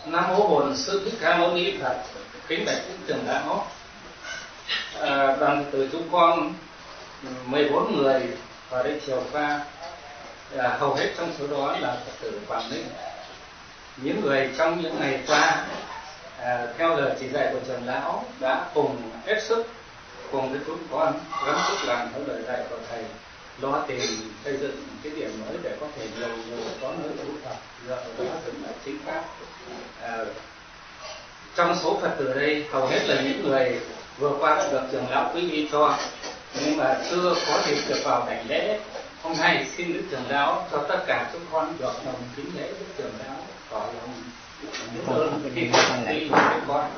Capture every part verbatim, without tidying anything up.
Nam mô Bổn Sư Thích Ca Mâu Ni Phật. Kính bạch Đức Trưởng Lão, à, đoàn từ chúng con mười bốn người vào đây chiều qua, à, hầu hết trong số đó là Phật tử Quảng Ninh. Những người trong những ngày qua, à, theo lời chỉ dạy của Trưởng Lão, đã cùng hết sức cùng với chúng con gắng sức làm theo lời dạy của thầy, lo tìm xây dựng cái điểm mới để có thể nhiều người có nơi tu tập, dựa vào đó dựng lại chính pháp. À, trong số Phật tử đây hầu hết là những người vừa qua đã được Trưởng Lão quý y cho, nhưng mà chưa có dịp được vào đảnh lễ. Hôm nay xin Đức Trưởng Lão cho tất cả chúng con được đồng kính lễ Đức Trưởng Lão, tỏ lòng biết ơn khi con đi với con.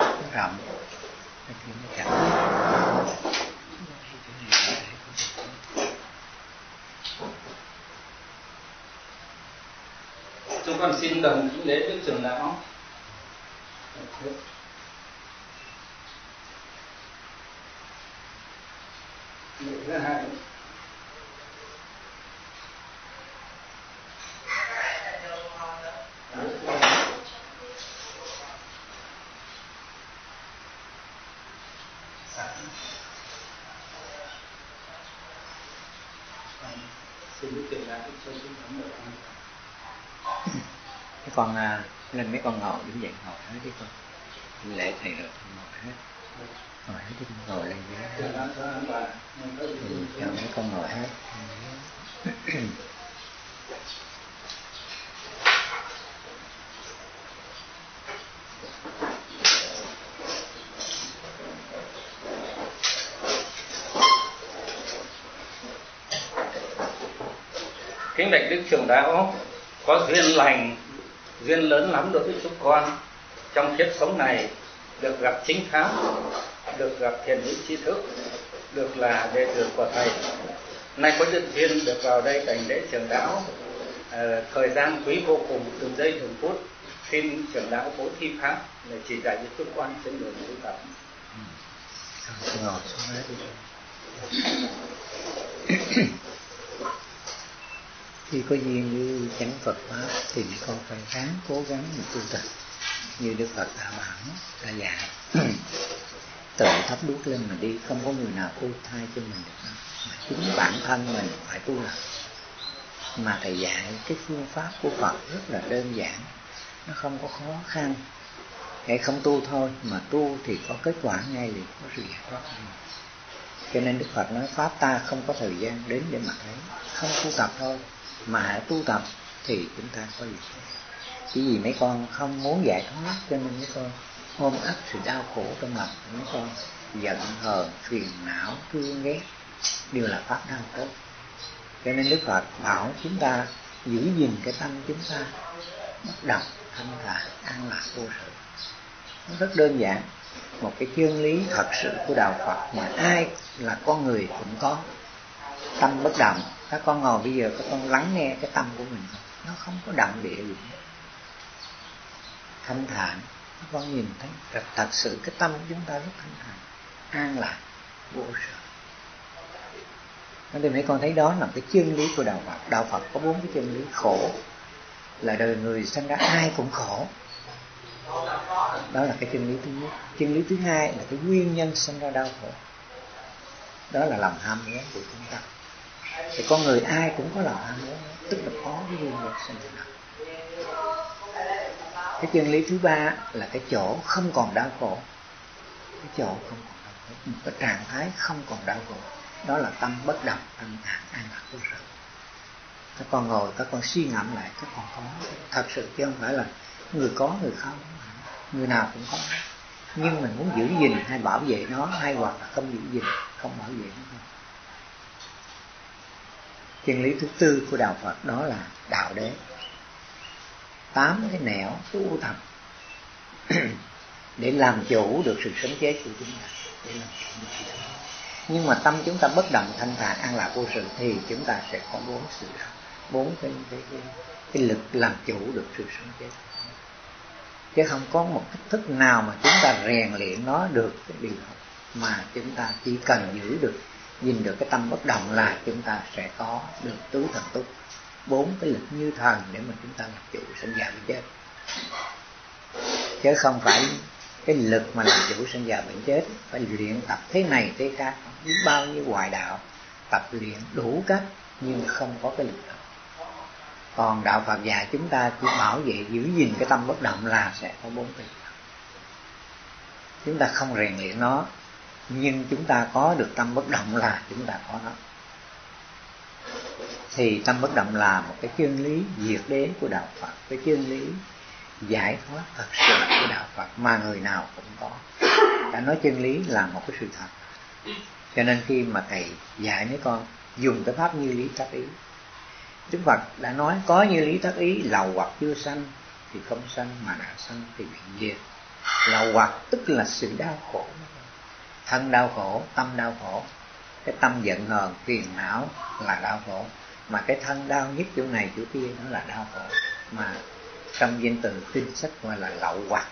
Chúng con xin đồng kính lễ Đức Trưởng Lão. Thứ hai, xin Đức Trưởng Lão cho chúng con được ăn. Cái con à, lên mấy con ngồi đứng dậy ngồi hết đi con. Lễ thầy rồi ngồi hết. Ngồi hết đi con ngồi lên dưới. Ừ, cho mấy con ngồi hết. Kính bạch Đức Trưởng Lão, có duyên lành, duyên lớn lắm đối với chúng con trong kiếp sống này, được gặp chính pháp, được gặp thiền lý tri thức, được là đệ tử của thầy. Nay có duyên duyên được vào đây đảnh lễ Trưởng Lão, à, thời gian quý vô cùng, từng giây từng phút, xin Trưởng Lão bố thí pháp để chỉ dạy cho chúng con trên đường tu tập. Ngồi xuống hết đi. Khi có duyên với chánh Phật pháp thì con phải ráng cố gắng mà tu tập như Đức Phật đã bảo đã dạy. Tự thắp đuốc lên mà đi, không có người nào tu thay cho mình được đâu. Mà chính bản thân mình phải tu lập. Mà thầy dạy cái phương pháp của Phật rất là đơn giản, nó không có khó khăn. Hãy không tu thôi, mà tu thì có kết quả ngay liền, có sự giải thoát ngay. Cho nên Đức Phật nói pháp ta không có thời gian đến để mà thấy, không tu tập thôi. Mà hãy tu tập thì chúng ta có gì? Chỉ vì mấy con không muốn giải thoát cho nên mấy con ôm ấp sự đau khổ trong lòng. Mấy con giận hờn, phiền não, thương ghét đều là pháp đau khổ. Cho nên Đức Phật bảo chúng ta giữ gìn cái tâm chúng ta bất động, thanh thản, an lạc vô sự. Nó rất đơn giản. Một cái chân lý thật sự của đạo Phật mà ai là con người cũng có. Tâm bất động. Các con ngồi bây giờ các con lắng nghe cái tâm của mình, nó không có động địa gì hết. Thanh thản, các con nhìn thấy thật, thật sự cái tâm của chúng ta rất thanh thản, an lạc, vô sợ. Nên mấy con thấy đó là cái chân lý của đạo Phật. Đạo Phật có bốn cái chân lý. Khổ là đời người sinh ra ai cũng khổ, đó là cái chân lý thứ nhất. Chân lý thứ hai là cái nguyên nhân sinh ra đau khổ, đó là lòng ham muốn của chúng ta. Thì con người ai cũng có lòng ham muốn, tức là có cái nguyên nhân sinh ra. Cái chân lý thứ ba là cái chỗ không còn đau khổ, cái chỗ không còn đau khổ, một cái trạng thái không còn đau khổ, đó là tâm bất động, tâm thản an lạc vô sự. Các con ngồi, các con suy ngẫm lại, các con có thật sự, chứ không phải là người có người không, người nào cũng có. Nhưng mình muốn giữ gìn hay bảo vệ nó, hay hoặc là không giữ gìn, không bảo vệ nó không. Chân lý thứ tư của đạo Phật đó là đạo đế. Tám cái nẻo tu tập để làm chủ được sự sống chết của chúng ta, để làm chủ được sự sống. Nhưng mà tâm chúng ta bất động, thanh thản, an lạc vô sự thì chúng ta sẽ có bốn sự bốn cái, cái, cái, cái lực làm chủ được sự sống chết. Chứ không có một cách thức nào mà chúng ta rèn luyện nó được cái điều đó. Mà chúng ta chỉ cần giữ được, nhìn được cái tâm bất động là chúng ta sẽ có được tứ thần túc, bốn cái lực như thần để mà chúng ta làm chủ sinh ra với chết. chứ không phải cái lực mà làm chủ sinh già bệnh chết. Phải luyện tập thế này thế khác, biết bao nhiêu ngoại đạo, tập luyện đủ cách nhưng không có cái lực đó. Còn đạo Phật dạy chúng ta chỉ bảo vệ giữ gìn cái tâm bất động là sẽ có bốn cái. Chúng ta không rèn luyện nó, nhưng chúng ta có được tâm bất động là chúng ta có nó. Thì tâm bất động là một cái chân lý diệt đế của đạo Phật, cái chân lý giải thoát thật sự của đạo Phật mà người nào cũng có. Đã nói chân lý là một cái sự thật. Cho nên khi mà thầy dạy mấy con dùng cái pháp như lý tác ý, Đức Phật đã nói có như lý tác ý, lậu hoặc chưa sanh thì không sanh, mà đã sanh thì bị diệt. Lậu hoặc tức là sự đau khổ, thân đau khổ, tâm đau khổ. Cái tâm giận hờn, phiền não là đau khổ, mà cái thân đau nhất chỗ này chỗ kia nó là đau khổ, mà trong danh từ kinh sách gọi là lậu hoặc.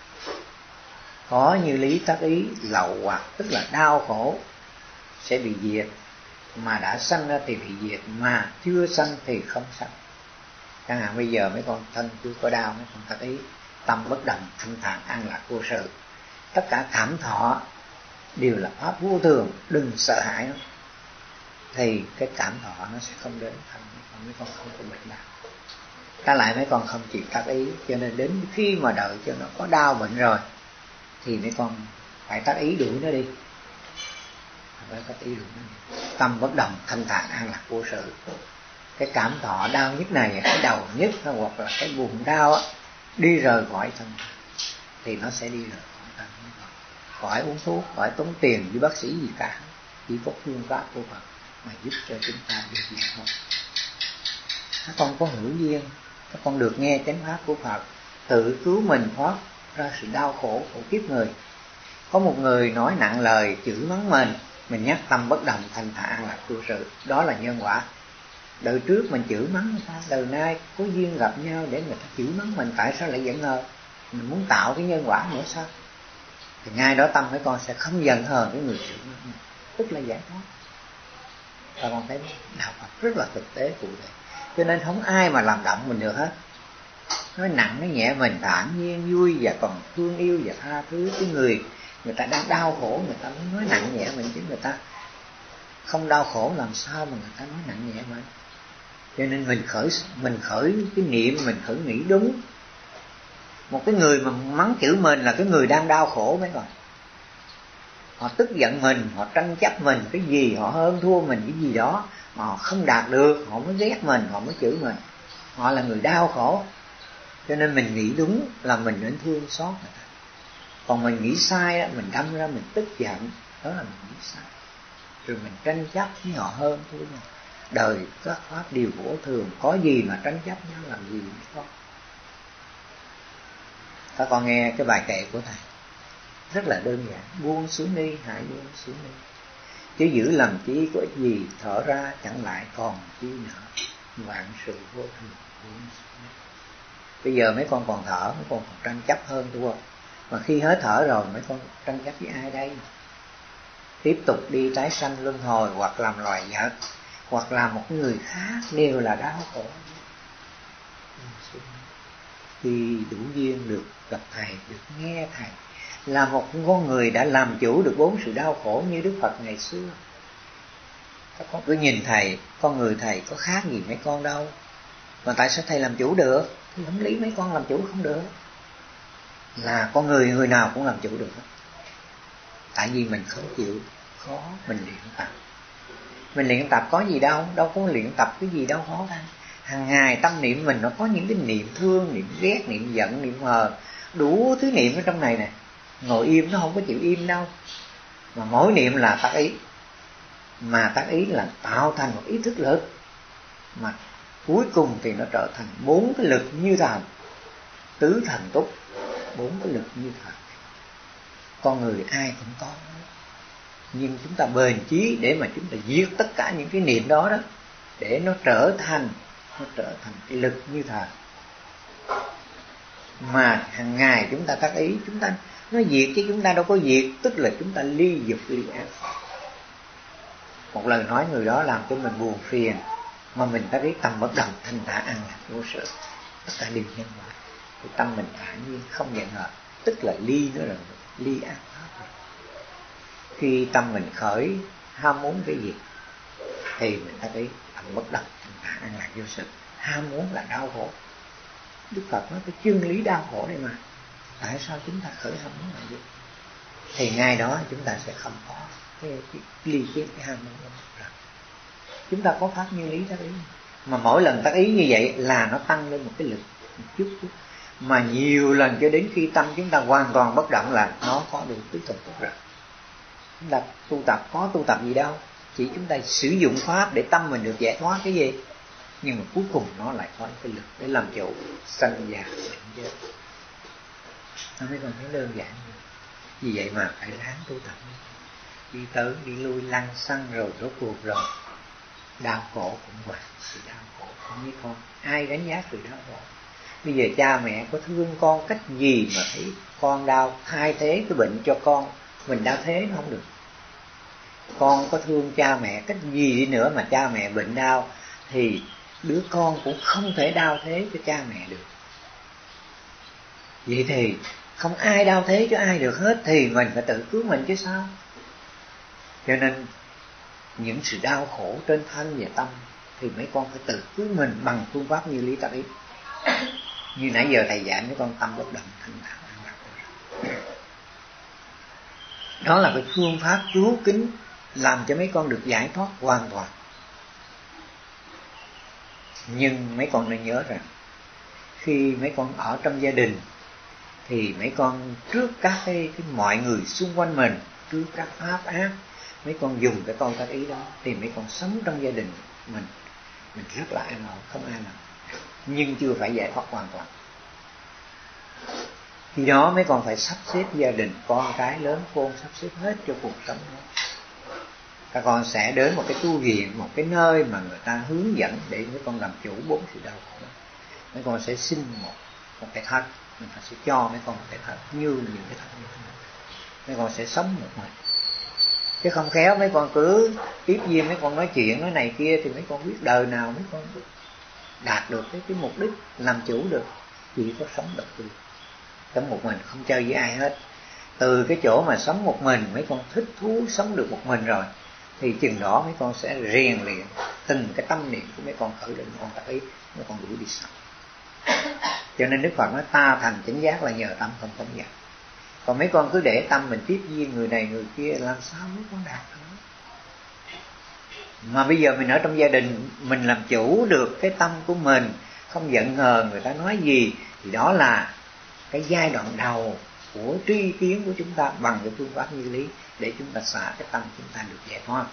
Có như lý tác ý, lậu hoặc tức là đau khổ sẽ bị diệt, mà đã sanh ra thì bị diệt, mà chưa sanh thì không sanh. Chẳng hạn bây giờ mấy con thân chưa có đau, mấy con tác ý, tâm bất động, thanh thản, an lạc vô sự. Tất cả cảm thọ đều là pháp vô thường, đừng sợ hãi nó. Thì cái cảm thọ nó sẽ không đến thân mấy con, mấy con không có bệnh đau. Ta lại mấy con không chịu tác ý, cho nên đến khi mà đợi cho nó có đau bệnh rồi thì mấy con phải tác ý đuổi nó đi. Phải tác ý đuổi nó đi. Tâm bất động, thanh thản, an lạc vô sự. Cái cảm thọ đau nhất này, cái đầu nhất hoặc là cái vùng đau á, đi rời khỏi thân thì nó sẽ đi rời khỏi thân. Khỏi uống thuốc, khỏi tốn tiền với bác sĩ gì cả, chỉ có phương pháp của Phật mà giúp cho chúng ta đi đi thôi. Các con có hữu duyên, các con được nghe chánh pháp của Phật, tự cứu mình thoát ra sự đau khổ của kiếp người. Có một người nói nặng lời chửi mắng mình, mình nhắc tâm bất động, thanh thản là tu sự, đó là nhân quả. Đời trước mình chửi mắng người ta, đời nay có duyên gặp nhau để người ta chửi mắng mình, tại sao lại giận hờn? Mình muốn tạo cái nhân quả nữa sao? Thì ngay đó tâm mấy con sẽ không giận hờn cái người chửi mắng mình, tức là giải thoát. Và con thấy đạo Phật rất là thực tế cụ thể, cho nên không ai mà làm động mình được hết. Nói nặng nói nhẹ mình thản nhiên vui, và còn thương yêu và tha thứ cái người người ta đang đau khổ, người ta muốn nói nặng nhẹ mình, chứ người ta không đau khổ làm sao mà người ta nói nặng nhẹ mình. Cho nên mình khởi mình khởi cái niệm, mình khởi nghĩ đúng. Một cái người mà mắng chửi mình là cái người đang đau khổ mấy con. Họ tức giận mình, họ tranh chấp mình cái gì, họ hơn thua mình cái gì đó mà họ không đạt được, họ mới ghét mình, họ mới chửi mình. Họ là người đau khổ. Cho nên mình nghĩ đúng là mình nên thương xót người ta. Còn mình nghĩ sai đó, mình đâm ra mình tức giận, đó là mình nghĩ sai. Rồi mình tranh chấp với họ hơn thua nhau. Đời các pháp đều vô thường, có gì mà tranh chấp nhau làm gì mới có. Các con nghe cái bài kệ của thầy rất là đơn giản: buông xuống đi, hãy buông xuống đi, chứ giữ làm chi có ích gì, thở ra chẳng lại còn chi nữa, vạn sự vô thường. Buông xuống đi. Bây giờ mấy con còn thở, mấy con còn tranh chấp hơn đúng không? Mà khi hết thở rồi mấy con tranh chấp với ai đây? Tiếp tục đi tái sanh luân hồi, hoặc làm loài vật, hoặc là một người khác, đều là đau khổ. Khi đủ duyên được gặp thầy, được nghe thầy, là một con người đã làm chủ được bốn sự đau khổ như Đức Phật ngày xưa. Các con cứ nhìn thầy, con người thầy có khác gì mấy con đâu, mà tại sao thầy làm chủ được? Thì không lý mấy con làm chủ không được. Là con người người nào cũng làm chủ được. Tại vì mình không chịu khó, mình luyện tập. Mình luyện tập có gì đâu, đâu có luyện tập cái gì đâu khó khăn. Hàng ngày tâm niệm mình nó có những cái niệm thương, niệm ghét, niệm giận, niệm hờn, đủ thứ niệm ở trong này nè. Ngồi im nó không có chịu im đâu. Mà mỗi niệm là tác ý. Mà tác ý là tạo thành một ý thức lực. Mà cuối cùng thì nó trở thành bốn cái lực như thần, tứ thần túc, bốn cái lực như thần. Con người ai cũng có, nhưng chúng ta bền chí để mà chúng ta giết tất cả những cái niệm đó đó, để nó trở thành nó trở thành cái lực như thần. Mà hàng ngày chúng ta tác ý, chúng ta nó diệt chứ chúng ta đâu có diệt, tức là chúng ta ly dục ly ác. Một lời nói người đó làm cho mình buồn phiền, mà mình ta biết tâm bất động, thanh thản, an lạc vô sự, tất cả đều nhân quả. Thì tâm mình thản nhiên, không giận hờn, tức là ly nữa rồi, ly ác pháp rồi. Khi tâm mình khởi ham muốn cái gì thì mình ta thấy tâm bất động, an lạc vô sự. Ham muốn là đau khổ. Đức Phật nói cái chân lý đau khổ đây mà. Tại sao chúng ta khởi ham muốn là gì? Thì ngay đó chúng ta sẽ không có cái, cái ly cái, cái ham muốn đó. Chúng ta có pháp như lý tác ý, mà mỗi lần tác ý như vậy là nó tăng lên một cái lực một chút chút, mà nhiều lần cho đến khi tâm chúng ta hoàn toàn bất động là nó có được tứ tuần tốt rồi. Chúng ta tu tập có tu tập gì đâu, chỉ chúng ta sử dụng pháp để tâm mình được giải thoát cái gì, nhưng mà cuối cùng nó lại có cái lực để làm chủ sanh già bệnh chết. Nó mới còn thấy đơn giản như vì vậy mà phải ráng tu tập, đi tới đi lui lăn xăng rồi rốt cuộc rồi đau khổ cũng vậy, sự đau khổ không biết con ai đánh giá sự đau khổ. Bây giờ cha mẹ có thương con cách gì mà thấy con đau, thay thế cái bệnh cho con mình đau thế nó không được. Con có thương cha mẹ cách gì đi nữa mà cha mẹ bệnh đau thì đứa con cũng không thể đau thế cho cha mẹ được. Vậy thì không ai đau thế cho ai được hết, thì mình phải tự cứu mình chứ sao. Cho nên những sự đau khổ trên thân và tâm thì mấy con phải tự cứu mình bằng phương pháp như lý tác ý. Như nãy giờ thầy dạy mấy con tâm bất động thanh thản an lạc. Đó là cái phương pháp cứu kính làm cho mấy con được giải thoát hoàn toàn. Nhưng mấy con nên nhớ rằng khi mấy con ở trong gia đình thì mấy con trước các cái, cái mọi người xung quanh mình, trước các pháp ác, mấy con dùng cái con tác ý đó thì mấy con sống trong gia đình mình mình rất là an ổn, không an lòng, nhưng chưa phải giải thoát hoàn toàn. Khi đó mấy con phải sắp xếp gia đình, con cái lớn khôn sắp xếp hết cho cuộc sống đó. Các con sẽ đến một cái tu viện, một cái nơi mà người ta hướng dẫn để mấy con làm chủ bốn sự đau khổ. Mấy con sẽ xin một một cái thân, mình phải sẽ cho mấy con một cái thân như những cái thân như thế này. Mấy con sẽ sống một mình, chứ không khéo mấy con cứ tiếp viên mấy con nói chuyện nói này kia thì mấy con biết đời nào mấy con đạt được cái cái mục đích làm chủ được. Chỉ có sống độc lập, sống một mình, không chơi với ai hết. Từ cái chỗ mà sống một mình mấy con thích thú sống được một mình rồi thì chừng đó mấy con sẽ rèn luyện từng cái tâm niệm của mấy con khởi định, con tác ý, mấy con đủ đi sống. Cho nên Đức Phật nói ta thành chánh giác là nhờ tâm không phóng dật. Còn mấy con cứ để tâm mình tiếp viên người này người kia, làm sao mấy con đạt được. Mà bây giờ mình ở trong gia đình, mình làm chủ được cái tâm của mình, không giận hờn người ta nói gì, thì đó là cái giai đoạn đầu của tri kiến của chúng ta bằng cái phương pháp như lý, để chúng ta xả cái tâm chúng ta được giải thoát.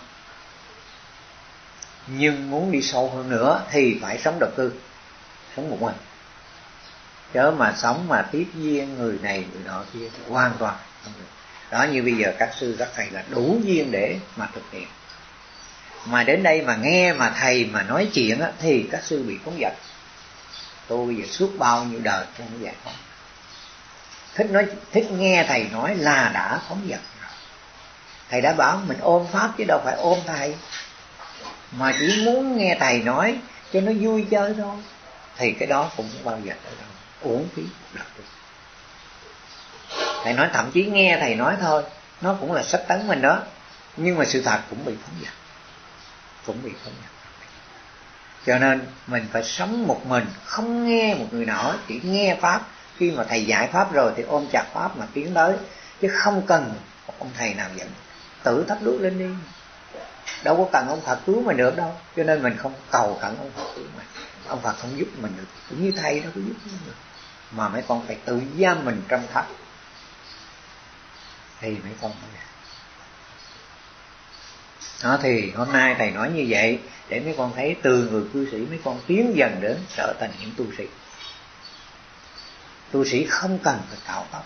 Nhưng muốn đi sâu hơn nữa thì phải sống độc cư, sống một mình. Chớ mà sống mà tiếp duyên người này người nọ kia thì hoàn toàn không được. Đó, như bây giờ các sư các thầy là đủ duyên để mà thực hiện. Mà đến đây mà nghe mà thầy mà nói chuyện á, thì các sư bị phóng dật. Tôi bây giờ suốt bao nhiêu đời cho nó giải thoát. Thích nói, thích nghe thầy nói là đã phóng dật rồi. Thầy đã bảo mình ôm pháp chứ đâu phải ôm thầy. Mà chỉ muốn nghe thầy nói cho nó vui chơi thôi, thì cái đó cũng không bao giờ tới đâu, uổng phí được. Thầy nói thậm chí nghe thầy nói thôi, nó cũng là sách tấn mình đó, nhưng mà sự thật cũng bị phóng dật, cũng bị phóng dật. Cho nên mình phải sống một mình, không nghe một người nào, chỉ nghe pháp. Khi mà thầy dạy pháp rồi thì ôm chặt pháp mà tiến tới, chứ không cần một ông thầy nào dẫn. Tự thắp đuốc lên đi, đâu có cần ông Phật cứu mình được đâu. Cho nên mình không cầu cẩn ông Phật cứu mình, ông Phật không giúp mình được, cũng như thầy đâu có giúp mình được. Mà mấy con phải tự giam mình trong pháp thì mấy con mới đạt. Đó, thì hôm nay thầy nói như vậy để mấy con thấy từ người cư sĩ mấy con tiến dần đến trở thành những tu sĩ. Tu sĩ không cần phải cạo tóc.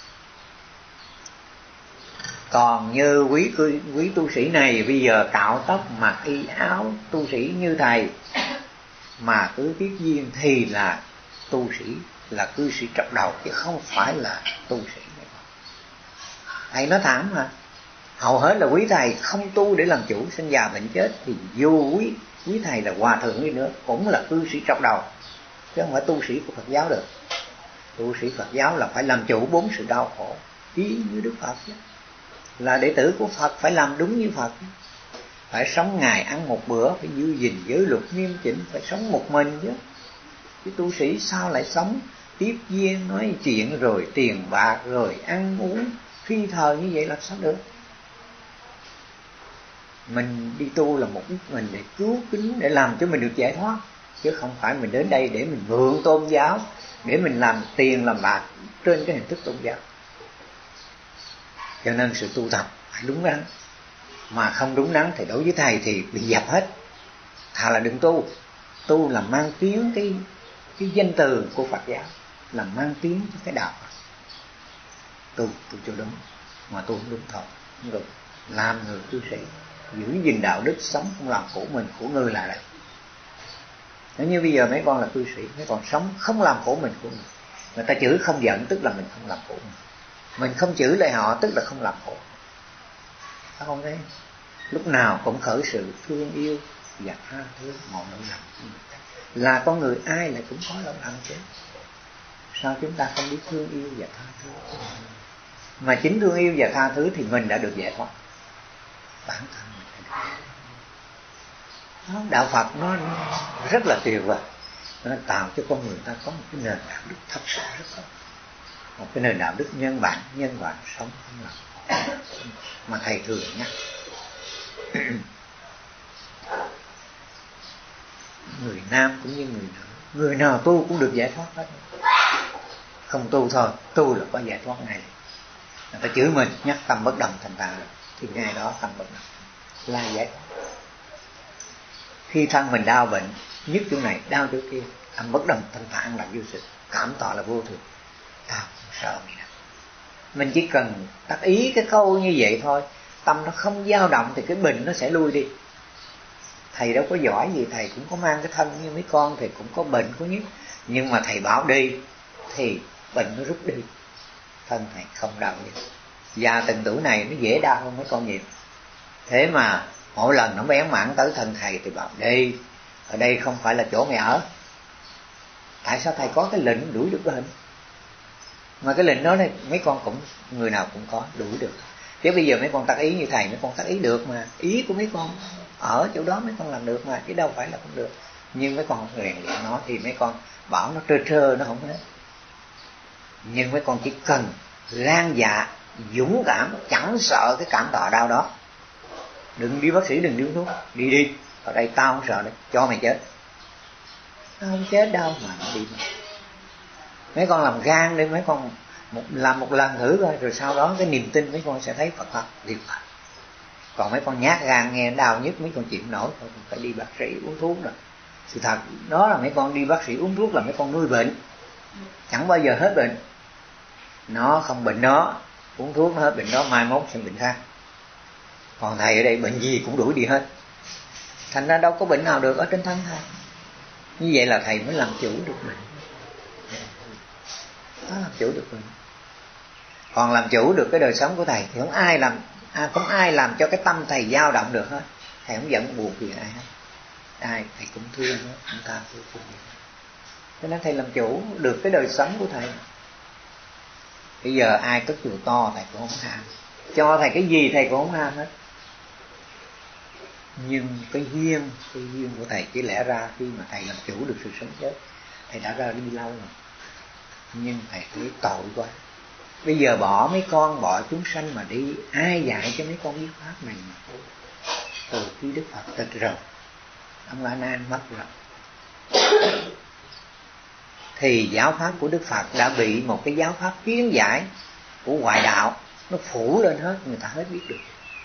Còn như quý quý tu sĩ này bây giờ cạo tóc mặc y áo tu sĩ như thầy mà cứ tiếp duyên thì là tu sĩ, là cư sĩ trọc đầu chứ không phải là tu sĩ. Thầy nói thẳng mà, hầu hết là quý thầy không tu để làm chủ sinh già bệnh chết, thì dù quý quý thầy là hòa thượng đi nữa cũng là cư sĩ trọc đầu chứ không phải tu sĩ của Phật giáo được. Tu sĩ Phật giáo là phải làm chủ bốn sự đau khổ, ý như Đức Phật chứ. Là đệ tử của Phật phải làm đúng như Phật, phải sống ngày ăn một bữa, phải giữ gìn giới luật nghiêm chỉnh, phải sống một mình chứ. Chứ tu sĩ sao lại sống tiếp duyên, nói chuyện rồi tiền bạc rồi ăn uống phi thời như vậy là sao được? Mình đi tu là mục đích mình để cứu kính, để làm cho mình được giải thoát, chứ không phải mình đến đây để mình mượn tôn giáo, để mình làm tiền làm bạc trên cái hình thức tôn giáo. Cho nên sự tu tập phải đúng đắn, mà không đúng đắn thì đối với thầy thì bị dập hết. Thà là đừng tu. Tu là mang tiếng cái cái danh từ của Phật giáo, là mang tiếng cho cái đạo Phật. Tu tu cho đúng, mà tu không đúng thôi không được. Làm người tu sĩ, giữ gìn đạo đức, sống không làm khổ mình khổ người là đấy. Nếu như bây giờ mấy con là tu sĩ, mấy con sống không làm khổ mình khổ người. Người ta chửi không giận tức là mình không làm khổ mình, mình không chửi lại họ tức là không làm khổ. Sao không thế? Lúc nào cũng khởi sự thương yêu và tha thứ mọi lỗi lầm. Là con người ai lại cũng có lỗi lầm chứ. Sao chúng ta không biết thương yêu và tha thứ? Mà chính thương yêu và tha thứ thì mình đã được giải thoát. Bản thân mình đã được. Đạo Phật nó rất là tuyệt vời. Nó tạo cho con người ta có một cái nền đạo đức thật sự rất tốt. Một cái nền đạo đức nhân bản, nhân bản sống không làm. Mà thầy thường nhắc người nam cũng như người nữ, người nào tu cũng được giải thoát hết. Không tu thôi, tu là có giải thoát ngay. Người ta chửi mình, nhắc tâm bất đồng thành tà thì ngay đó tâm bất đồng là giải thoát. Khi thân mình đau bệnh, nhức chỗ này, đau chỗ kia, tâm bất đồng thành tà an lạc vô sự, cảm thọ là vô thường, tao không sợ mày đâu. Mình chỉ cần tác ý cái câu như vậy thôi, tâm nó không dao động thì cái bệnh nó sẽ lui đi. Thầy đâu có giỏi gì, thầy cũng có mang cái thân như mấy con, thầy cũng có bệnh có nhất, nhưng mà thầy bảo đi thì bệnh nó rút đi, thân thầy không đau gì. Già từng tuổi này nó dễ đau hơn mấy con nhiều. Thế mà mỗi lần nó bén mảng tới thân thầy thì bảo đi, ở đây không phải là chỗ mày ở. Tại sao thầy có cái lệnh đuổi được bệnh? Mà cái lệnh đó này mấy con cũng người nào cũng có đuổi được. Chứ bây giờ mấy con tác ý như thầy, mấy con tác ý được mà, ý của mấy con ở chỗ đó mấy con làm được mà, chứ đâu phải là không được. Nhưng mấy con không rèn luyện nó thì mấy con bảo nó trơ trơ nó không hết. Nhưng mấy con chỉ cần gan dạ, dũng cảm, chẳng sợ cái cảm thọ đau đó. Đừng đi bác sĩ, đừng đi uống thuốc, đi đi, ở đây tao không sợ đấy, cho mày chết. Tao không chết đâu mà nó đi mà. Mấy con làm gan đi, mấy con một, làm một lần thử coi, rồi sau đó cái niềm tin mấy con sẽ thấy Phật Pháp điều Phật. Còn mấy con nhát gan nghe đau nhất, mấy con chịu nổi, phải đi bác sĩ uống thuốc rồi. Sự thật đó là mấy con đi bác sĩ uống thuốc là mấy con nuôi bệnh, chẳng bao giờ hết bệnh. Nó không bệnh nó, uống thuốc nó hết bệnh đó, mai mốt sẽ bệnh khác. Còn thầy ở đây bệnh gì cũng đuổi đi hết, thành ra đâu có bệnh nào được ở trên thân thầy. Như vậy là thầy mới làm chủ được mình, đó làm chủ được mình. Còn làm chủ được cái đời sống của thầy thì không ai làm, à, không ai làm cho cái tâm thầy dao động được hết. Thầy không giận buồn gì ai hết, ai thầy cũng thương hết, chúng ta cũng thương. Cho nên thầy làm chủ được cái đời sống của thầy. Bây giờ ai cất chùa to thầy cũng không ham, cho thầy cái gì thầy cũng không ham hết. Nhưng cái duyên, cái duyên của thầy chỉ lẽ ra khi mà thầy làm chủ được sự sống chết, thầy đã ra đi lâu rồi. Nhưng thầy thấy tội quá. Bây giờ bỏ mấy con, bỏ chúng sanh mà đi, ai dạy cho mấy con biết pháp này mà. Từ khi Đức Phật tịch rồi, ông La Nan mất rồi, thì giáo pháp của Đức Phật đã bị một cái giáo pháp kiến giải của ngoại đạo nó phủ lên hết, người ta hết biết được.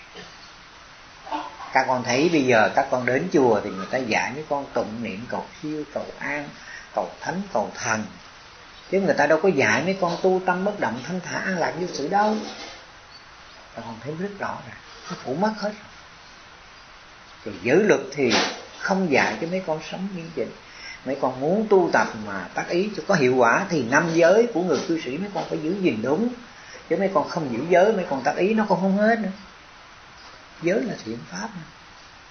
Các con thấy bây giờ các con đến chùa thì người ta dạy mấy con tụng niệm cầu siêu, cầu an, cầu thánh, cầu thần, chứ người ta đâu có dạy mấy con tu tâm bất động thanh thản an lạc vô sự đâu. Các con thấy rất rõ rồi, nó phủ mất hết rồi. Rồi giới luật thì không dạy cho mấy con sống nghiêm chỉnh. Mấy con muốn tu tập mà tác ý cho có hiệu quả thì năm giới của người cư sĩ mấy con phải giữ gìn đúng. Chứ mấy con không giữ giới, mấy con tác ý nó còn không hết nữa. Giới là thiện pháp,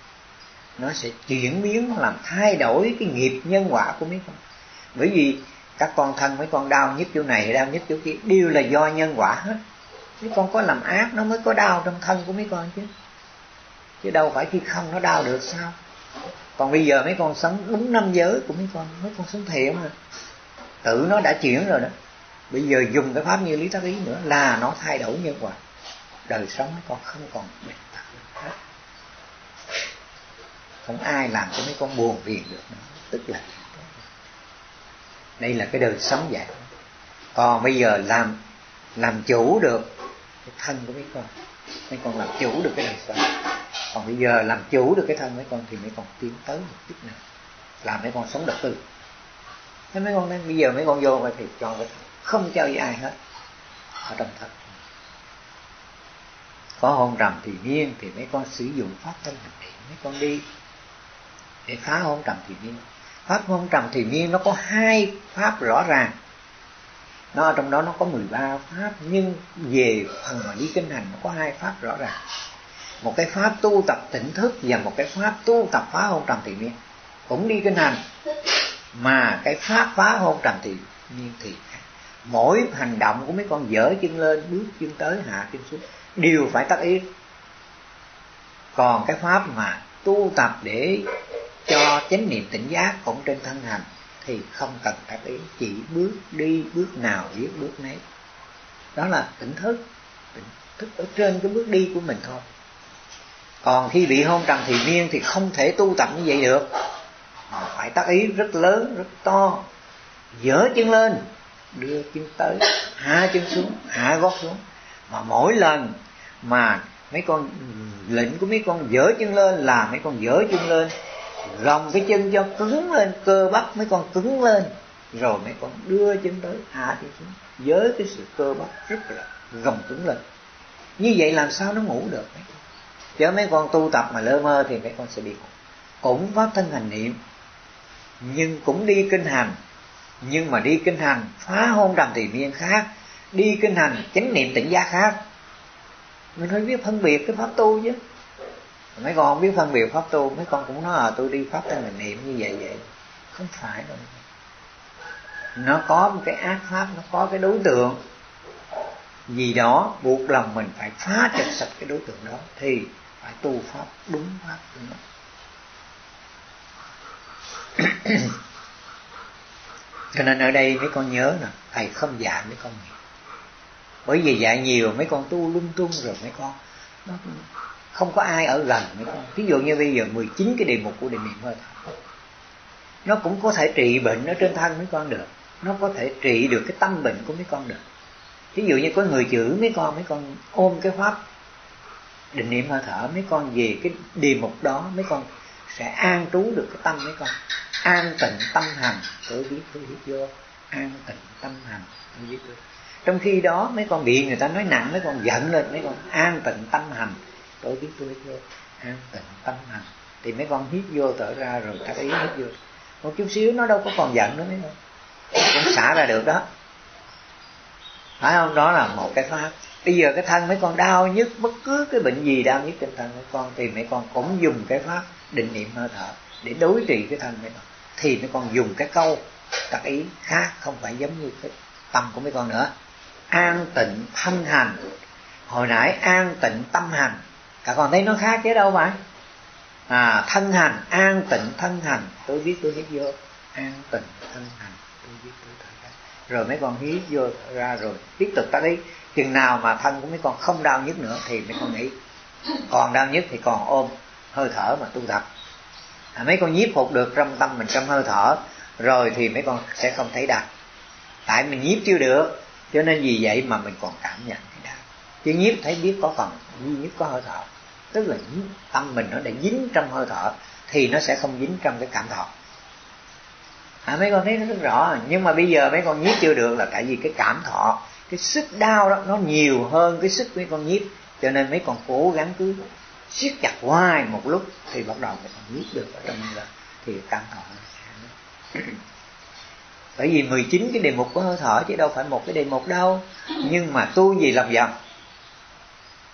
nó sẽ chuyển biến, nó làm thay đổi cái nghiệp nhân quả của mấy con. Bởi vì Các con thân mấy con đau nhức chỗ này đau nhức chỗ kia đều là do nhân quả hết. Mấy con có làm ác nó mới có đau trong thân của mấy con chứ, chứ đâu phải khi không nó đau được sao. Còn bây giờ mấy con sống đúng năm giới của mấy con, mấy con sống thiện mà, tự nó đã chuyển rồi đó. Bây giờ dùng cái pháp như lý tác ý nữa là nó thay đổi nhân quả, đời sống mấy con không còn bệnh tật được hết. Không ai làm cho mấy con buồn phiền được nữa. Tức là đây là cái đời sống vậy. Còn bây giờ làm làm chủ được cái thân của mấy con, mấy con làm chủ được cái đời sống. Còn bây giờ làm chủ được cái thân mấy con thì mấy con tiến tới một chút nào, làm mấy con sống độc tư. Thế mấy con nói bây giờ mấy con vô vậy thì cho cái thân, không cho với ai hết ở trong thân. Có hôn trầm thì miên thì mấy con sử dụng pháp thân hành niệm, mấy con đi để phá hôn trầm thì miên. Pháp hôn trầm thì miên nó có hai pháp rõ ràng, nó ở trong đó nó có mười ba pháp, nhưng về phần mà đi kinh hành nó có hai pháp rõ ràng. Một cái pháp tu tập tỉnh thức và một cái pháp tu tập phá hôn trầm thì miên. Cũng đi kinh hành mà cái pháp phá hôn trầm thì miên thì mỗi hành động của mấy con dở chân lên, bước chân tới, hạ chân xuống đều phải tác ý. Còn cái pháp mà tu tập để cho chánh niệm tỉnh giác cũng trên thân hành thì không cần tác ý, chỉ bước đi bước nào biết bước nấy. Đó là tỉnh thức, tỉnh thức ở trên cái bước đi của mình thôi. Còn khi bị hôn trầm thì miên thì không thể tu tập như vậy được, mà phải tác ý rất lớn, rất to. Dở chân lên, đưa chân tới, hạ chân xuống, hạ gót xuống. Mà mỗi lần mà mấy con lệnh của mấy con dở chân lên là mấy con dở chân lên, gồng cái chân cho cứng lên, cơ bắp mấy con cứng lên, rồi mấy con đưa chân tới, hạ chân xuống, với cái sự cơ bắp rất là gồng cứng lên. Như vậy làm sao nó ngủ được mấy con? Chứ mấy con tu tập mà lơ mơ thì mấy con sẽ bị ngủ. Cũng pháp thân hành niệm, nhưng cũng đi kinh hành. Nhưng mà đi kinh hành phá hôn trầm thì miên khác, đi kinh hành chánh niệm tỉnh giác khác. Mình phải biết phân biệt cái pháp tu chứ. Mấy con không biết phân biệt pháp tu, mấy con cũng nói à tôi đi pháp thân hành niệm như vậy vậy. Không phải đâu. Nó có một cái ác pháp, nó có cái đối tượng gì đó buộc lòng mình phải phá cho sạch cái đối tượng đó, thì phải tu pháp đúng pháp đúng đó. Cho nên ở đây mấy con nhớ nè, thầy không dạy mấy con nhiều. Bởi vì dạy nhiều mấy con tu lung tung rồi mấy con nó không có ai ở gần mấy con. Ví dụ như bây giờ mười chín cái đề mục của định niệm hơi thở, nó cũng có thể trị bệnh ở trên thân mấy con được, nó có thể trị được cái tâm bệnh của mấy con được. Ví dụ như có người chửi mấy con, mấy con ôm cái pháp định niệm hơi thở, mấy con về cái đề mục đó mấy con sẽ an trú được cái tâm mấy con. An tịnh tâm hành, tôi biết tôi hít vô, an tịnh tâm hành, tôi biết tôi. Trong khi đó mấy con bị người ta nói nặng, mấy con giận lên, mấy con an tịnh tâm hành, tôi biết tôi hít vô, an tịnh tâm hành. Thì mấy con hít vô thở ra rồi tác ý hít vô. Một chút xíu nó đâu có còn giận nữa mấy con, cũng xả ra được đó. Phải không? Đó là một cái pháp. Bây giờ cái thân mấy con đau nhức, bất cứ cái bệnh gì đau nhức trên thân mấy con thì mấy con cũng dùng cái pháp định niệm hơi thở để đối trị cái thân mấy con. Thì mấy con dùng cái câu tác ý khác, không phải giống như cái tâm của mấy con nữa. An tịnh thân hành, hồi nãy an tịnh tâm hành, cả con thấy nó khác chứ đâu phải. À, thân hành, an tịnh thân hành, tôi biết tôi hít vô, an tịnh thân hành, tôi biết tôi thở ra. Rồi mấy con hít vô thở ra rồi tiếp tục tác ý. Chừng nào mà thân của mấy con không đau nhức nữa thì mấy con nghĩ. Còn đau nhức thì còn ôm hơi thở mà tu tập. À, mấy con nhiếp phục được trong tâm mình, trong hơi thở rồi thì mấy con sẽ không thấy đau. Tại mình nhiếp chưa được, cho nên vì vậy mà mình còn cảm nhận thấy đau. Chứ nhiếp thấy biết có phần duy nhất có hơi thở, tức là tâm mình nó đã dính trong hơi thở thì nó sẽ không dính trong cái cảm thọ. À, mấy con thấy nó rất rõ. Nhưng mà bây giờ mấy con nhiếp chưa được là tại vì cái cảm thọ, cái sức đau đó nó nhiều hơn cái sức mấy con nhiếp, cho nên mấy con cố gắng cứ siết chặt hoài một lúc thì bắt đầu mấy con nhiếp được ở trong đó thì cảm thọ nó sẽ. Bởi vì mười chín cái đề mục của hơi thở chứ đâu phải một cái đề mục đâu. Nhưng mà tu gì lòng vòng,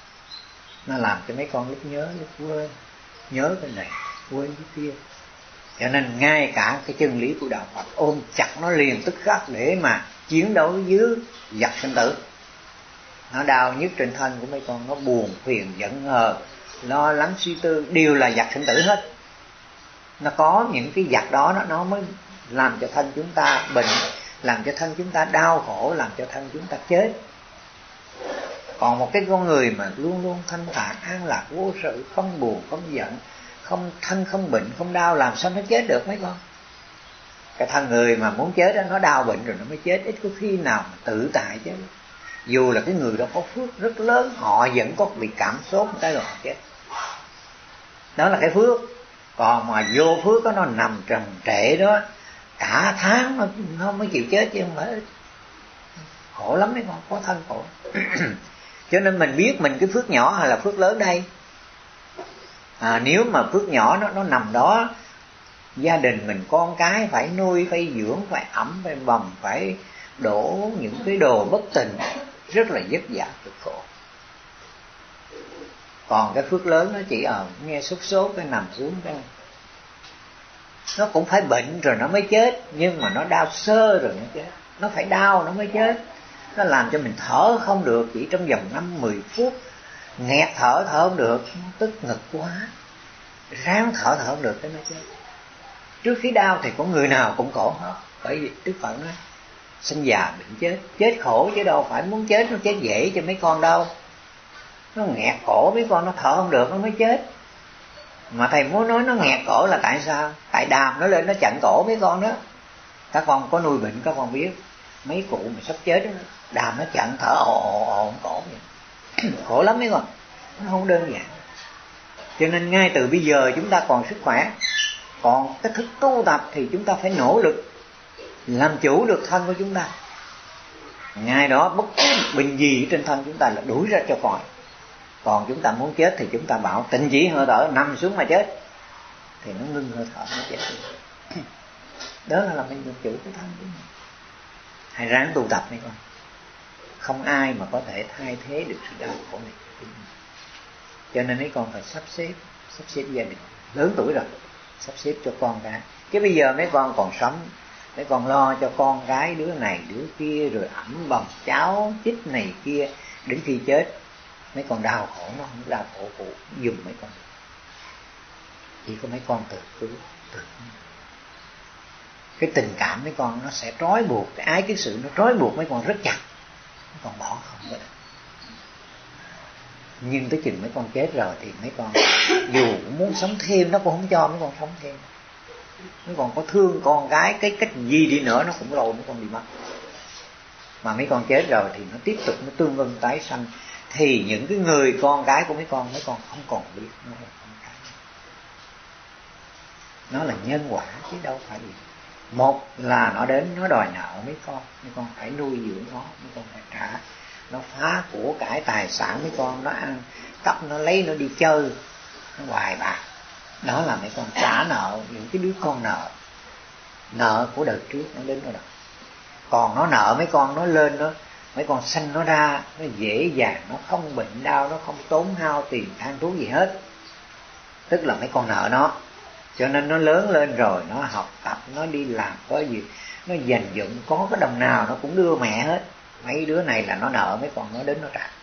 nó làm cho mấy con lúc nhớ lúc quên, nhớ cái này quên cái kia. Cho nên ngay cả cái chân lý của đạo Phật ôm chặt nó liền tức khắc để mà chiến đấu với giặc sinh tử. Nó đau nhất trên thân của mấy con, nó buồn phiền giận hờn lo lắng suy tư, đều là giặc sinh tử hết. Nó có những cái giặc đó nó, nó mới làm cho thân chúng ta bệnh, làm cho thân chúng ta đau khổ, làm cho thân chúng ta chết. Còn một cái con người mà luôn luôn thanh thản an lạc vô sự, không buồn không giận, không thân không bệnh không đau, làm sao nó chết được mấy con? Cái thân người mà muốn chết đó, nó đau bệnh rồi nó mới chết, ít có khi nào mà tự tại chứ. Dù là cái người đó có phước rất lớn, họ vẫn có bị cảm sốt một cái rồi họ chết. Đó là cái phước. Còn mà vô phước đó, nó nằm trầm trệ đó cả tháng nó, nó mới chịu chết chứ không phải. Khổ lắm mấy con, có thân khổ. Cho nên mình biết mình cái phước nhỏ hay là phước lớn đây. À, nếu mà phước nhỏ nó, nó nằm đó, gia đình mình con cái phải nuôi, phải dưỡng, phải ẩm, phải bầm, phải đổ những cái đồ bất tình, rất là vất vả cực khổ. Còn cái phước lớn nó chỉ ở nghe sốt sốt cái nằm xuống cái nó cũng phải bệnh rồi nó mới chết, nhưng mà nó đau sơ rồi nó chết. Nó phải đau nó mới chết. Nó làm cho mình thở không được, chỉ trong vòng năm mười phút nghẹt thở thở không được, tức ngực quá, ráng thở thở không được cái nó chết. Trước khi đau thì có người nào cũng khổ hết. Bởi vì Đức Phật nói sinh già bệnh chết, chết khổ chứ đâu phải muốn chết nó chết dễ cho mấy con đâu. Nó nghẹt cổ mấy con, nó thở không được nó mới chết. Mà thầy muốn nói nó nghẹt cổ là tại sao? Tại đàm nó lên nó chặn cổ mấy con đó. Các con có nuôi bệnh các con biết, mấy cụ mà sắp chết đó, đàm nó chặn thở ồ ồ ồ cổ vậy. Khổ lắm mấy con, nó không đơn giản. Cho nên ngay từ bây giờ chúng ta còn sức khỏe, còn cái thức tu tập thì chúng ta phải nỗ lực làm chủ được thân của chúng ta. Ngày đó bất cứ bệnh gì trên thân chúng ta là đuổi ra cho khỏi. Còn chúng ta muốn chết thì chúng ta bảo tịnh chỉ hơi thở, nằm xuống mà chết, thì nó ngưng hơi thở nó chết. Đó là mình làm chủ cái thân của mình. Hãy ráng tu tập này con. Không ai mà có thể thay thế được sự đau khổ này. Cho nên mấy con phải sắp xếp, sắp xếp gia đình. Lớn tuổi rồi, sắp xếp cho con cái. Chứ bây giờ mấy con còn sống, mấy con lo cho con gái đứa này đứa kia, rồi ẩm bầm cháo chích này kia, đến khi chết mấy con đau khổ, nó không đau khổ phụ giùm mấy con. Chỉ có mấy con tự cứu tự. Cái tình cảm mấy con nó sẽ trói buộc, cái ái cái sự nó trói buộc mấy con rất chặt, mấy con bỏ không được. Nhưng tới chừng mấy con chết rồi thì mấy con dù muốn sống thêm nó cũng không cho mấy con sống thêm. Mấy con có thương con gái cái cách gì đi nữa nó cũng lôi mấy con đi mất. Mà mấy con chết rồi thì nó tiếp tục nó tương ưng tái sanh, thì những cái người con gái của mấy con mấy con không còn biết nó là con cái. Nó là nhân quả chứ đâu phải gì. Một là nó đến nó đòi nợ mấy con, mấy con phải nuôi dưỡng nó, mấy con phải trả. Nó phá của cải tài sản mấy con, nó ăn cắp, nó lấy, nó đi chơi, nó hoài bạc. Đó là mấy con trả nợ những cái đứa con nợ, nợ của đời trước nó đến nó đòi. Còn nó nợ mấy con, nó lên nó mấy con sanh nó ra, nó dễ dàng, nó không bệnh đau, nó không tốn hao tiền than thuốc gì hết. Tức là mấy con nợ nó. Cho nên nó lớn lên rồi, nó học tập, nó đi làm có gì, nó dành dụm, có cái đồng nào nó cũng đưa mẹ hết. Mấy đứa này là nó nợ mấy con, nó đến nó trả.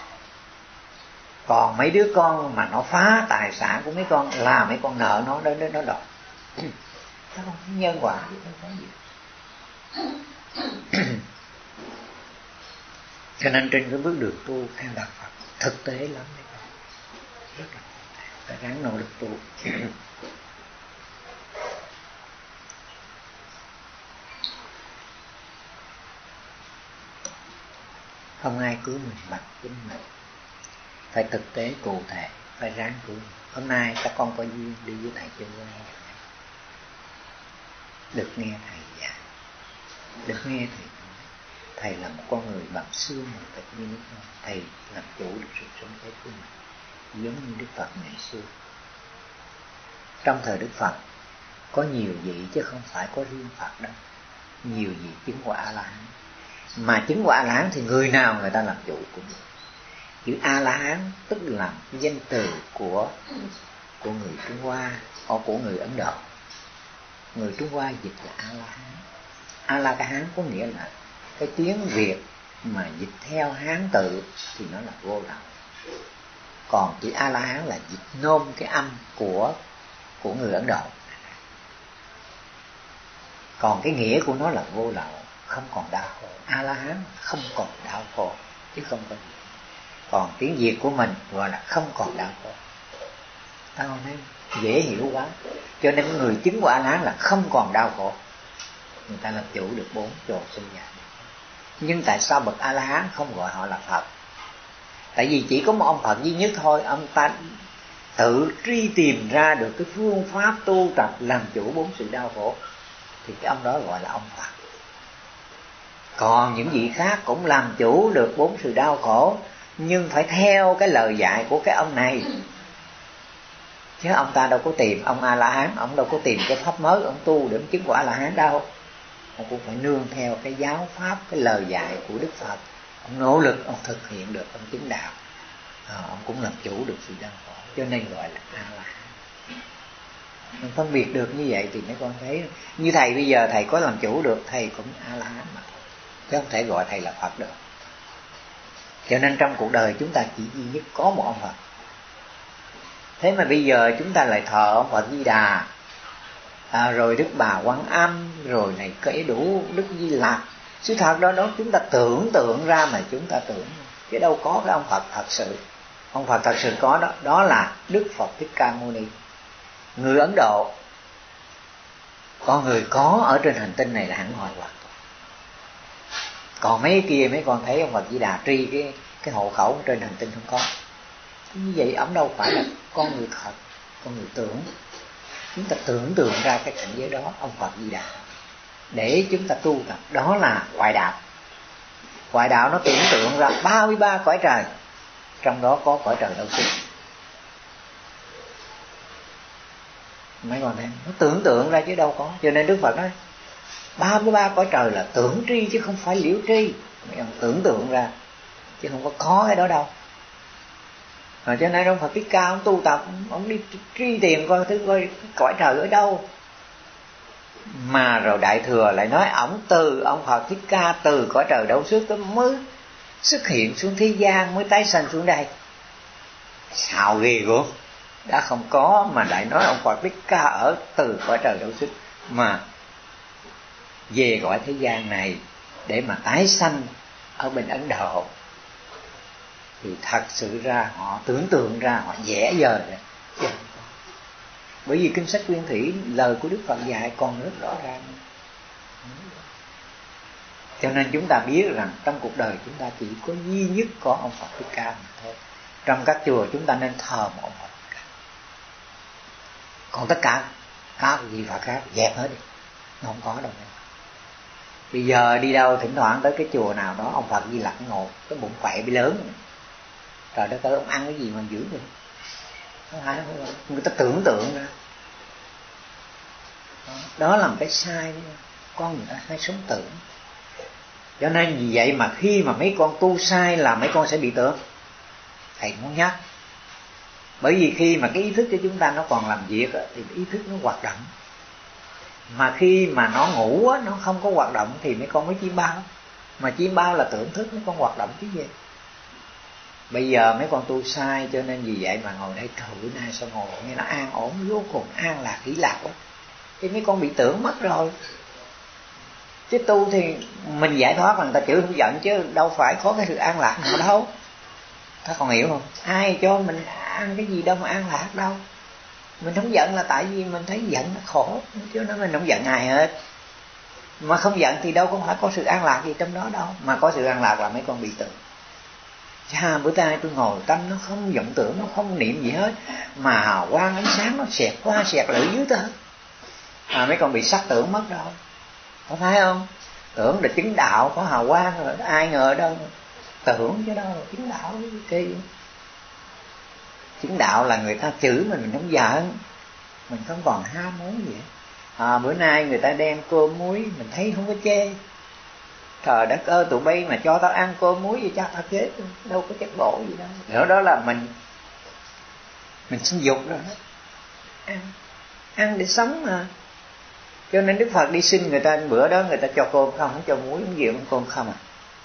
Còn mấy đứa con mà nó phá tài sản của mấy con là mấy con nợ nó đến đến nó đòi. Nó không có nhân quả, không có gì. Cho nên trên cái bước đường tu theo đạo Phật thực tế lắm đấy, rất là phải ráng nỗ lực tu. Không ai cứu mình bằng chính mình, phải thực tế cụ thể, phải ráng cứu. Hôm nay các con có duyên đi với thầy Chân Quang, được nghe thầy dạy, được nghe thầy nói. Thầy là một con người bằng xương bằng thịt như nước non. Thầy làm chủ được sự sống chết của mình, giống như Đức Phật ngày xưa. Trong thời Đức Phật có nhiều vị chứ không phải có riêng Phật đâu. Nhiều vị chứng quả A-la-hán. Mà chứng quả A-la-hán thì người nào người ta làm chủ cũng được. Chữ A-la-hán tức là danh từ của của người Trung Hoa hoặc của người Ấn Độ. người Trung Hoa dịch là A La Hán. A La Hán có nghĩa là cái tiếng Việt mà dịch theo Hán tự thì nó là vô lậu. Còn chữ A La Hán là dịch nôm cái âm của của người Ấn Độ. Còn cái nghĩa của nó là vô lậu, không còn đau khổ. A La Hán không còn đau khổ chứ không có gì. Còn tiếng Việt của mình gọi là không còn đau khổ. Tao nói dễ hiểu quá. Cho nên người chứng của A La Hán là không còn đau khổ. Người ta làm chủ được bốn chỗ sinh già. Nhưng tại sao bậc A La Hán không gọi họ là Phật? Tại vì chỉ có một ông Phật duy nhất thôi. Ông ta tự truy tìm ra được cái phương pháp tu tập làm chủ bốn sự đau khổ, thì cái ông đó gọi là ông Phật. Còn những vị khác cũng làm chủ được bốn sự đau khổ, nhưng phải theo cái lời dạy của cái ông này. Chứ ông ta đâu có tìm, ông A La Hán ông đâu có tìm cái pháp mới ông tu để ông chứng quả A La Hán đâu. Ông cũng phải nương theo cái giáo pháp, cái lời dạy của Đức Phật. Ông nỗ lực, ông thực hiện được, ông chứng đạo, à, ông cũng làm chủ được sự đau khổ, cho nên gọi là A La Hán. Mình phân biệt được như vậy thì mấy con thấy, như thầy bây giờ thầy có làm chủ được, thầy cũng A La Hán mà, chứ không thể gọi thầy là Phật được. Cho nên trong cuộc đời chúng ta chỉ duy nhất có một ông Phật. Thế mà bây giờ chúng ta lại thờ ông Phật Di Đà, à, rồi Đức Bà Quan Âm, rồi này kể đủ Đức Di Lặc. Sự thật đó, đó chúng ta tưởng tượng ra mà chúng ta tưởng, chứ đâu có cái ông Phật thật sự. Ông Phật thật sự có đó, đó là Đức Phật Thích Ca Mâu Ni, người Ấn Độ. Con người có ở trên hành tinh này là hẳn hoài hoàn toàn. Còn mấy kia mấy con thấy ông Phật Di Đà tri cái cái hộ khẩu trên hành tinh không có. Như vậy ông đâu phải là con người thật, con người tưởng. Chúng ta tưởng tượng ra cái cảnh giới đó, ông Phật Di Đà, để chúng ta tu tập. Đó là ngoại đạo. Ngoại đạo nó tưởng tượng ra ba mươi ba cõi trời, trong đó có cõi trời Đâu Xuất. Mấy con thấy nó tưởng tượng ra chứ đâu có. Cho nên Đức Phật nói ba mươi ba cõi trời là tưởng tri chứ không phải liễu tri. Mấy con tưởng tượng ra chứ không có có cái đó đâu. Rồi cho nên ông Phật Thích Ca ông tu tập, ông đi truy tìm coi thứ coi cõi trời ở đâu. Mà rồi Đại Thừa lại nói ổng từ ông Phật Thích Ca từ cõi trời Đâu Xuất tới mới xuất hiện xuống thế gian, mới tái sanh xuống đây. Sao ghê gớm, đã không có mà lại nói ông Phật Thích Ca ở từ cõi trời Đâu Xuất mà về cõi thế gian này để mà tái sanh ở bên Ấn Độ. Thì thật sự ra họ tưởng tượng ra, họ vẽ vời rồi. Bởi vì kinh sách Nguyên Thủy, lời của Đức Phật dạy còn rất rõ ràng. Cho nên chúng ta biết rằng trong cuộc đời chúng ta chỉ có duy nhất có ông Phật Thích Ca mà thôi. Trong các chùa chúng ta nên thờ một ông Phật Thích Ca. Còn tất cả các vị Phật khác dẹp hết đi, không có đâu. Bây giờ đi đâu thỉnh thoảng tới cái chùa nào đó ông Phật Di Lặc ngồi, cái bụng quậy bị lớn. Trời đất ơi, ông ăn cái gì mà dữ vậy? Người ta tưởng tượng ra. Đó là một cái sai. Con người ta hay sống tưởng. Cho nên vì vậy mà khi mà mấy con tu sai là mấy con sẽ bị tưởng. Thầy muốn nhắc. Bởi vì khi mà cái ý thức của chúng ta nó còn làm việc thì ý thức nó hoạt động. Mà khi mà nó ngủ nó không có hoạt động thì mấy con mới chiêm bao. Mà chiêm bao là tưởng thức, mấy con hoạt động chứ gì. Bây giờ mấy con tu sai cho nên vì vậy mà ngồi đây trời bữa nay sao ngồi nghe nó an ổn vô cùng, an lạc hỷ lạc quá. Thì mấy con bị tưởng mất rồi. Chứ tu thì mình giải thoát mà người ta chửi không giận, chứ đâu phải có cái sự an lạc nào đâu. Ta còn hiểu không? Ai cho mình ăn cái gì đâu mà an lạc đâu. Mình không giận là tại vì mình thấy giận nó khổ, chứ nó mình không giận ai hết. Mà không giận thì đâu có phải có sự an lạc gì trong đó đâu. Mà có sự an lạc là mấy con bị tưởng. Chà, bữa nay tôi ngồi tâm nó không vọng tưởng, nó không niệm gì hết, mà hào quang ánh sáng nó xẹt qua xẹt lại dưới tới. À, mấy con bị sắc tưởng mất đâu. Có phải không? Tưởng là chứng đạo có hào quang rồi, ai ngờ đâu. Tưởng chứ đâu, chứng đạo cái chứng đạo là người ta chửi mình, mình không giận, mình không còn ham muốn gì. À, bữa nay người ta đem cơm muối, mình thấy không có chê. Trời đất ơi, tụi bay mà cho tao ăn cơm muối gì chắc tao chết, đâu có chất bổ gì đâu. Đó, đó là mình mình sinh dục rồi đó. Ăn, ăn để sống mà. Cho nên Đức Phật đi xin người ta, bữa đó người ta cho cơm không, không cho muối uống rượu, cơm không à.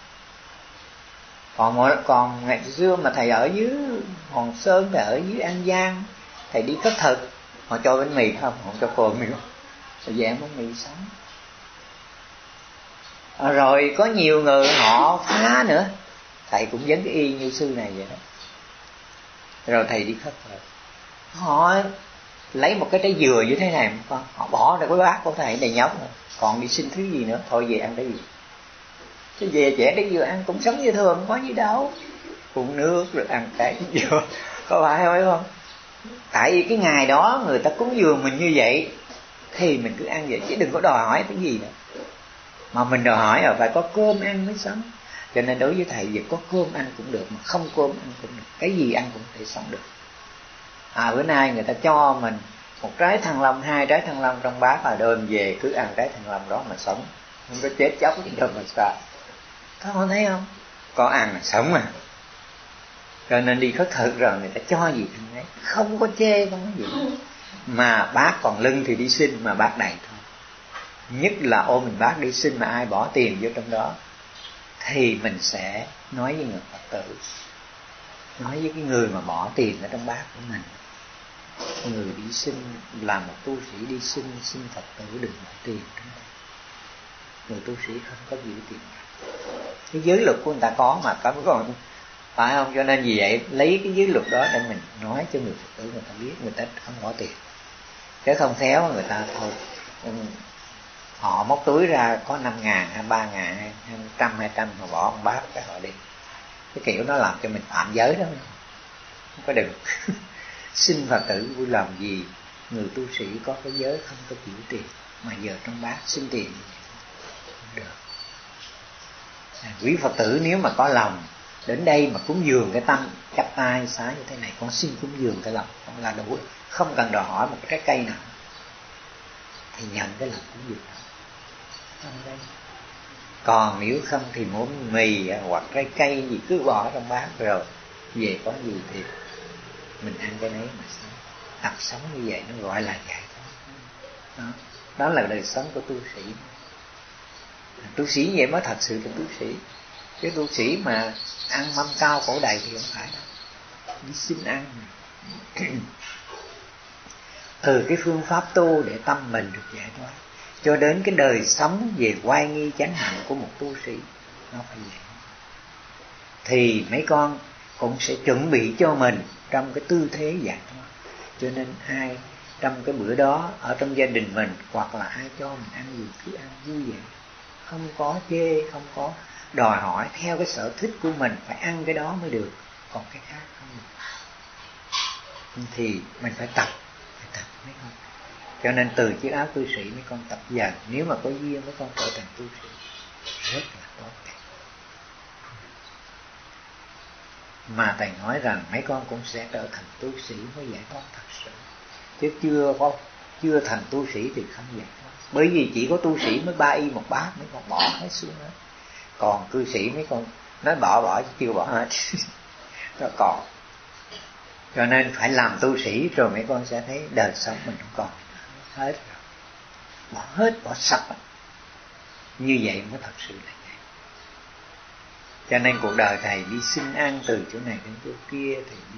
Còn mỗi, còn ngày xưa mà thầy ở dưới Hòn Sơn, thầy ở dưới An Giang, thầy đi khất thực, họ cho bánh mì không, họ cho cơm nữa, rồi về ăn bánh mì sống. À, rồi có nhiều người họ phá nữa, thầy cũng giống cái y như sư này vậy đó. Rồi thầy đi khất thực, họ lấy một cái trái dừa như thế này, con họ bỏ ra cái bát của thầy đầy nhóc rồi. Còn đi xin thứ gì nữa, thôi về ăn cái gì. Chứ về trẻ trái dừa ăn cũng sống như thường, không có gì đâu. Uống nước rồi ăn cái dừa, có phải không? không? Tại vì cái ngày đó người ta cúng dường mình như vậy, thì mình cứ ăn vậy, chứ đừng có đòi hỏi cái gì nữa. Mà mình đòi hỏi là phải có cơm ăn mới sống. Cho nên đối với thầy, việc có cơm ăn cũng được, mà không cơm ăn cũng được, cái gì ăn cũng thể sống được. À, bữa nay người ta cho mình một trái thăng long, hai trái thăng long trong bát, là đơm về cứ ăn trái thăng long đó mà sống, không có chết chóc gì đâu mà sao. Các con thấy không? Có ăn là sống mà. Cho nên đi khất thực rồi người ta cho gì ăn đấy, không có chê, không có gì. Mà bát còn lưng thì đi xin, mà bát đầy thôi. Nhất là ôm mình bát đi xin mà ai bỏ tiền vô trong đó, thì mình sẽ nói với người Phật tử, nói với cái người mà bỏ tiền ở trong bát của mình, người đi xin, là một tu sĩ đi xin, xin Phật tử đừng bỏ tiền trong đó. Người tu sĩ không có giữ tiền. Cái giới luật của người ta có mà, có còn phải không? Cho nên vì vậy lấy cái giới luật đó để mình nói cho người Phật tử người ta biết, người ta không bỏ tiền. Chứ không khéo người ta thôi, họ móc túi ra có năm ngàn hay ba ngàn hay trăm hai trăm, họ bỏ một bát cái họ đi. Cái kiểu nó làm cho mình phạm giới đó, không có đừng. Xin Phật tử vui lòng gì người tu sĩ có cái giới không có chịu tiền, mà giờ trong bát xin tiền không được. À, quý Phật tử nếu mà có lòng đến đây mà cúng dường cái tâm chắp tay xá như thế này, con xin cúng dường cái lòng con là đủ, không cần đòi hỏi một cái trái cây nào, thì nhận cái lòng cúng dường đó. Đây. Còn nếu không thì muốn mì hoặc trái cây gì cứ bỏ trong bát, rồi về có gì thì mình ăn cái đấy mà sống. Thật sống như vậy nó gọi là giải thoát. Đó. Đó là đời sống của tu sĩ. Tu sĩ vậy mới thật sự là tu sĩ. Cái tu sĩ mà ăn mâm cao cổ đầy thì không phải đâu. Đi xin ăn. Từ cái phương pháp tu để tâm mình được giải thoát, cho đến cái đời sống về oai nghi chánh hạnh của một tu sĩ, nó phải vậy. Thì mấy con cũng sẽ chuẩn bị cho mình trong cái tư thế giải thoát. Cho nên ai trong cái bữa đó ở trong gia đình mình, hoặc là ai cho mình ăn gì cứ ăn vui vậy, không có chê, không có đòi hỏi theo cái sở thích của mình phải ăn cái đó mới được, còn cái khác không được. Thì mình phải tập, phải tập mấy con. Cho nên từ chiếc áo cư sĩ mấy con tập dần, nếu mà có duyên mấy con trở thành tu sĩ rất là tốt. Mà thầy nói rằng mấy con cũng sẽ trở thành tu sĩ mới giải thoát thật sự, chứ chưa có chưa thành tu sĩ thì không giải thoát. Bởi vì chỉ có tu sĩ mới ba y một bát, mấy con bỏ hết xuống hết. Còn cư sĩ mấy con nói bỏ bỏ chứ chưa bỏ hết. Nó còn. Cho nên phải làm tu sĩ rồi mấy con sẽ thấy đời sống mình không còn hết rồi. Bỏ hết, bỏ sạch. Như vậy mới thật sự là vậy. Cho nên cuộc đời thầy đi xin ăn từ chỗ này đến chỗ kia, thầy biết.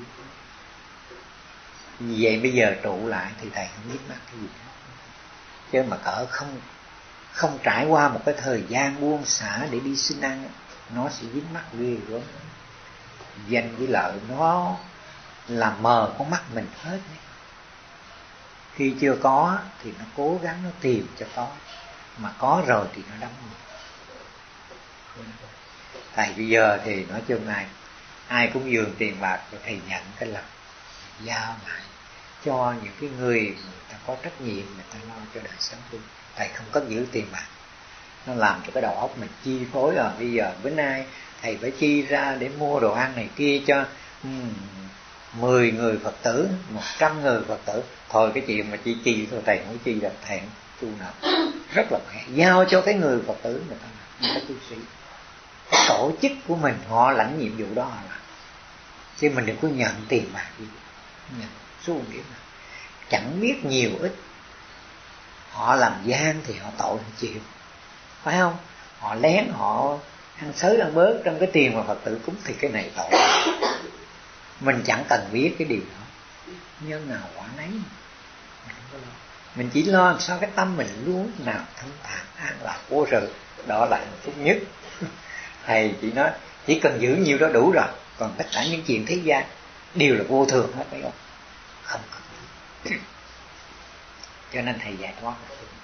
Vì vậy bây giờ trụ lại thì thầy không biết mắc cái gì hết. Chứ mà cỡ không không trải qua một cái thời gian buông xả để đi xin ăn, nó sẽ dính mắc ghê gớm. Danh với lợi nó làm mờ con mắt mình hết. Khi chưa có thì nó cố gắng nó tìm cho có, mà có rồi thì nó đóng mình. Thầy bây giờ thì nói chung ai ai cũng dường tiền bạc rồi thầy nhận cái lòng giao lại cho những cái người người ta có trách nhiệm, người ta lo cho đời sống tu. Thầy không có giữ tiền bạc, nó làm cho cái đầu óc mình chi phối. Rồi bây giờ bữa nay thầy phải chi ra để mua đồ ăn này kia cho um, mười người Phật tử, một trăm người Phật tử. Thôi cái chuyện mà chi chi thôi thầy không chi đâu, thầy không tu nào. Rất là khỏe, giao cho cái người Phật tử người ta làm, người ta tu sĩ. Cái tổ chức của mình họ lãnh nhiệm vụ đó họ làm, chứ mình đừng có nhận tiền bạc gì, nhận số điểm nào. Chẳng biết nhiều ít, họ làm gian thì họ tội họ chịu, phải không? Họ lén họ ăn xới ăn bớt trong cái tiền mà Phật tử cúng thì cái này tội. Mình chẳng cần biết cái điều đó, nhân nào quả nấy. Mình chỉ lo làm sao cái tâm mình luôn nào thanh thản an lạc vô sự, đó là hạnh phúc nhất. Thầy chỉ nói chỉ cần giữ nhiêu đó đủ rồi, còn tất cả những chuyện thế gian đều là vô thường hết, phải không? Không cần. Cho nên thầy giải thoát.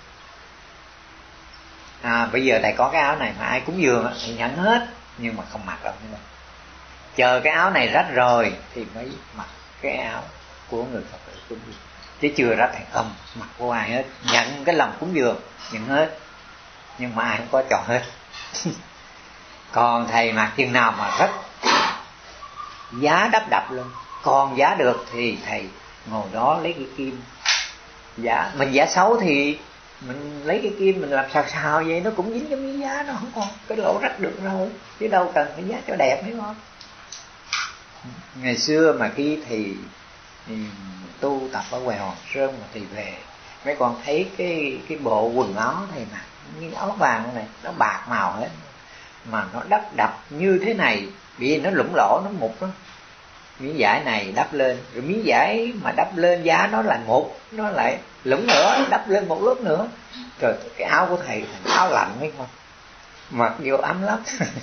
À, bây giờ thầy có cái áo này mà ai cúng dường thì nhận hết, nhưng mà không mặc đâu. Chờ cái áo này rách rồi thì mới mặc cái áo của người Phật tử cúng dường. Chứ chưa rách thì không mặc của ai hết. Nhận cái lòng cúng dường, nhận hết, nhưng mà ai không có chọn hết. Còn thầy mặc chừng nào mà rách, giá đắp đập luôn, còn giá được thì thầy ngồi đó lấy cái kim giá. Mình giá xấu thì mình lấy cái kim mình làm xào xào vậy, nó cũng dính cái miếng giá, nó không còn cái lỗ rách được rồi, chứ đâu cần phải giá cho đẹp, phải không? Ngày xưa mà khi thì, thì tu tập ở ngoài Hòn Sơn mà thì về, mấy con thấy cái cái bộ quần áo thầy mặc như áo vàng này, nó bạc màu hết, mà nó đắp đập như thế này, vì nó lủng lỗ, nó mục đó. Miếng vải này đắp lên, rồi miếng vải mà đắp lên giá nó lại mục, nó lại lủng nữa, đắp lên một lớp nữa. Trời, cái áo của thầy thành áo lạnh mấy con, mặc vô ấm lắm.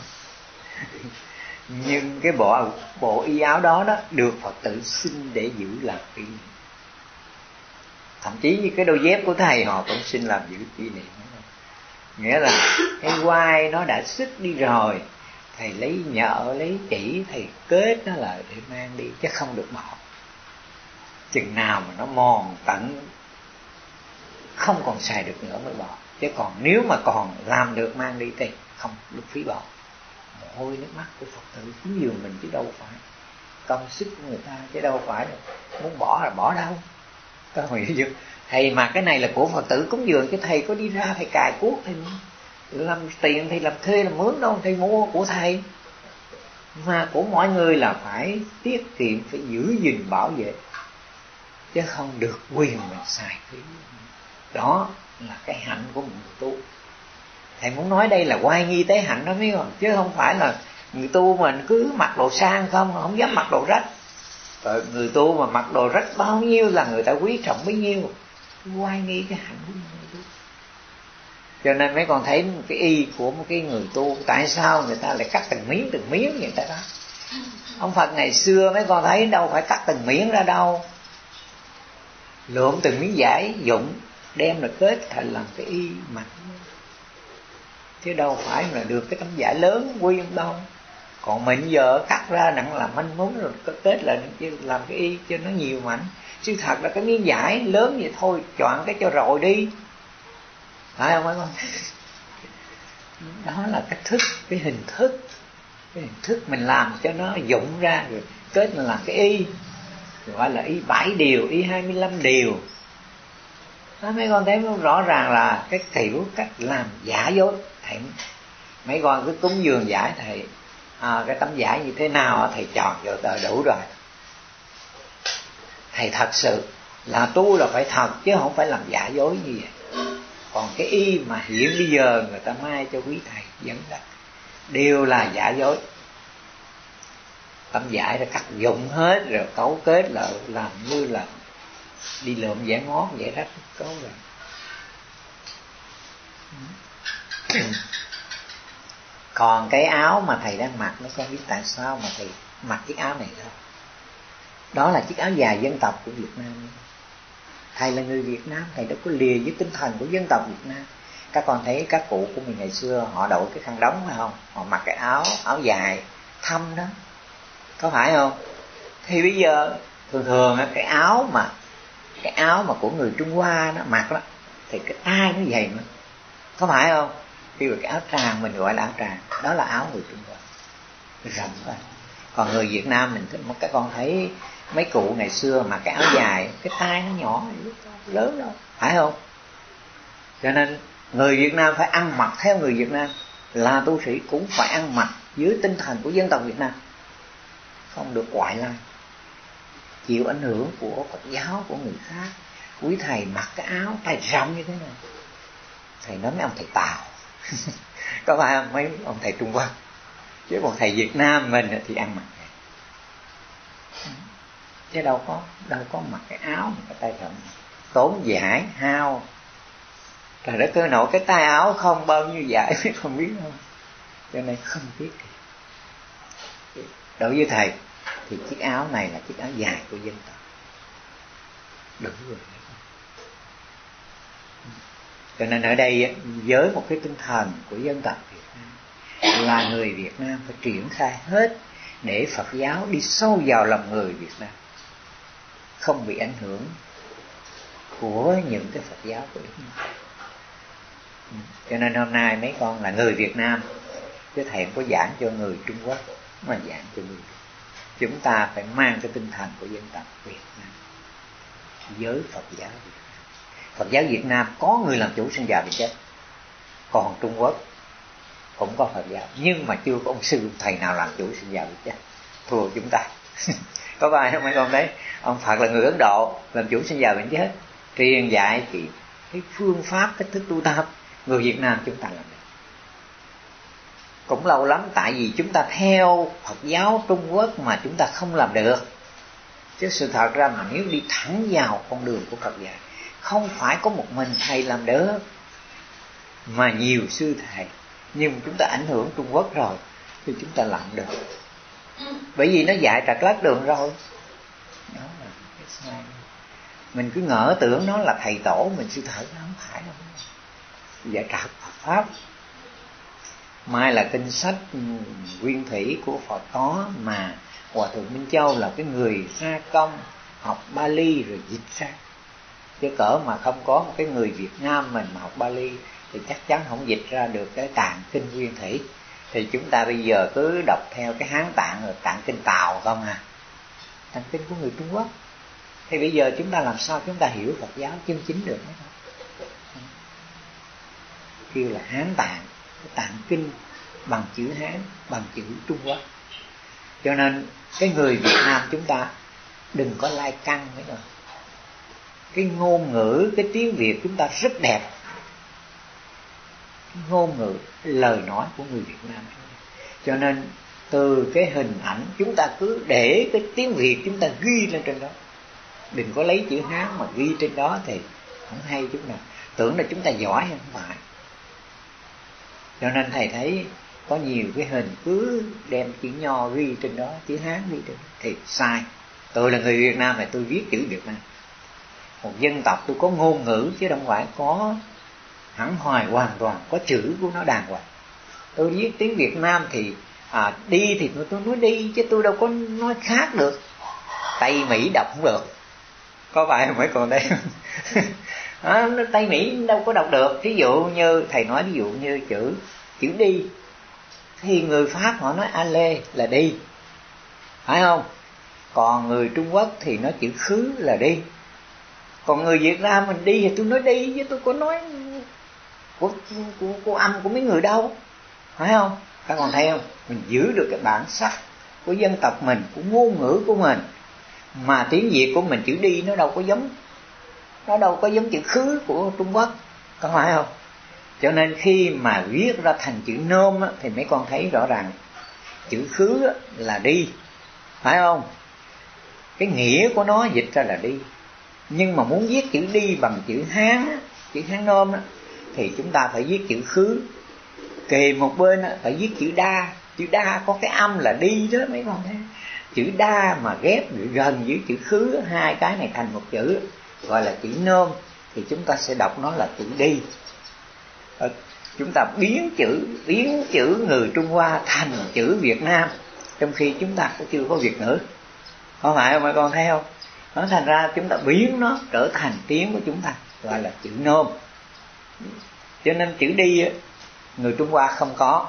Nhưng cái bộ bộ y áo đó đó được Phật tử xin để giữ làm kỷ niệm. Thậm chí như cái đôi dép của thầy họ cũng xin làm giữ kỷ niệm. Nghĩa là cái quai nó đã xích đi rồi, thầy lấy nhợ lấy chỉ thầy kết nó lại để mang đi, chứ không được bỏ. Chừng nào mà nó mòn tận không còn xài được nữa mới bỏ, chứ còn nếu mà còn làm được mang đi thì không được phí bỏ. Mồ hôi nước mắt của Phật tử cúng dường mình, chứ đâu phải công sức của người ta, chứ đâu phải muốn bỏ là bỏ đâu. Có hiểu chưa? Thầy mà cái này là của Phật tử cúng dường, chứ thầy có đi ra thầy cài cuốc thầy làm tiền thì làm thuê làm mướn đâu, thầy mua của thầy. Mà của mọi người là phải tiết kiệm, phải giữ gìn bảo vệ, chứ không được quyền mình xài phí. Đó là cái hạnh của một người tu. Thầy muốn nói đây là oai nghi tế hạnh đó, biết không? Chứ không phải là người tu mình cứ mặc đồ sang không, không dám mặc đồ rách. Rồi người tu mà mặc đồ rách bao nhiêu là người ta quý trọng bấy nhiêu. Oai nghi cái hạnh của người tu. Cho nên mấy con thấy cái y của một cái người tu, tại sao người ta lại cắt từng miếng từng miếng vậy ta đó? Ông Phật ngày xưa mấy con thấy đâu phải cắt từng miếng ra đâu, lượm từng miếng vải dụng đem rồi kết thành làm cái y mặc, chứ đâu phải là được cái tấm vải lớn nguyên đâu. Còn mình giờ cắt ra nặng làm manh mún rồi kết lại làm cái y cho nó nhiều mảnh. Chứ thật là cái miếng vải lớn vậy thôi, chọn cái cho rồi đi, phải không mấy con? Đó là cách thức, cái hình thức, cái hình thức mình làm cho nó dụng ra rồi kết mình làm cái y, gọi là y bảy điều, y hai mươi lăm điều. Đó, mấy con thấy rõ ràng là cái kiểu cách làm giả dối. Thầy, mấy con cứ cúng dường giải thầy, à, cái tấm giải như thế nào thầy chọn vô tờ đủ rồi. Thầy thật sự là tu là phải thật, chứ không phải làm giả dối như vậy. Còn cái y mà hiện bây giờ người ta mai cho quý thầy dẫn ra đều là giả dối. Tấm giải đã cắt dụng hết rồi cấu kết lại làm như là đi lượm vải ngót vậy đó, cấu rồi. Còn cái áo mà thầy đang mặc, mấy con biết tại sao mà thầy mặc chiếc áo này không? Đó là chiếc áo dài dân tộc của Việt Nam. Thầy là người Việt Nam, thầy đã có lìa với tinh thần của dân tộc Việt Nam. Các con thấy các cụ của mình ngày xưa họ đội cái khăn đóng phải không? Họ mặc cái áo áo dài thâm đó, có phải không? Thì bây giờ thường thường cái áo mà cái áo mà của người Trung Hoa nó mặc đó, thì cái tay nó dày mà, có phải không? Khi mà cái áo tràng mình gọi là áo tràng, đó là áo người Trung Hoa rộng thôi. Còn người Việt Nam mình, các con thấy mấy cụ ngày xưa mà cái áo dài, cái tay nó nhỏ lớn đâu, phải không? Cho nên người Việt Nam phải ăn mặc theo người Việt Nam, là tu sĩ cũng phải ăn mặc dưới tinh thần của dân tộc Việt Nam, không được ngoại lai, chịu ảnh hưởng của Phật giáo của người khác, quý thầy mặc cái áo tay rộng như thế này, thầy nói mấy ông thầy Tàu có phải không? Mấy ông thầy Trung Quốc, chứ còn thầy Việt Nam mình thì ăn mặc này, chứ đâu có đâu có mặc cái áo cái tay rộng, tốn vải hao. Trời đất ơi, nổi cái tay áo không bao nhiêu vải không biết không, cho nên không biết. Đối với thầy thì chiếc áo này là chiếc áo dài của dân tộc, đúng rồi. Cho nên ở đây với một cái tinh thần của dân tộc Việt Nam là người Việt Nam phải triển khai hết để Phật giáo đi sâu vào lòng người Việt Nam, không bị ảnh hưởng của những cái Phật giáo của đất nước. Cho nên hôm nay mấy con là người Việt Nam, chứ thầy không có giảng cho người Trung Quốc mà giảng cho người Việt. Chúng ta phải mang cái tinh thần của dân tộc Việt Nam với Phật giáo Việt Nam. Phật giáo Việt Nam có người làm chủ sinh già bệnh chết, còn Trung Quốc cũng có Phật giáo nhưng mà chưa có ông sư thầy nào làm chủ sinh già bệnh chết, thua chúng ta. Có phải không mấy con đấy? Ông Phật là người Ấn Độ làm chủ sinh già bệnh chết, truyền dạy thì cái phương pháp cách thức tu tập. Người Việt Nam chúng ta làm được cũng lâu lắm, tại vì chúng ta theo Phật giáo Trung Quốc mà chúng ta không làm được. Chứ sự thật ra mà nếu đi thẳng vào con đường của Phật dạy, không phải có một mình thầy làm được, mà nhiều sư thầy. Nhưng chúng ta ảnh hưởng Trung Quốc rồi thì chúng ta làm được, bởi vì nó dạy trật lất đường rồi. Đó là cái sai. Mình cứ ngỡ tưởng nó là thầy tổ mình, sư thở nó không phải đâu, dạy trật Phật pháp. Mai là kinh sách nguyên thủy của Phật có, mà Hòa Thượng Minh Châu là cái người ra công học Bali rồi dịch ra. Chứ cỡ mà không có một cái người Việt Nam mình mà học Bali thì chắc chắn không dịch ra được cái Tạng kinh nguyên thủy. Thì chúng ta bây giờ cứ đọc theo cái Hán Tạng rồi Tạng kinh Tàu không à, Tạng kinh của người Trung Quốc. Thì bây giờ chúng ta làm sao chúng ta hiểu Phật giáo chân chính được đó? Kêu là Hán Tạng, cái Tạng kinh bằng chữ Hán, bằng chữ Trung Quốc. Cho nên cái người Việt Nam chúng ta đừng có lai căng nữa rồi. Cái ngôn ngữ, cái tiếng Việt chúng ta rất đẹp. Cái ngôn ngữ, cái lời nói của người Việt Nam. Cho nên từ cái hình ảnh chúng ta cứ để cái tiếng Việt chúng ta ghi lên trên đó. Đừng có lấy chữ Hán mà ghi trên đó thì không hay chút nào. Tưởng là chúng ta giỏi hay không phải. Cho nên thầy thấy có nhiều cái hình cứ đem chữ Nho ghi trên đó, chữ Hán ghi trên đó thì sai. Tôi là người Việt Nam thì tôi viết chữ Việt Nam. Một dân tộc tôi có ngôn ngữ chứ không phải có hẳn hoài hoàn toàn có chữ của nó đàng hoàng. Tôi viết tiếng Việt Nam thì à, đi thì tôi nói đi chứ tôi đâu có nói khác được. Tây Mỹ đọc không được, có phải không mấy con đây? À, Tây Mỹ đâu có đọc được. Ví dụ như thầy nói, ví dụ như chữ chữ đi thì người Pháp họ nói aller là đi, phải không? Còn người Trung Quốc thì nói chữ khứ là đi. Còn người Việt Nam mình đi thì tôi nói đi chứ tôi có nói của, của, của âm của mấy người đâu, phải không? Các con thấy không? Mình giữ được cái bản sắc của dân tộc mình, của ngôn ngữ của mình. Mà tiếng Việt của mình chữ đi nó đâu có giống, nó đâu có giống chữ khứ của Trung Quốc, có phải không? Cho nên khi mà viết ra thành chữ nôm á, thì mấy con thấy rõ ràng chữ khứ á, là đi, phải không? Cái nghĩa của nó dịch ra là đi. Nhưng mà muốn viết chữ đi bằng chữ Hán á, chữ Hán nôm á, thì chúng ta phải viết chữ khứ. Kề một bên á, phải viết chữ đa. Chữ đa có cái âm là đi đó mấy con thấy. Chữ đa mà ghép gần với chữ khứ, hai cái này thành một chữ gọi là chữ nôm, thì chúng ta sẽ đọc nó là chữ đi. Chúng ta biến chữ biến chữ người Trung Hoa thành chữ Việt Nam, trong khi chúng ta cũng chưa có Việt ngữ, không phải không mấy con thấy không? Nó thành ra chúng ta biến nó trở thành tiếng của chúng ta gọi là chữ nôm. Cho nên chữ đi người Trung Hoa không có,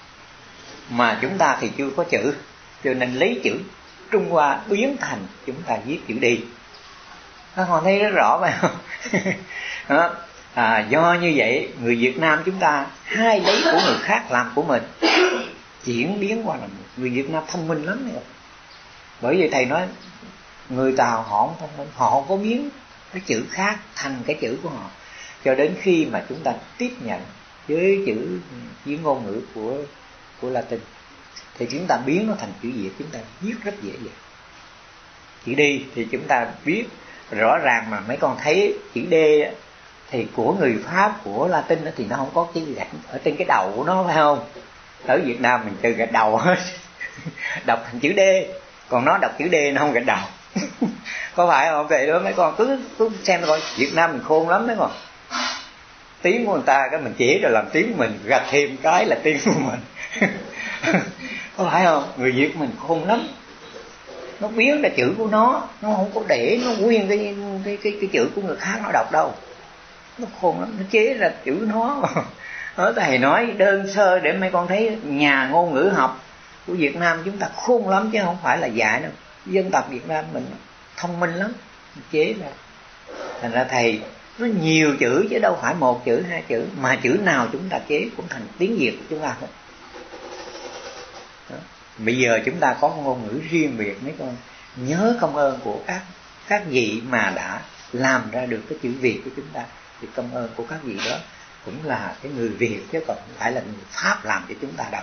mà chúng ta thì chưa có chữ, cho nên lấy chữ Trung Hoa biến thành chúng ta viết chữ đi. Các con thấy rất rõ phải không? Đó. À, do như vậy người Việt Nam chúng ta hay lấy của người khác làm của mình, chuyển biến qua là người Việt Nam thông minh lắm rồi. Bởi vì thầy nói người Tàu họ không thông minh, họ không có biến cái chữ khác thành cái chữ của họ, cho đến khi mà chúng ta tiếp nhận với chữ với ngôn ngữ của của Latin thì chúng ta biến nó thành chữ Việt, chúng ta viết rất dễ dàng. Chữ D thì chúng ta viết rõ ràng, mà mấy con thấy chữ D thì của người Pháp, của Latin thì nó không có cái gạch ở trên cái đầu của nó, phải không? Ở Việt Nam mình trừ gạch đầu hết đọc thành chữ D, còn nó đọc chữ D nó không gạch đầu có phải không? Vậy đó mấy con cứ cứ xem coi, Việt Nam mình khôn lắm mấy con. Tiếng của người ta cái mình chỉ rồi làm tiếng của mình, gạch thêm cái là tiếng của mình có phải không? Người Việt mình khôn lắm, nó biến ra chữ của nó, nó không có để nó nguyên cái cái cái, cái chữ của người khác nó đọc đâu. Nó khôn lắm, nó chế ra chữ nó ở thầy nói đơn sơ để mấy con thấy nhà ngôn ngữ học của Việt Nam chúng ta khôn lắm, chứ không phải là dại đâu. Dân tộc Việt Nam mình thông minh lắm, chế ra. Thành ra thầy nó nhiều chữ chứ đâu phải một chữ hai chữ, mà chữ nào chúng ta chế cũng thành tiếng Việt của chúng ta thôi. Đó. Bây giờ chúng ta có ngôn ngữ riêng biệt, mấy con nhớ công ơn của các các vị mà đã làm ra được cái chữ Việt của chúng ta, thì công ơn của các vị đó cũng là cái người Việt chứ còn không phải là người Pháp làm cho chúng ta đâu.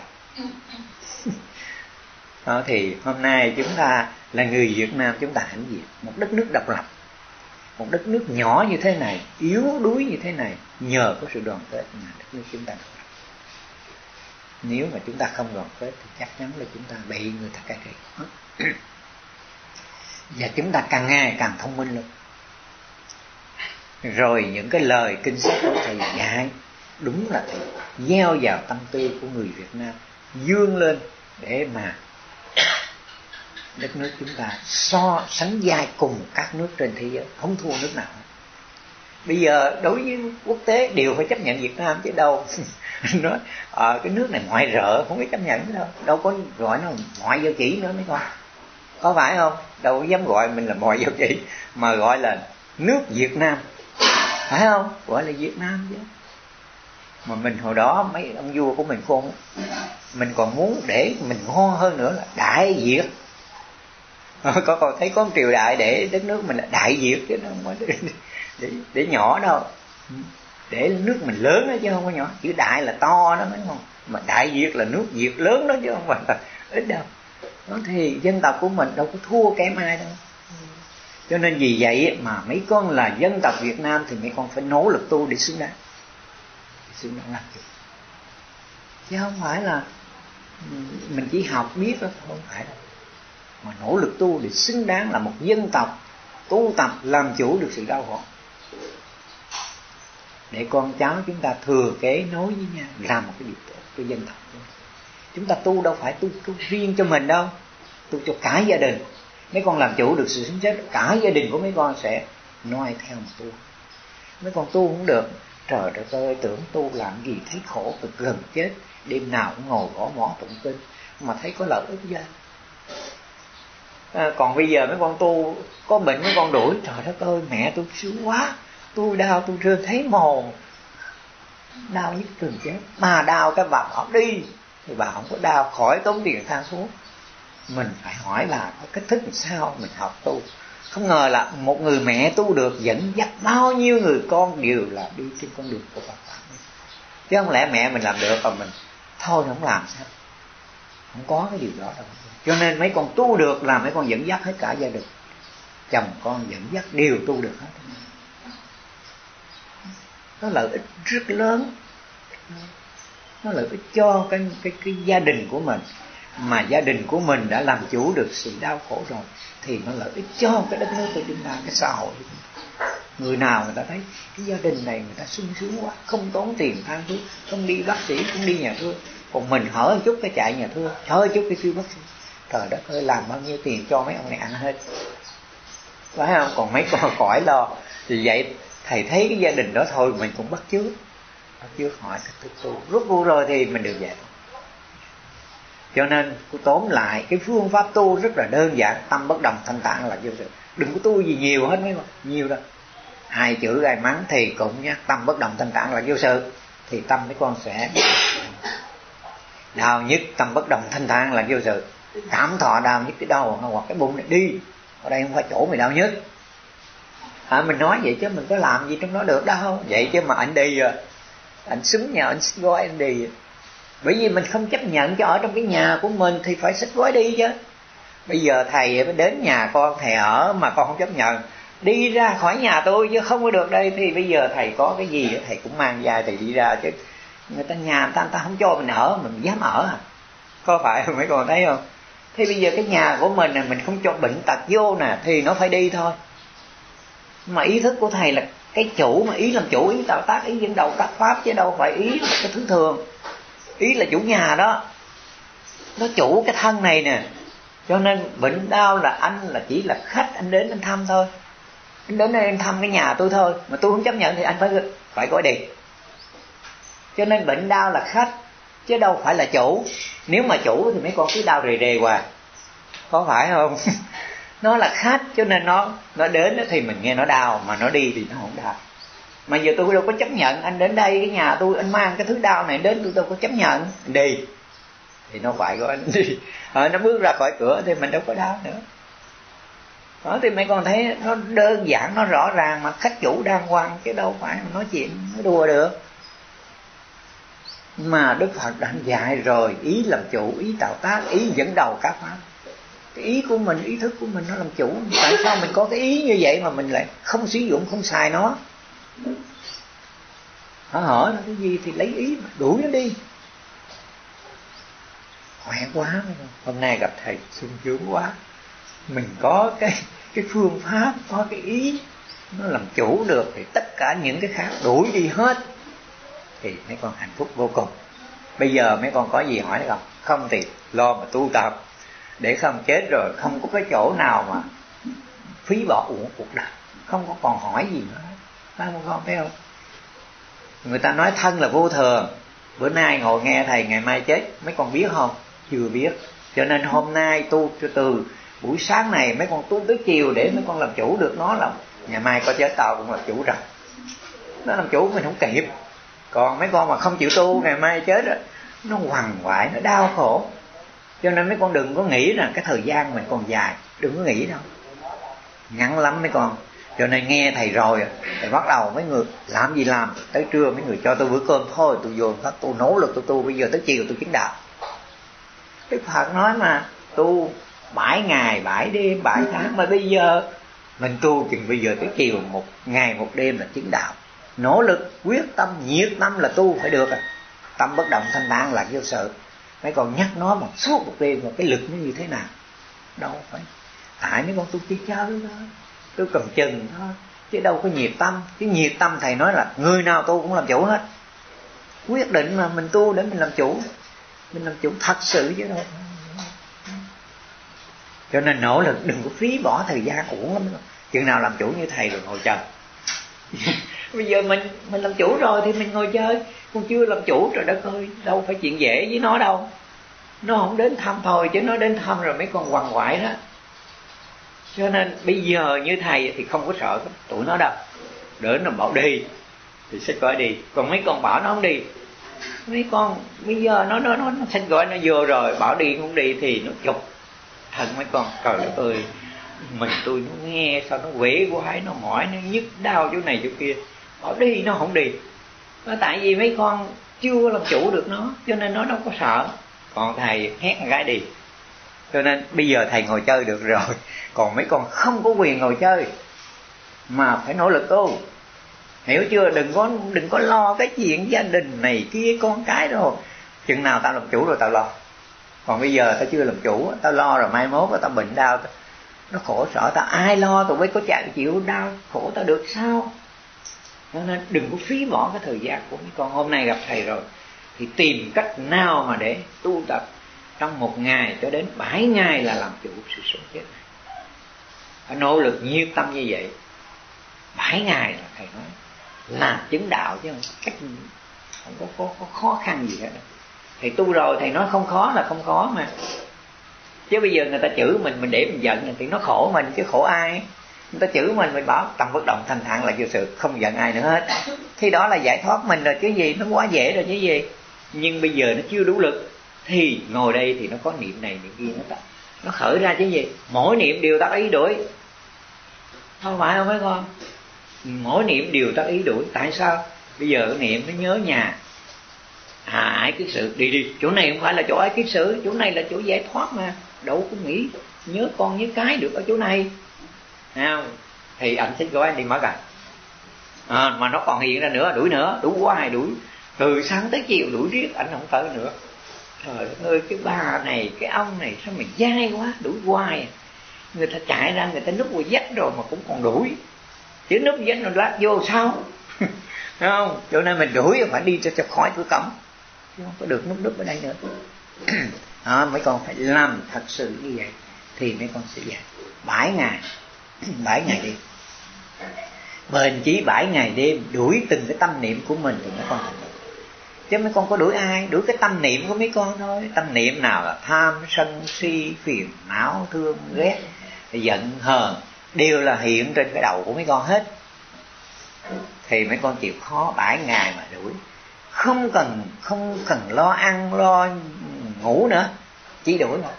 Đó, thì hôm nay chúng ta là người Việt Nam, chúng ta hãnh diện một đất nước độc lập, một đất nước nhỏ như thế này, yếu đuối như thế này, nhờ có sự đoàn kết mà đất nước chúng ta độc lập. Nếu mà chúng ta không đoàn kết thì chắc chắn là chúng ta bị người ta cai trị. Và chúng ta càng ngày càng thông minh luôn. Rồi những cái lời kinh sách của thầy dạy đúng là thầy gieo vào tâm tư của người Việt Nam, vươn lên để mà đất nước chúng ta so sánh vai cùng các nước trên thế giới, không thua nước nào. Bây giờ đối với quốc tế đều phải chấp nhận Việt Nam chứ đâu nói à, cái nước này ngoại rợ không có chấp nhận đâu, đâu có gọi nó ngoại giao chỉ nữa mấy con, có phải không? Đâu có dám gọi mình là ngoại giao chỉ, mà gọi là nước Việt Nam, phải không? Gọi là Việt Nam chứ. Mà mình hồi đó mấy ông vua của mình khôn, mình còn muốn để mình ngon hơn nữa là Đại Việt. Có còn thấy có một triều đại để đất nước mình là Đại Việt chứ không phải để, để, để nhỏ đâu, để nước mình lớn đó chứ không có nhỏ. Chữ đại là to đó mấy không, mà Đại Việt là nước Việt lớn đó chứ không phải là ít đâu. Đó thì dân tộc của mình đâu có thua kém ai đâu. Cho nên vì vậy mà mấy con là dân tộc Việt Nam thì mấy con phải nỗ lực tu để xứng đáng, xứng đáng làm gì, chứ không phải là mình chỉ học biết đó, không phải đâu. Mà nỗ lực tu để xứng đáng là một dân tộc tu tập làm chủ được sự đau khổ, để con cháu chúng ta thừa kế nối với nhau làm một cái điều tốt cho dân tộc. Chúng ta tu đâu phải tu, tu riêng cho mình đâu, tu cho cả gia đình. Mấy con làm chủ được sự sống chết, cả gia đình của mấy con sẽ noi theo mà tu. Mấy con tu cũng được, trời đất ơi, tưởng tu làm gì thấy khổ cực gần chết, đêm nào cũng ngồi gõ mõ tụng kinh mà thấy có lợi ích gì. À, còn bây giờ mấy con tu có bệnh mấy con đuổi, trời đất ơi mẹ tôi sướng quá, tôi đau tôi rơn thấy mồ, đau nhất gần chết, mà đau cái bà bảo đi thì bà không có đau, khỏi tốn tiền thang thuốc. Mình phải hỏi bà có cách thức làm sao mình học tu. Không ngờ là một người mẹ tu được dẫn dắt bao nhiêu người con đều là đi trên con đường của Phật pháp. Chứ không lẽ mẹ mình làm được còn mình thôi không làm sao? Không có cái điều đó đâu. Cho nên mấy con tu được là mấy con dẫn dắt hết cả gia đình, chồng con dẫn dắt đều tu được hết. Nó lợi ích rất lớn, nó lợi ích cho cái cái cái gia đình của mình. Mà gia đình của mình đã làm chủ được sự đau khổ rồi thì nó lợi ích cho cái đất nước của chúng ta, cái xã hội của chúng ta. Người nào người ta thấy cái gia đình này người ta sung sướng quá, không tốn tiền thang thuốc, không đi bác sĩ, không đi nhà thương, còn mình hở chút cái chạy nhà thương, hở chút cái kêu bác sĩ. Trời đất ơi, làm bao nhiêu tiền cho mấy ông này ăn hết, phải không? Còn mấy con khỏi lo. Thì vậy thầy thấy cái gia đình đó thôi mình cũng bắt chước, bắt chước hỏi cách thức tu, rút vô rồi thì mình được vậy. Cho nên tóm lại cái phương pháp tu rất là đơn giản, tâm bất đồng thanh tạng là vô sự. Đừng có tu gì nhiều hết mấy con, nhiều đâu. Hai chữ gai mắng thì cũng nhá, tâm bất đồng thanh tạng là vô sự, thì tâm mấy con sẽ đau nhất. Tâm bất đồng thanh tạng là vô sự, cảm thọ đau nhất cái đầu hoặc cái bụng này đi, ở đây không phải chỗ mày đau nhất. À, mình nói vậy chứ mình có làm gì trong đó được đâu. Vậy chứ mà anh đi rồi, anh xúm nhà anh xách gói anh đi. Bởi vì mình không chấp nhận cho ở trong cái nhà của mình thì phải xách gói đi chứ. Bây giờ thầy mới đến nhà con, thầy ở mà con không chấp nhận, đi ra khỏi nhà tôi chứ không có được đây, thì bây giờ thầy có cái gì thầy cũng mang vai thầy đi ra chứ. Người ta nhà người ta, người ta không cho mình ở, mình dám ở à? Có phải mấy con thấy không? Thì bây giờ cái nhà của mình này mình không cho bệnh tật vô nè thì nó phải đi thôi. Mà ý thức của thầy là cái chủ, mà ý làm chủ, ý tạo tác, ý dẫn đầu các pháp, chứ đâu phải ý là cái thứ thường. Ý là chủ nhà đó, nó chủ cái thân này nè. Cho nên bệnh đau là anh là chỉ là khách, anh đến anh thăm thôi. Anh đến đây anh thăm cái nhà tôi thôi, mà tôi không chấp nhận thì anh phải phải gọi đi. Cho nên bệnh đau là khách chứ đâu phải là chủ. Nếu mà chủ thì mấy con cứ đau rề rề hoài, có phải không? Nó là khách cho nên nó nó đến thì mình nghe nó đau, mà nó đi thì nó không đau. Mà giờ tôi đâu có chấp nhận anh đến đây cái nhà tôi, anh mang cái thứ đau này đến, tôi đâu có chấp nhận. Anh đi thì nó phải gọi anh đi. Ờ, nó bước ra khỏi cửa thì mình đâu có đau nữa. Đó thì mấy con thấy nó đơn giản, nó rõ ràng mà khách chủ đàng hoàng, chứ đâu phải nói chuyện nói đùa được. Mà Đức Phật đã dạy rồi, ý làm chủ, ý tạo tác, ý dẫn đầu các pháp. Cái ý của mình, ý thức của mình nó làm chủ. Tại sao mình có cái ý như vậy mà mình lại không sử dụng, không xài nó? Họ hỏi là cái gì thì lấy ý mà đuổi nó đi. Khỏe quá, hôm nay gặp thầy sung sướng quá. Mình có cái cái phương pháp, có cái ý nó làm chủ được thì tất cả những cái khác đuổi đi hết, thì mấy con hạnh phúc vô cùng. Bây giờ mấy con có gì hỏi được không? Không thì lo mà tu tập, để không chết rồi không có cái chỗ nào mà phí bỏ uổng cuộc đời, không có còn hỏi gì nữa. Phải không con, thấy không? Người ta nói thân là vô thường. Bữa nay ngồi nghe thầy, ngày mai chết, mấy con biết không? Chưa biết. Cho nên hôm nay tu cho từ buổi sáng này mấy con tu tới chiều để mấy con làm chủ được nó, là ngày mai có chết tao cũng làm chủ rồi. Nó làm chủ mình không kịp. Còn mấy con mà không chịu tu, ngày mai chết rồi, nó quằn quại, nó đau khổ. Cho nên mấy con đừng có nghĩ rằng cái thời gian mình còn dài, đừng có nghĩ đâu, ngắn lắm mấy con. Cho nên nghe thầy rồi thì bắt đầu mấy người làm gì làm, tới trưa mấy người cho tôi bữa cơm thôi, tôi vô hết, tôi nỗ lực tôi tu, bây giờ tới chiều tôi chứng đạo. Đức Phật nói mà tu bảy ngày bảy đêm bảy tháng, mà bây giờ mình tu chừng bây giờ tới chiều một ngày một đêm là chứng đạo. Nỗ lực quyết tâm nhiệt tâm là tu phải được à. Tâm bất động thanh thản lạc vô sự. Mấy con nhắc nó một suốt một đêm, một cái lực nó như thế nào đâu phải. Tại mấy con tu chỉ chơi thôi, tôi cầm chừng thôi, chứ đâu có nhiệt tâm. Chứ nhiệt tâm thầy nói là người nào tu cũng làm chủ hết. Quyết định mà mình tu để mình làm chủ, mình làm chủ thật sự chứ đâu. Cho nên nỗ lực đừng có phí bỏ thời gian uổng lắm. Chừng nào làm chủ như thầy rồi ngồi chờ. Bây giờ mình mình làm chủ rồi thì mình ngồi chơi. Còn chưa làm chủ, trời đất ơi, đâu phải chuyện dễ với nó đâu. Nó không đến thăm thôi, chứ nó đến thăm rồi mấy con quằn quại đó. Cho nên bây giờ như thầy thì không có sợ tụi nó đâu. Đỡ nó bảo đi thì sẽ gọi đi. Còn mấy con bảo nó không đi, mấy con bây giờ nó nó nó, nó sẽ gọi nó vừa rồi, bảo đi không đi thì nó chụp thân mấy con. Trời đất ơi, mình tôi nó nghe sao nó quể quái, nó mỏi, nó nhức đau chỗ này chỗ kia, bảo đi nó không đi. Nó tại vì mấy con chưa làm chủ được nó, cho nên nó đâu có sợ. Còn thầy hét một cái đi. Cho nên bây giờ thầy ngồi chơi được rồi, còn mấy con không có quyền ngồi chơi, mà phải nỗ lực tu. Hiểu chưa? Đừng có đừng có lo cái chuyện gia đình này kia con cái đâu. Chừng nào tao làm chủ rồi tao lo. Còn bây giờ tao chưa làm chủ, tao lo rồi mai mốt tao bệnh đau, tao, nó khổ sở, tao ai lo, tụi bay có chạy chịu đau khổ tao được sao? Cho nên đừng có phí bỏ cái thời gian của mấy con. Hôm nay gặp thầy rồi thì tìm cách nào mà để tu tập trong một ngày cho đến bảy ngày là làm chủ sự sống chết này. Phải nỗ lực nhiệt tâm như vậy. Bảy ngày là thầy nói là chứng đạo, chứ không, cách không có, có, có khó khăn gì hết. Thầy tu rồi thầy nói không khó là không khó mà. Chứ bây giờ người ta chửi mình, mình để mình giận thì nó khổ mình chứ khổ ai. Người ta chửi mình, mình bảo tâm bất động thanh thản là vô sự, không giận ai nữa hết. Thì đó là giải thoát mình rồi chứ gì, nó quá dễ rồi chứ gì. Nhưng bây giờ nó chưa đủ lực, thì ngồi đây thì nó có niệm này niệm kia, nó nó khởi ra chứ gì. Mỗi niệm đều tác ý đuổi, không phải không mấy con. mỗi niệm đều tác ý đuổi. Tại sao? Bây giờ niệm nó nhớ nhà à, ái kiết sự, đi đi chỗ này không phải là chỗ ái kiết sự, chỗ này là chỗ giải thoát mà, đâu có nghĩ nhớ con nhớ cái được ở chỗ này nào. Thì ảnh sẽ gọi anh đi mất à. À, mà nó còn hiện ra nữa, đuổi nữa, đuổi hoài, đuổi từ sáng tới chiều đuổi riết, anh không tới nữa. Trời ơi, cái bà này, cái ông này sao mà dai quá, đuổi hoài. Người ta chạy ra, người ta núp vào vách rồi mà cũng còn đuổi, chứ núp vách nó lát vô sao? Thấy không? Cho nên mình đuổi phải đi cho, cho khỏi cửa cổng, chứ không có được núp núp ở đây nữa. À, mấy con phải làm thật sự như vậy thì mấy con sẽ dạy bảy ngày bảy ngày đêm, bền chí bảy ngày đêm, đuổi từng cái tâm niệm của mình thì mấy con thành. Chứ mấy con có đuổi ai? Đuổi cái tâm niệm của mấy con thôi. Tâm niệm nào là tham, sân, si, phiền não, thương, ghét, giận, hờn, đều là hiện trên cái đầu của mấy con hết. Thì mấy con chịu khó bảy ngày mà đuổi. Không cần không cần lo ăn, lo ngủ nữa, chỉ đuổi thôi.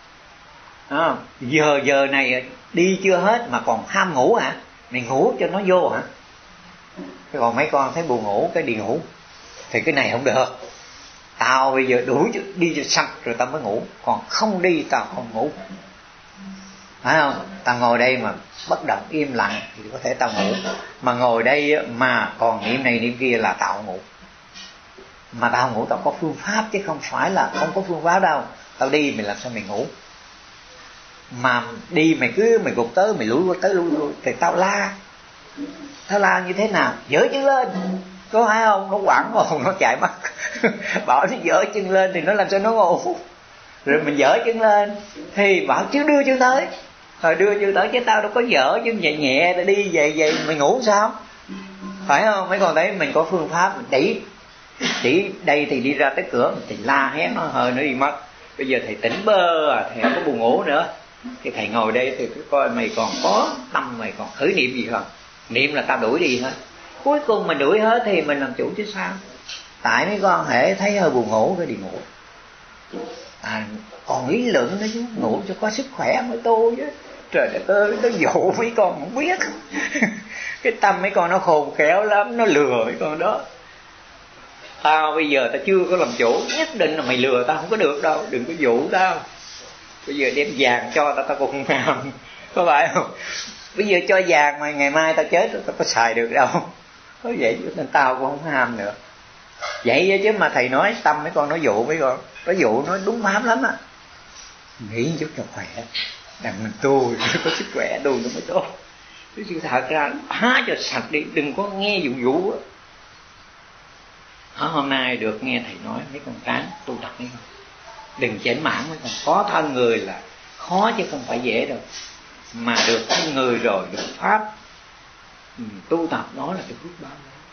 À, giờ giờ này đi chưa hết mà còn ham ngủ hả? Mày ngủ cho nó vô hả? Còn mấy con thấy buồn ngủ cái đi ngủ, thì cái này không được. Tao bây giờ đuổi đi cho sạch rồi tao mới ngủ, còn không đi tao không ngủ. Phải không? Tao ngồi đây mà bất động im lặng thì có thể tao ngủ, mà ngồi đây mà còn niệm này niệm kia là tao ngủ. Mà tao ngủ tao có phương pháp chứ không phải là không có phương pháp đâu. Tao đi mày làm sao mày ngủ? Mà đi mày cứ mày gục tới mày lùi qua tới lùi lui thì tao la. Tao la như thế nào? Giở chân lên, có phải không? Nó quảng hồn nó chạy mất. Bảo nó giở chân lên thì nó làm sao nó ngủ. Rồi mình giở chân lên thì bảo chứ đưa chân tới. Rồi đưa chân tới chứ tao đâu có giở chân nhẹ nhẹ để đi về về mày ngủ sao? Phải không? Mấy con thấy mình có phương pháp mình chỉ chỉ đây thì đi ra tới cửa thì la hét nó hơi nó đi mất. Bây giờ thầy tỉnh bơ à, thầy không có buồn ngủ nữa. Thì thầy ngồi đây thì cứ coi mày còn có tâm, mày còn khởi niệm gì không? Niệm là tao đuổi đi hết. Cuối cùng mình đuổi hết thì mình làm chủ chứ sao? Tại mấy con hễ thấy hơi buồn ngủ cái đi ngủ. À, còn lý luận nữa chứ, ngủ cho có sức khỏe mới tôi chứ. Trời đất ơi, nó dụ mấy con không biết. Cái tâm mấy con nó khôn khéo lắm, nó lừa mấy con đó. Tao bây giờ tao chưa có làm chủ, nhất định là mày lừa tao không có được đâu, đừng có dụ tao. Bây giờ đem vàng cho tao tao cũng không làm, có phải không? Bây giờ cho vàng mà ngày mai tao chết tao có xài được đâu. Có vậy nên tao cũng không ham nữa. Vậy chứ mà thầy nói tâm mấy con nó dụ mấy con, nó dụ nó đúng pháp lắm á. Nghĩ chút cho khỏe, đặng mình tu có sức khỏe tu nó mới tốt. Chứ sự thật ra phá cho sạch đi, đừng có nghe dụ dụ á. Hôm nay được nghe thầy nói mấy con ráng tu tập mấy con, đừng chểnh mãn mấy con. Có thân người là khó chứ không phải dễ đâu, mà được thân người rồi được pháp ừ, tu tập đó là cái phước báo.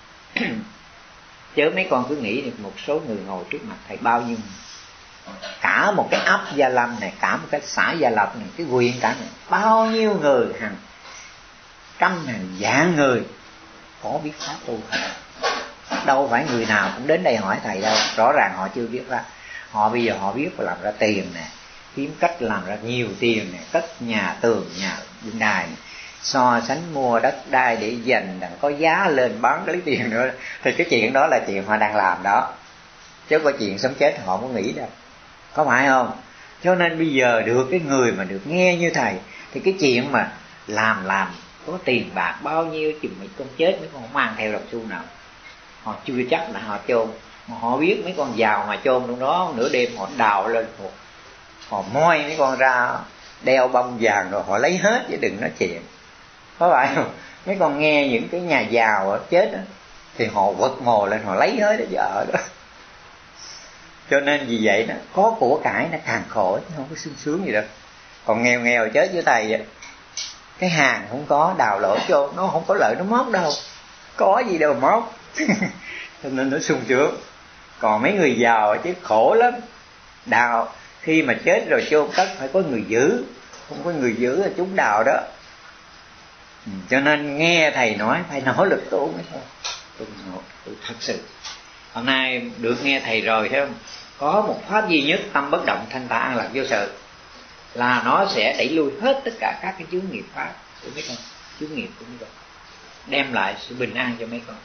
Chớ mấy con cứ nghĩ được một số người ngồi trước mặt thầy bao nhiêu, cả một cái ấp Gia Lâm này, cả một cái xã Gia Lập này, cái huyện cả này, bao nhiêu người, hàng trăm hàng vạn người có biết pháp tu thầy. Đâu phải người nào cũng đến đây hỏi thầy đâu. Rõ ràng họ chưa biết ra. Họ bây giờ họ biết phải làm ra tiền nè, kiếm cách làm ra nhiều tiền nè, cất nhà tường, nhà điện đài nè, so sánh mua đất đai để dành đặng có giá lên bán lấy tiền nữa. Thì cái chuyện đó là chuyện họ đang làm đó, chứ có chuyện sống chết họ không có nghĩ đâu, có phải không? Cho nên bây giờ được cái người mà được nghe như thầy thì cái chuyện mà làm làm có tiền bạc bao nhiêu chừng mấy con chết mấy con không mang theo đồng xu nào. Họ chưa chắc là họ chôn, mà họ biết mấy con giàu mà chôn trong đó nửa đêm họ đào lên, họ, họ moi mấy con ra đeo bông vàng rồi họ lấy hết chứ đừng nói chuyện, có phải không? Mấy con nghe những cái nhà giàu chết đó, thì họ quật mồ lên họ lấy hết đó chứ ở đó. Cho nên vì vậy đó, có của cải nó càng khổ chứ không có sung sướng gì đâu. Còn nghèo nghèo chết với thầy vậy, cái hàng không có, đào lỗ chôn, nó không có lợi nó móc đâu, có gì đâu móc. Cho nên nó sung sướng. Còn mấy người giàu chứ khổ lắm. Đào khi mà chết rồi chôn cất phải có người giữ, không có người giữ là chúng đào đó. Ừ, cho nên nghe thầy nói phải nỗ lực tu mới thôi. Tu, tu thật sự. Hôm nay được nghe thầy rồi thấy không? Có một pháp duy nhất, tâm bất động thanh thản an lạc vô sự, là nó sẽ đẩy lui hết tất cả các cái chướng nghiệp pháp của mấy con, chướng nghiệp của mấy con. đem lại sự bình an cho mấy con.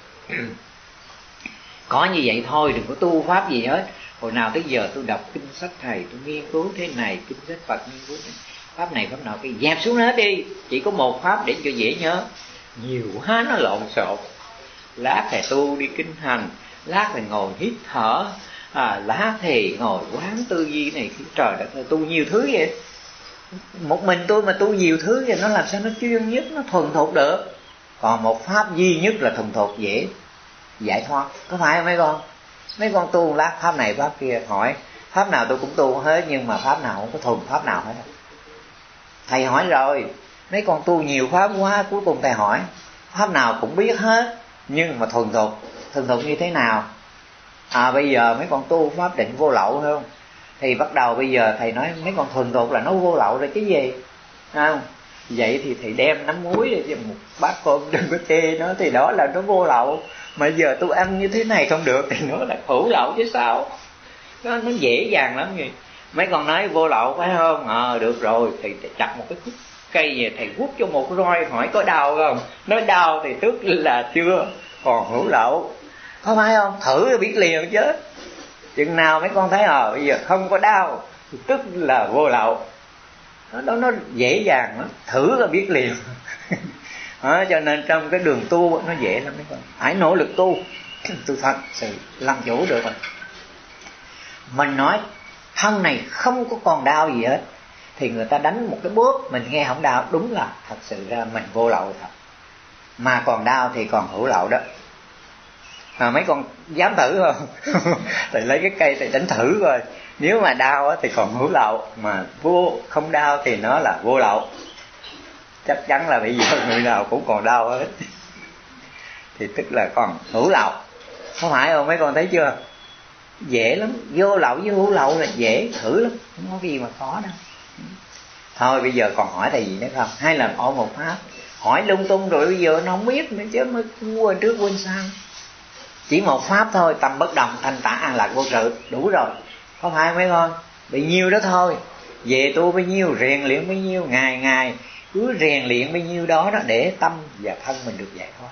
Có như vậy thôi, đừng có tu pháp gì hết. Hồi nào tới giờ tôi đọc kinh sách thầy, tôi nghiên cứu thế này, kinh sách Phật nghiên cứu thế này, pháp này pháp nào, cái dẹp xuống hết đi. Chỉ có một pháp để cho dễ nhớ. Nhiều quá nó lộn xộn. Lát thầy tu đi kinh hành, lát thầy ngồi hít thở, à, lát thầy ngồi quán tư duy này. Trời đất, tu nhiều thứ vậy. Một mình tôi mà tu nhiều thứ thì nó làm sao nó chuyên nhất, nó thuần thục được. Còn một pháp duy nhất là thuần thục dễ giải thoát. Có phải không mấy con? Mấy con tu lát pháp này pháp kia, hỏi pháp nào tôi cũng tu hết, nhưng mà pháp nào không có thuần pháp nào hết. Thầy hỏi rồi, mấy con tu nhiều pháp quá, cuối cùng thầy hỏi pháp nào cũng biết hết, nhưng mà thuần thục thuần thục như thế nào? À bây giờ mấy con tu pháp định vô lậu không? Thì bắt đầu bây giờ thầy nói mấy con thuần thục là nó vô lậu rồi chứ gì, không? Vậy thì thầy đem nắm muối cho một bát cơm, đừng có chê nó, thì đó là nó vô lậu. Mà giờ tôi ăn như thế này không được thì nó là hữu lậu chứ sao? Nó, nó dễ dàng lắm vậy. Mấy con nói vô lậu phải không? Ờ à, được rồi, thì chặt một cái khúc cây về thầy quất cho một roi, hỏi có đau không? Nói đau thì tức là chưa còn hữu lậu. Có phải không? Thử biết liền chứ. Chừng nào mấy con thấy ờ à, bây giờ không có đau thì tức là vô lậu. Nó, nó, nó dễ dàng lắm, thử là biết liền. Đó, cho nên trong cái đường tu nó dễ lắm mấy con. Hãy nỗ lực tu, tu thật sự làm chủ được rồi. Mình nói thân này không có còn đau gì hết, thì người ta đánh một cái bóp mình nghe không đau, đúng là thật sự ra mình vô lậu thật. Mà còn đau thì còn hữu lậu đó. À, mấy con dám thử không? Thì lấy cái cây thì đánh thử rồi. Nếu mà đau thì còn hữu lậu, mà vô không đau thì nó là vô lậu. Chắc chắn là bây giờ người nào cũng còn đau hết, thì tức là còn hữu lậu. Có phải không mấy con thấy chưa? Dễ lắm, vô lậu với hữu lậu là dễ, thử lắm, không có gì mà khó đâu. Thôi bây giờ còn hỏi thầy gì nữa không? Hay là hỏi một pháp? Hỏi lung tung rồi bây giờ nó không biết nữa chứ, mới quên trước quên sau. Chỉ một pháp thôi, tâm bất động, thanh tản, an lạc vô sự, đủ rồi. Có phải mấy con? Bị nhiêu đó thôi. Về tu bấy nhiêu, rèn luyện bấy nhiêu, ngày ngày cứ rèn luyện bấy nhiêu đó đó, để tâm và thân mình được giải thoát.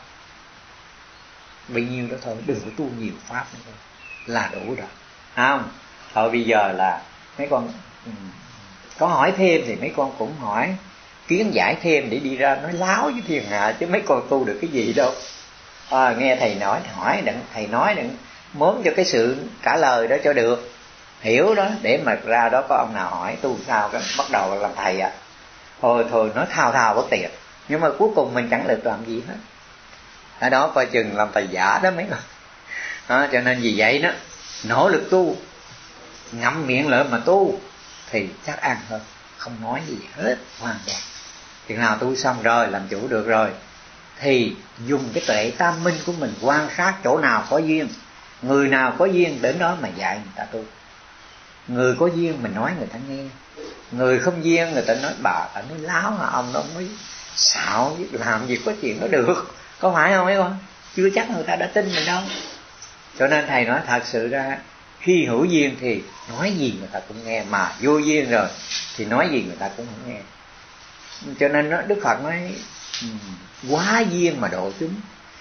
Bấy nhiêu đó thôi, đừng có tu nhiều pháp nữa là đủ rồi. Không? Thôi bây giờ là mấy con có hỏi thêm thì mấy con cũng hỏi, kiến giải thêm để đi ra nói láo với thiên hạ, chứ mấy con tu được cái gì đâu. À, nghe thầy nói hỏi đừng, thầy nói đừng mớm cho cái sự trả lời đó cho được, hiểu đó, để mà ra đó có ông nào hỏi tu sao cái bắt đầu làm thầy à. Thôi thôi nói thao thao bất tiệt, nhưng mà cuối cùng mình chẳng được làm gì hết. Ở đó coi chừng làm thầy giả đó mấy người. Đó, cho nên vì vậy đó, nỗ lực tu, ngậm miệng lại mà tu thì chắc ăn hơn, không nói gì hết, hoàn toàn. Chừng nào tu xong rồi, làm chủ được rồi, thì dùng cái tuệ tam minh của mình quan sát chỗ nào có duyên, người nào có duyên đến đó mà dạy người ta tu. Người có duyên mình nói người ta nghe, người không duyên người ta nói bà ta nói láo mà ông đó mới xạo, làm gì có chuyện đó được. Có phải không mấy con? Chưa chắc người ta đã tin mình đâu. Cho nên thầy nói thật sự ra, khi hữu duyên thì nói gì người ta cũng nghe, mà vô duyên rồi thì nói gì người ta cũng không nghe. Cho nên đó, Đức Phật nói quá duyên mà độ chúng.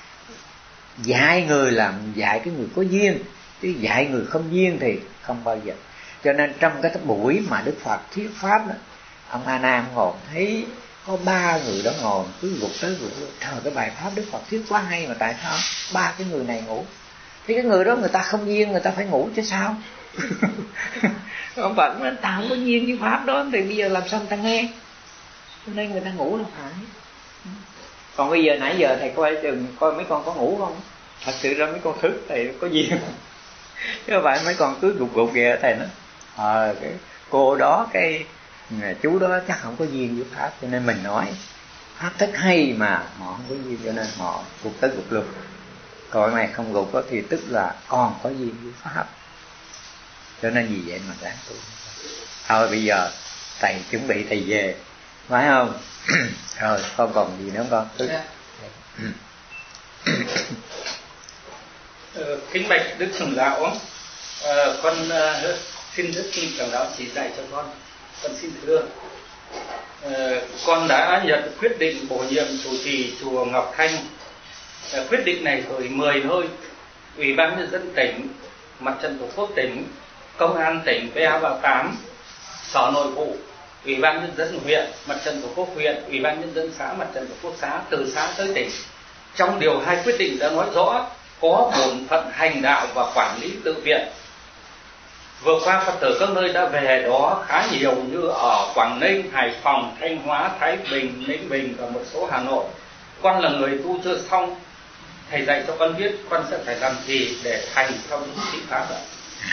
Dạy người làm dạy cái người có duyên, chứ dạy người không duyên thì không bao giờ. Cho nên trong cái buổi mà Đức Phật thuyết pháp đó, ông A Nan ngồi thấy có ba người đó ngồi cứ gục tới gục lui. Trời, cái bài pháp Đức Phật thuyết quá hay, mà tại sao ba cái người này ngủ? Thì cái người đó người ta không duyên, người ta phải ngủ chứ sao? Ông Phật nói ta không có duyên với pháp đó thì bây giờ làm sao người ta nghe? Cho nên người ta ngủ là phải. Còn bây giờ nãy giờ thầy coi chừng coi mấy con có ngủ không? Thật sự ra mấy con thức thầy có duyên. Chứ không phải mấy con cứ gục gục kìa. Thầy nói à, cái cô đó, cái chú đó chắc không có duyên với pháp, cho nên mình nói pháp thức hay mà họ không có duyên, cho nên họ gục tới gục luôn. Còn này không gục đó thì tức là còn có duyên với pháp. Cho nên vì vậy mà đáng tu. Thôi bây giờ thầy chuẩn bị thầy về, phải không? Rồi không còn gì nữa con. Yeah. ờ, kính bạch Đức Trưởng Lão, ờ, con uh, xin Đức Trưởng Lão chỉ dạy cho con. Con xin thưa, ờ, con đã nhận quyết định bổ nhiệm chủ trì chùa Ngọc Thanh quyết định này gửi mười thôi: Ủy ban nhân dân tỉnh, Mặt trận Tổ quốc tỉnh, Công an tỉnh P A ba tám, Sở Nội vụ, Ủy ban nhân dân huyện, Mặt trận Tổ quốc huyện, Ủy ban nhân dân xã, Mặt trận Tổ quốc xã, từ xã tới tỉnh. Trong điều hai quyết định đã nói rõ có bổn phận hành đạo và quản lý tự viện. Vừa qua Phật tử các nơi đã về đó khá nhiều, như ở Quảng Ninh, Hải Phòng, Thanh Hóa, Thái Bình, Ninh Bình và một số Hà Nội. Con là người tu chưa xong, thầy dạy cho con biết con sẽ phải làm gì để thành theo đúng chính pháp ạ?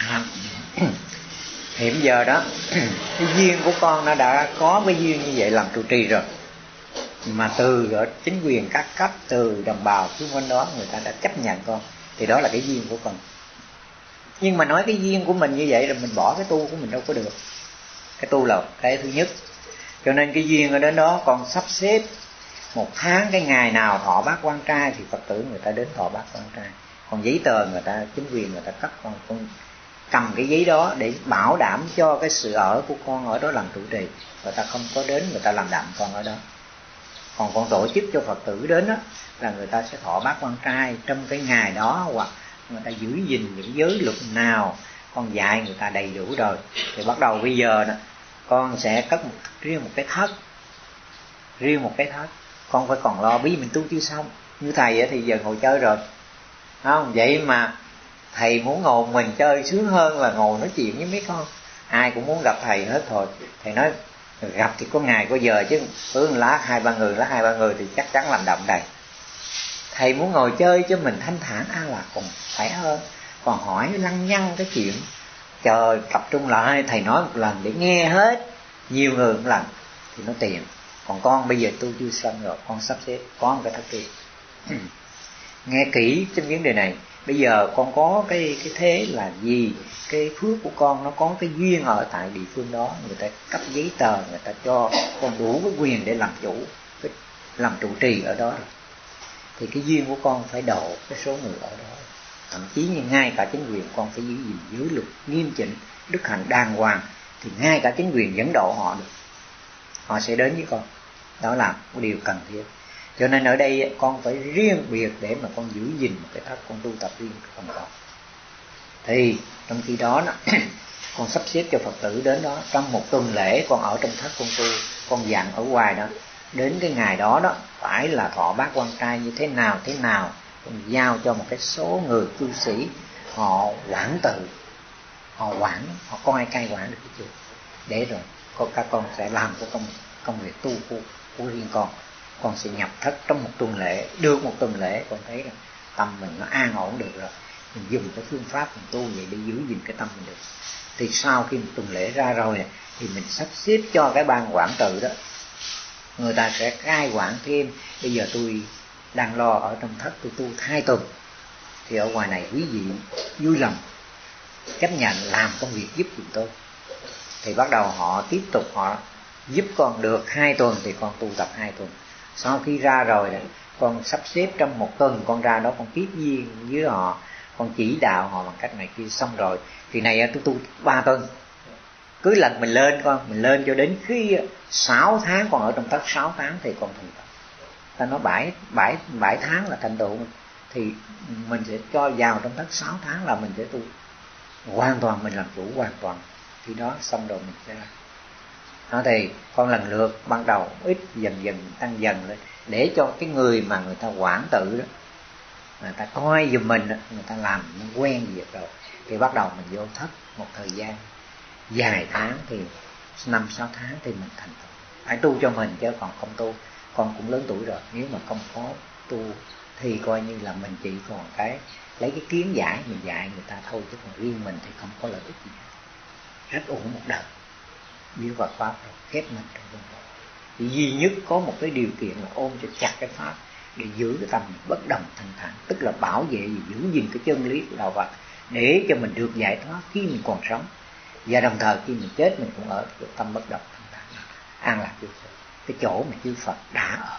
Hiện giờ đó cái duyên của con nó đã có cái duyên như vậy làm trụ trì rồi, mà từ ở chính quyền các cấp, từ đồng bào xung quanh đó người ta đã chấp nhận con, thì đó là cái duyên của con. Nhưng mà nói cái duyên của mình như vậy rồi mình bỏ cái tu của mình đâu có được. Cái tu là cái thứ nhất. Cho nên cái duyên ở đến đó con sắp xếp một tháng cái ngày nào thọ bát quan trai thì Phật tử người ta đến thọ bát quan trai. Còn giấy tờ người ta, chính quyền người ta cấp con, con cầm cái giấy đó để bảo đảm cho cái sự ở của con ở đó làm trụ trì. Người ta không có đến người ta làm đạm con ở đó. Còn con tổ chức cho Phật tử đến đó là người ta sẽ thọ bát quan trai trong cái ngày đó, hoặc người ta giữ gìn những giới luật nào con dạy người ta đầy đủ rồi. Thì bắt đầu bây giờ đó, con sẽ cất một, riêng một cái thất, riêng một cái thất. Con phải còn lo, bí mình tu chưa xong. Như thầy ấy, thì giờ ngồi chơi rồi, không? Vậy mà thầy muốn ngồi mình chơi sướng hơn là ngồi nói chuyện với mấy con. Ai cũng muốn gặp thầy hết thôi. Thầy nói gặp thì có ngày có giờ chứ, cứ lá hai ba người, lá hai ba người thì chắc chắn làm động đầy. Thầy muốn ngồi chơi cho mình thanh thản an lạc còn khỏe hơn. Còn hỏi lăng nhăng cái chuyện chờ tập trung lại, thầy nói một lần để nghe hết nhiều người một lần thì nó tiền. Còn con bây giờ tu chưa xong rồi, con sắp xếp có một cái thất kia. Nghe kỹ trong vấn đề này. Bây giờ con có cái cái thế là gì? Cái phước của con nó có cái duyên ở tại địa phương đó, người ta cấp giấy tờ, người ta cho con đủ cái quyền để làm chủ, làm trụ trì ở đó rồi. Thì cái duyên của con phải độ cái số người ở đó. Thậm chí như ngay cả chính quyền con phải giữ gìn giới luật nghiêm chỉnh, đức hạnh đàng hoàng, thì ngay cả chính quyền dẫn độ họ được, họ sẽ đến với con. Đó là một điều cần thiết. Cho nên ở đây con phải riêng biệt để mà con giữ gìn một cái thất, con tu tập riêng không có. Thì trong khi đó, con sắp xếp cho Phật tử đến đó trong một tuần lễ, con ở trong thất con tu, con dặn ở ngoài đó, đến cái ngày đó đó phải là thọ bát quan trai như thế nào thế nào, con giao cho một cái số người cư sĩ, họ quản tự, họ quản, họ coi cai quản được cái chuyện, để rồi con các con sẽ làm của công công việc tu của, của riêng con. Con sẽ nhập thất trong một tuần lễ, được một tuần lễ con thấy là tâm mình nó an ổn được rồi, mình dùng cái phương pháp mình tu vậy để giữ gìn cái tâm mình được. Thì sau khi một tuần lễ ra rồi thì mình sắp xếp cho cái ban quản tự đó, người ta sẽ cai quản thêm. Bây giờ tôi đang lo ở trong thất tôi tu hai tuần, thì ở ngoài này quý vị vui lòng chấp nhận làm công việc giúp giùm tôi. Thì bắt đầu họ tiếp tục họ giúp con được hai tuần thì con tu tập hai tuần. Sau khi ra rồi con sắp xếp trong một tuần con ra đó con tiếp duyên với họ, con chỉ đạo họ bằng cách này kia, xong rồi thì này tôi tu ba tuần. Cứ lần mình lên con, mình lên cho đến khi sáu tháng con ở trong thất sáu tháng thì con thành tựu. Ta nói bảy bảy bảy tháng là thành tựu, thì mình sẽ cho vào trong thất sáu tháng là mình sẽ tu hoàn toàn, mình làm chủ hoàn toàn. Thì đó xong rồi mình sẽ ra. Đó thì con lần lượt ban đầu ít dần dần tăng dần lên, để cho cái người mà người ta quản tự đó, người ta coi giùm mình đó, người ta làm quen việc rồi thì bắt đầu mình vô thất một thời gian vài tháng, thì năm sáu tháng thì mình thành tựu. Phải tu cho mình chứ còn không tu, con cũng lớn tuổi rồi, nếu mà không có tu thì coi như là mình chỉ còn cái lấy cái kiến giải mình dạy người ta thôi, chứ còn riêng mình thì không có lợi ích gì hết. Rất ổn một đời biết Phật pháp rồi khép mình trong vòng đó. Thì duy nhất có một cái điều kiện là ôm cho chặt cái pháp để giữ cái tâm bất động thanh thản, tức là bảo vệ và giữ gìn cái chân lý của đạo Phật để cho mình được giải thoát khi mình còn sống, và đồng thời khi mình chết mình cũng ở cái tâm bất động thanh thản, an lạc vô sự, cái chỗ mà chư Phật đã ở.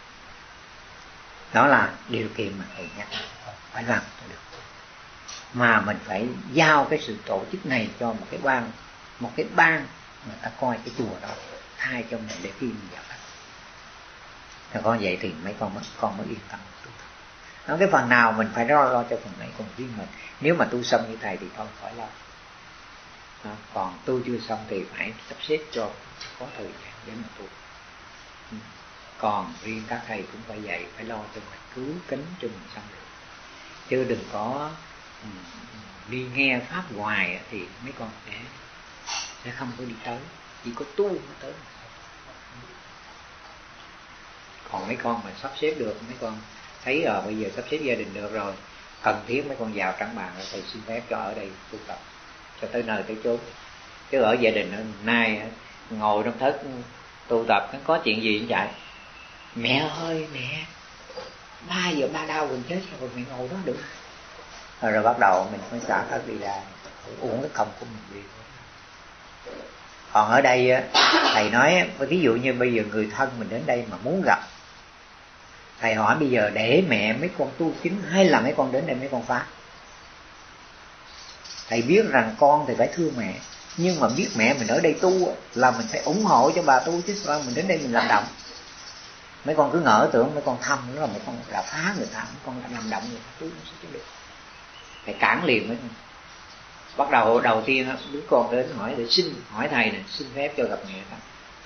Đó là điều kiện mà thầy nhắc phải làm cho được. Mà mình phải giao cái sự tổ chức này cho một cái ban, một cái ban người ta coi cái chùa đó thay cho mình để khi mình vào đó. Rồi con vậy thì mấy con mới con mới yên tâm tu tập. Nó cái phần nào mình phải lo lo cho phần này, còn riêng mình nếu mà tu xong như thầy thì không phải lo. À, còn tu chưa xong thì phải sắp xếp cho có thời gian để mà tu. Ừ. Còn riêng các thầy cũng phải dạy, phải lo cho mình cứu cánh cho mình xong được, chứ đừng có um, đi nghe pháp hoài thì mấy con sẽ sẽ không có đi tới, chỉ có tu mới tới. Còn mấy con mà sắp xếp được, mấy con thấy rồi bây giờ sắp xếp gia đình được rồi, cần thiết mấy con vào trắng bàn rồi thầy xin phép cho ở đây tu tập cho tới nơi tới chốn. Chứ ở gia đình nay ngồi trong thất tu tập có chuyện gì cũng chạy, mẹ ơi mẹ ba giờ ba đau mình chết rồi mẹ ngồi đó được rồi, rồi bắt đầu mình mới xả thân đi ra uống cái công của mình đi. Còn ở đây thầy nói ví dụ như bây giờ người thân mình đến đây mà muốn gặp, thầy hỏi bây giờ để mẹ mấy con tu chứng hay là mấy con đến đây mấy con phá? Thầy biết rằng con thì phải thương mẹ, nhưng mà biết mẹ mình ở đây tu là mình phải ủng hộ cho bà tu, chứ sao mình đến đây mình làm động. Mấy con cứ ngỡ tưởng mấy con thăm nữa là mấy con đã phá người ta, mấy con đã làm động người ta tu nó sẽ được. Thầy cản liền mấy con. Bắt đầu đầu tiên đứa con đến hỏi để xin hỏi thầy này, xin phép cho gặp mẹ ta.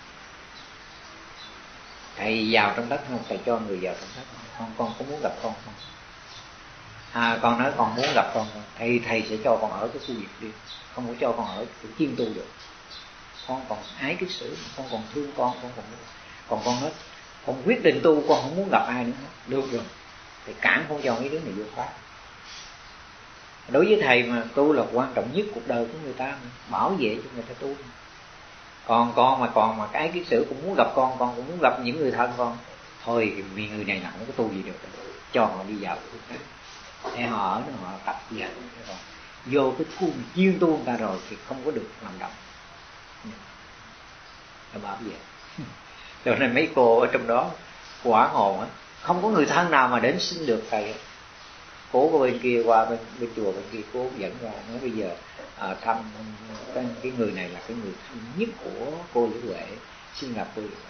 Thầy vào trong đất không? Thầy cho người vào trong đất. Con con có muốn gặp con không? À, con nói con muốn gặp con không? Thầy thầy sẽ cho con ở cái khu vực đi, không có cho con ở cái chiên tu được. Con còn ái cái sự, con còn thương con, con còn còn con nói con quyết định tu, con không muốn gặp ai nữa. Được rồi, thầy cản không cho mấy đứa này vô pháp. Đối với thầy mà tu là quan trọng nhất cuộc đời của người ta, bảo vệ cho người ta tu. Còn con mà còn mà cái kiết sử cũng muốn gặp con, con cũng muốn gặp những người thân con, thôi vì người này nào không có tu gì được, cho họ đi vào để họ ở đó, họ tập dần rồi vô cái khu chuyên tu người ta rồi thì không có được làm động, để bảo vệ. Cho nên mấy cô ở trong đó quả hồn á, không có người thân nào mà đến xin được thầy. Cố của bên kia qua bên, bên chùa bên kia cố dẫn ra nói bây giờ à, thăm cái, cái người này là cái người thân nhất của cô Lý Huệ, xin gặp cô Lý Huệ.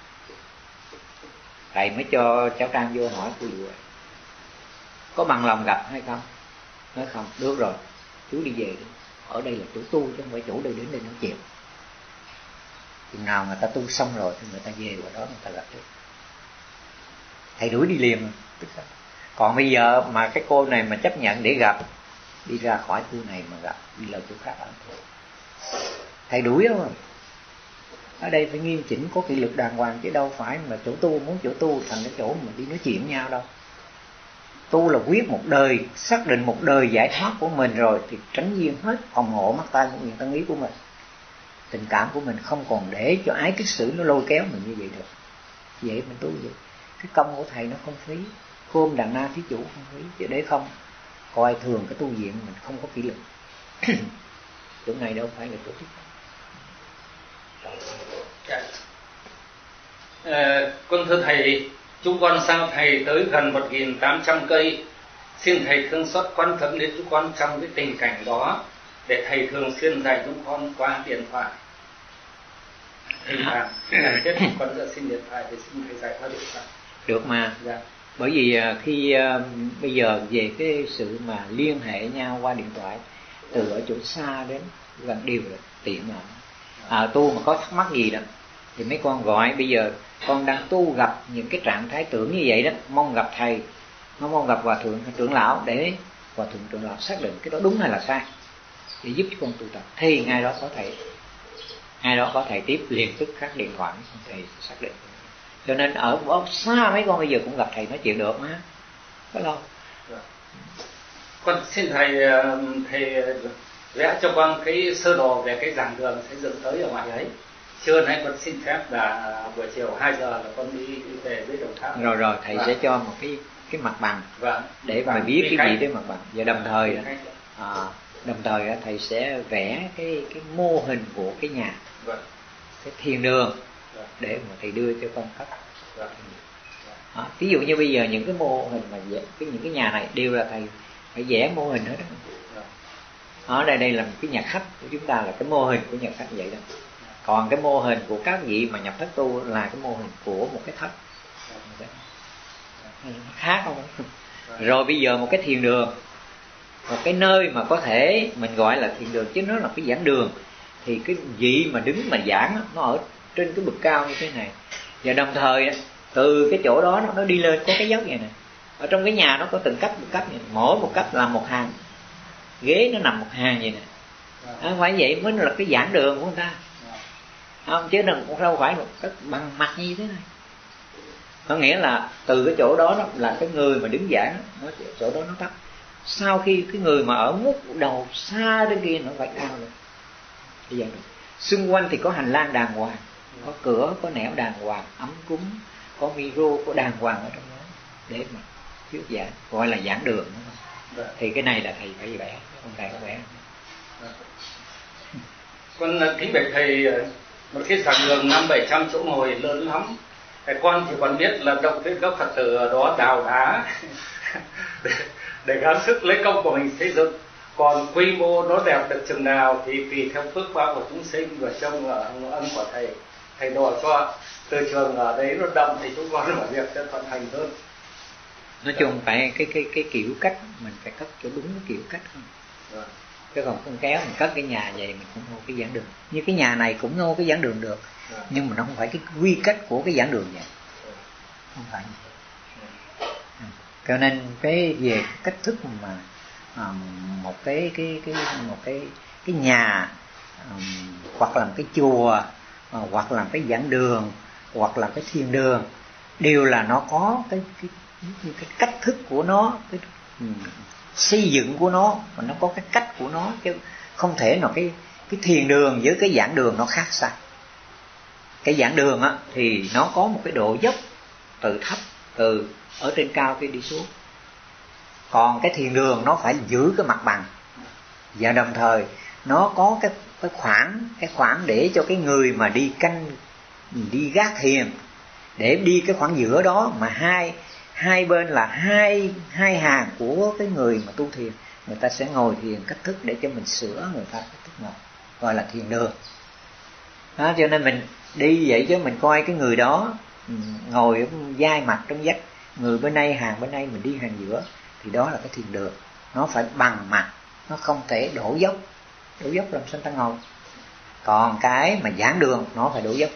Thầy mới cho cháu Trang vô hỏi cô Lý Huệ có bằng lòng gặp hay không. Nói không, được rồi chú đi về đi, ở đây là chỗ tu chứ không phải chỗ đây đến đây nói chuyện. Chừng nào người ta tu xong rồi thì người ta về vào đó người ta gặp được. Thầy đuổi đi liền. Còn bây giờ mà cái cô này mà chấp nhận để gặp, đi ra khỏi khu này mà gặp, đi lời chỗ khác ở thầy đuổi đâu. Ở đây phải nghiêm chỉnh, có kỷ luật đàng hoàng, chứ đâu phải mà chỗ tu muốn chỗ tu thành cái chỗ mà đi nói chuyện với nhau đâu. Tu là quyết một đời, xác định một đời giải thoát của mình rồi thì tránh duyên hết, phòng hộ mắt tai mũi miệng thân ý của mình. Tình cảm của mình không còn để cho ái kích sử nó lôi kéo mình như vậy được. Vậy mình tu vậy. Cái công của thầy nó không phí, khôn đàn na thí chủ không phí, chứ để không coi thường cái tu viện mình không có kỷ luật. Chỗ này đâu phải là chỗ thích. À, con thưa thầy, chúng con sang thầy tới gần một nghìn tám trăm cây, xin thầy thương xót quan tâm đến chúng con trong cái tình cảnh đó, để thầy thường xuyên dạy chúng con qua điện thoại. Thầy Phạm, ngày Tết chúng con sẽ xin điện thoại để xin thầy dạy qua điện thoại. Được mà. Dạ. Bởi vì khi uh, bây giờ về cái sự mà liên hệ nhau qua điện thoại từ ở chỗ xa đến gần đều là tiện mà. À, tu mà có thắc mắc gì đó thì mấy con gọi, bây giờ con đang tu gặp những cái trạng thái tưởng như vậy đó, mong gặp thầy, nó mong gặp hòa thượng trưởng lão để hòa thượng trưởng lão xác định cái đó đúng hay là sai để giúp cho con tu tập, thì ngay đó có thầy, ngay đó có thầy tiếp liền tức khắc điện thoại thầy xác định. Cho nên ở, ở xa mấy con bây giờ cũng gặp thầy nói chuyện được mà, có lâu. Con xin thầy thầy vẽ cho con cái sơ đồ về cái giảng đường sẽ dựng tới ở ngoài ấy. Trưa nay con xin phép là buổi chiều hai giờ là con đi, đi về với Đồng Tháp. Rồi rồi thầy vâng. sẽ cho một cái cái mặt bằng vâng. để vâng. mà biết cái, cái gì đấy mặt bằng. Và đồng thời à, đồng thời thầy sẽ vẽ cái cái mô hình của cái nhà, vâng. cái thiền đường vâng. để mà thầy đưa cho con khách. Vâng. À, ví dụ như bây giờ những cái mô hình mà vẽ cái những cái nhà này đều là thầy phải vẽ mô hình hết đó. Vâng. Ở đây đây là một cái nhà khách của chúng ta, là cái mô hình của nhà khách vậy đó. Còn cái mô hình của các vị mà nhập thất tu là cái mô hình của một cái thất. Khác không? Rồi bây giờ một cái thiền đường, một cái nơi mà có thể mình gọi là thiền đường chứ nó là cái giảng đường, thì cái vị mà đứng mà giảng nó ở trên cái bậc cao như thế này, và đồng thời từ cái chỗ đó nó đi lên có cái dốc vậy nè. Ở trong cái nhà nó có từng cấp một cấp vậy, mỗi một cấp là một hàng ghế, nó nằm một hàng vậy nè. À, phải vậy mới là cái giảng đường của người ta, không chứ đừng đâu phải một cái bằng mặt như thế này. Có nghĩa là từ cái chỗ đó, đó là cái người mà đứng giảng nó, chỗ đó nó thấp. Sau khi cái người mà ở mức đầu xa đến kia nó phải cao lên. Bây giờ xung quanh thì có hành lang đàng hoàng, có cửa, có nẻo đàng hoàng, ấm cúng, có micro, có đàng hoàng ở trong đó để mà thuyết giảng, gọi là giảng đường. Thì cái này là thầy phải vẽ, không thầy không vẽ. Con kính bạch thầy, một cái giảng đường năm bảy trăm chỗ ngồi lớn lắm. Thầy con thì còn biết là động viên các Phật tử ở đó đào đá để, để gắng sức lấy công của mình xây dựng. Còn quy mô nó đẹp được chừng nào thì tùy theo phước báo của chúng sinh và trong ân của thầy. Thầy đòi cho từ trường ở đấy nó đậm thì chúng con mở việc cho thuận hành hơn. Nói chung phải cái cái cái kiểu cách mình phải cất cho đúng cái kiểu cách không. Rồi. Chứ còn không kéo mình cất cái nhà vậy mình cũng mua cái giảng đường. Như cái nhà này cũng mua cái giảng đường được. Rồi. Nhưng mà nó không phải cái quy cách của cái giảng đường vậy. Rồi. Không phải. Rồi. Cho nên cái về cái cách thức mà um, một cái cái cái một cái cái nhà um, hoặc là một cái chùa uh, hoặc là một cái giảng đường hoặc là cái thiền đường đều là nó có cái cái cái cách thức của nó, cái um, xây dựng của nó, mà nó có cái cách của nó, chứ không thể nào cái cái thiền đường với cái giảng đường nó khác xa. Cái giảng đường á thì nó có một cái độ dốc từ thấp, từ ở trên cao cái đi xuống. Còn cái thiền đường nó phải giữ cái mặt bằng, và đồng thời nó có cái cái khoảng cái khoảng để cho cái người mà đi canh, đi gác thiền, để đi cái khoảng giữa đó mà hai hai bên là hai hai hàng của cái người mà tu thiền, người ta sẽ ngồi thiền cách thức để cho mình sửa người ta cách thức ngồi, gọi là thiền đường. Đó, cho nên mình đi vậy chứ mình coi cái người đó ngồi vai mặt trong vách, người bên đây hàng bên đây mình đi hàng giữa, thì đó là cái thiền đường. Nó phải bằng mặt, nó không thể đổ dốc. Đổ dốc làm sao ta ngồi. Còn cái mà giảng đường nó phải đổ dốc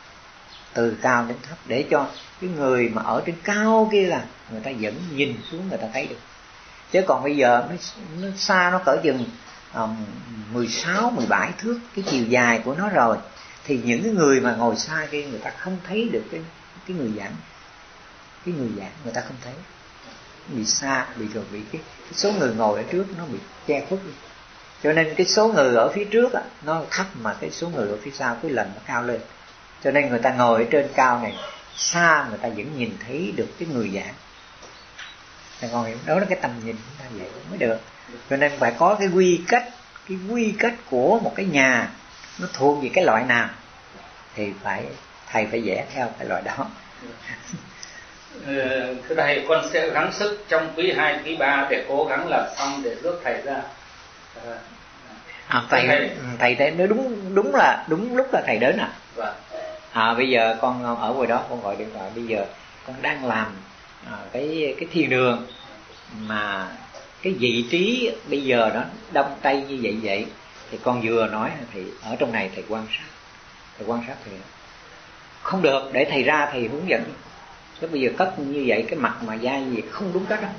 từ cao đến thấp, để cho cái người mà ở trên cao kia là người ta vẫn nhìn xuống, người ta thấy được. Chứ còn bây giờ nó, nó xa, nó cỡ chừng um, mười sáu, mười bảy thước cái chiều dài của nó rồi, thì những cái người mà ngồi xa kia người ta không thấy được cái, cái người giảng. Cái người giảng người ta không thấy, bị xa, bị rồi bị cái, cái số người ngồi ở trước nó bị che khuất. Cho nên cái số người ở phía trước á, nó thấp, mà cái số người ở phía sau cái lần nó cao lên. Cho nên người ta ngồi ở trên cao này, xa người ta vẫn nhìn thấy được cái người giảng. Thầy con hiểu, đó là cái tầm nhìn chúng ta vậy mới được. Cho nên phải có cái quy cách, cái quy cách của một cái nhà nó thuộc về cái loại nào thì phải thầy phải vẽ theo cái loại đó. Ừ, thưa thầy, con sẽ gắng sức trong quý hai, quý ba để cố gắng làm xong để rước thầy ra. À, thầy thầy, thầy thầy nói đúng đúng là đúng lúc là thầy đến à. Vâng. À bây giờ con ở ngoài đó, con gọi điện thoại, bây giờ con đang làm à, cái cái thiền đường mà cái vị trí bây giờ nó đông tây như vậy vậy, thì con vừa nói thì ở trong này thầy quan sát, thầy quan sát thì không được, để thầy ra thầy hướng dẫn. Chứ bây giờ cất như vậy cái mặt mà dai gì không đúng cách đó.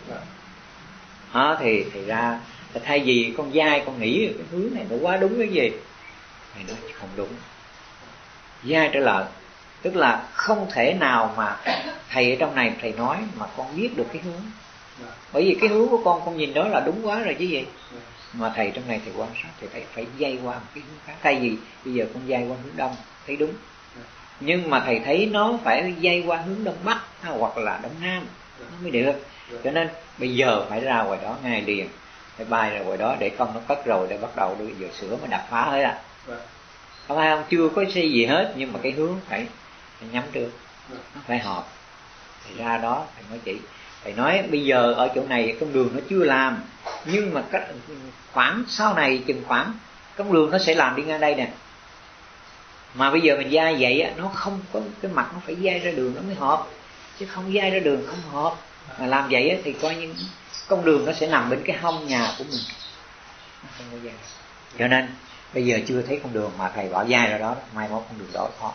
Đó thì thầy ra, thay vì con dai con nghĩ cái hướng này nó quá đúng cái gì, thầy nói không đúng, dai trở lại. Tức là không thể nào mà thầy ở trong này thầy nói mà con biết được cái hướng, bởi vì cái hướng của con con nhìn đó là đúng quá rồi chứ gì. Mà thầy trong này thầy quan sát thì thầy phải dây qua một cái hướng khác. Thay vì bây giờ con dây qua hướng đông thấy đúng, nhưng mà thầy thấy nó phải dây qua hướng đông bắc hoặc là đông nam nó mới được. Cho nên bây giờ phải ra ngoài đó ngay liền, phải bay ra ngoài đó, để không nó cất rồi để bắt đầu bây giờ sửa mà đập phá hết à. Không ai không, chưa có xây gì hết, nhưng mà cái hướng phải, phải nhắm được, nó phải hợp. Thầy ra đó thầy nói chỉ, thầy nói bây giờ ở chỗ này con đường nó chưa làm, nhưng mà cái khoảng sau này chừng khoảng con đường nó sẽ làm đi ngang đây nè. Mà bây giờ mình dai vậy á, nó không có cái mặt, nó phải dai ra đường nó mới hợp, chứ không dai ra đường không hợp. Mà làm vậy á, thì coi như con đường nó sẽ nằm bên cái hông nhà của mình, nó không có dài. Cho nên bây giờ chưa thấy con đường mà thầy bỏ vai ra đó, mai mốt con đường đó khó.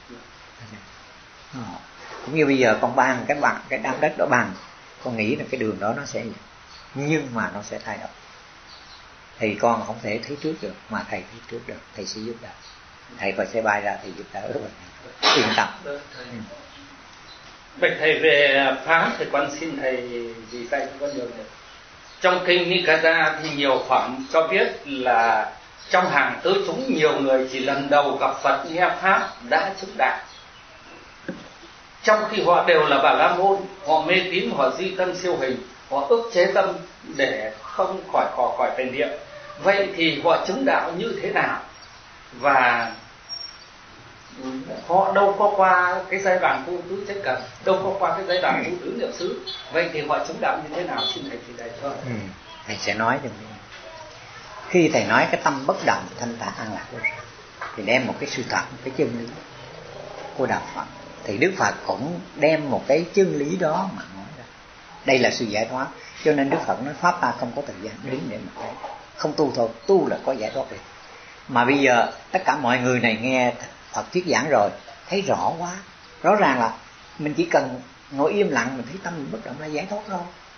À, cũng như bây giờ con ban cái bằng cái đám đất đó bằng, con nghĩ là cái đường đó nó sẽ vậy, nhưng mà nó sẽ thay đổi. Thì con không thể thấy trước được, mà thầy thấy trước được, thầy sẽ giúp đỡ. Thầy phải sẽ bay ra thì giúp đỡ rồi, yên tâm. Ừ. Vậy thầy về Pháp thì con xin thầy chỉ dạy cho con đường này. Trong kinh Nikaya thì nhiều phẩm cho biết là trong hàng tứ chúng nhiều người chỉ lần đầu gặp Phật nghe Pháp đã chứng đạo, trong khi họ đều là Bà La Môn, họ mê tín, họ duy tâm siêu hình, họ ức chế tâm để không khỏi khỏi khỏi thành niệm. Vậy thì họ chứng đạo như thế nào? Và họ đâu có qua cái giai đoạn vô tứ chất cần, đâu có qua cái giai đoạn vô tứ niệm xứ. Vậy thì họ chứng đạo như thế nào? Xin thầy chỉ dạy cho. Ừ, thầy sẽ nói cho mình. Khi thầy nói cái tâm bất động thanh thản an lạc thì đem một cái sự thật, một cái chân lý của đạo Phật, thì Đức Phật cũng đem một cái chân lý đó mà nói ra. Đây là sự giải thoát. Cho nên Đức Phật nói Pháp ta không có thời gian đến để mà thấy. Không tu thôi, tu là có giải thoát được. Mà bây giờ tất cả mọi người này nghe Phật thuyết giảng rồi, thấy rõ quá. Rõ ràng là mình chỉ cần ngồi im lặng, mình thấy tâm mình bất động là giải thoát rồi.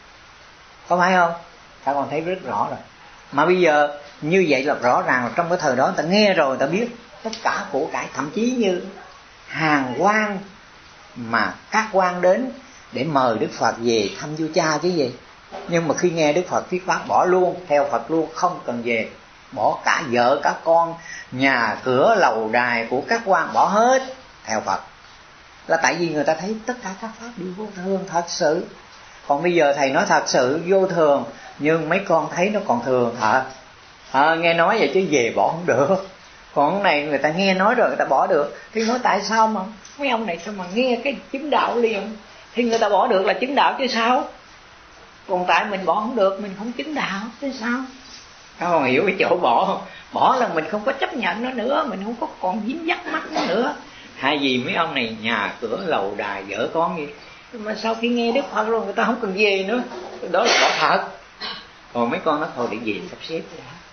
Có phải không? Ta còn thấy rất rõ rồi. Mà bây giờ như vậy là rõ ràng là trong cái thời đó ta nghe rồi, ta biết tất cả của cải, thậm chí như hàng quan mà các quan đến để mời Đức Phật về thăm vua cha chứ gì. Nhưng mà khi nghe Đức Phật thuyết pháp bỏ luôn, theo Phật luôn, không cần về. Bỏ cả vợ, cả con, nhà cửa, lầu đài của các quan, bỏ hết theo Phật. Là tại vì người ta thấy tất cả các pháp đều vô thường thật sự. Còn bây giờ thầy nói thật sự vô thường, nhưng mấy con thấy nó còn thường thật. À, nghe nói vậy chứ về bỏ không được. Còn cái này người ta nghe nói rồi người ta bỏ được. Thì nói tại sao mà mấy ông này sao mà nghe cái chứng đạo liền, thì người ta bỏ được là chứng đạo chứ sao. Còn tại mình bỏ không được, mình không chứng đạo chứ sao. Các con hiểu cái chỗ bỏ không? Bỏ là mình không có chấp nhận nó nữa, mình không có còn dính dắt mắt nó nữa. Hay gì mấy ông này nhà cửa lầu đài vợ con gì, mà sau khi nghe Đức Phật rồi người ta không cần về nữa. Đó là bỏ thật. Còn mấy con nó thôi để về sắp xếp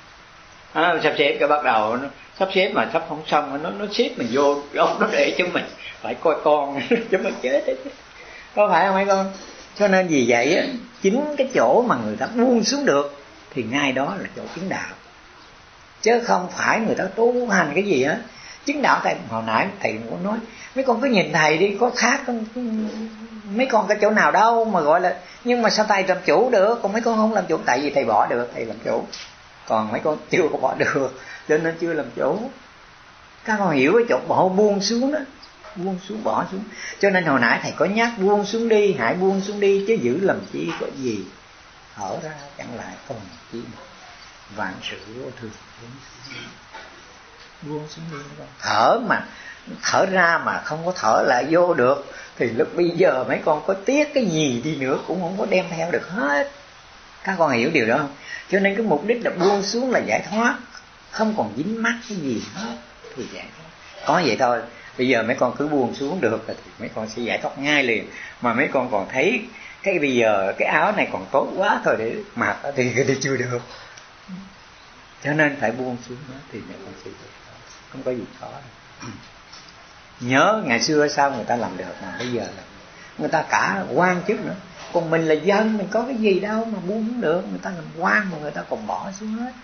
đã. À, sắp xếp cái bắt đầu nó, sắp xếp mà sắp không xong nó nó xếp mình vô ông nó để cho mình phải coi con cho mình chết đấy. Có phải không mấy con? Cho nên vì vậy á, chính cái chỗ mà người ta buông xuống được thì ngay đó là chỗ chứng đạo, chứ không phải người ta tu hành cái gì á. Chứng đạo thầy hồi nãy thầy cũng nói mấy con cứ nhìn thầy đi, có khác mấy con cái chỗ nào đâu mà gọi là. Nhưng mà sao thầy làm chủ được, còn mấy con không làm chủ? Tại vì thầy bỏ được, thầy làm chủ, còn mấy con chưa có bỏ được, cho nên chưa làm chủ. Các con hiểu cái chỗ bỏ buông xuống đó, buông xuống bỏ xuống. Cho nên hồi nãy thầy có nhắc buông xuống đi, hãy buông xuống đi, chứ giữ làm chi có gì. Thở ra chẳng lại không chi vạn sự vô thường. Buông xuống đi. Thở mà thở ra mà không có thở lại vô được thì lúc bây giờ mấy con có tiếc cái gì đi nữa cũng không có đem theo được hết. Các con hiểu điều đó không? Cho nên cái mục đích là buông xuống là giải thoát, không còn dính mắc cái gì hết thì giải thoát. Có vậy thôi. Bây giờ mấy con cứ buông xuống được thì mấy con sẽ giải thoát ngay liền. Mà mấy con còn thấy cái bây giờ cái áo này còn tốt quá thôi để mặc thì thì chưa được. Cho nên phải buông xuống đó thì mấy con sẽ giải thoát. Không có gì khó đâu. Nhớ ngày xưa sao người ta làm được mà bây giờ là người ta cả quan chức nữa. Còn mình là dân, mình có cái gì đâu mà buông xuống được. Người ta làm quan mà người ta còn bỏ xuống hết.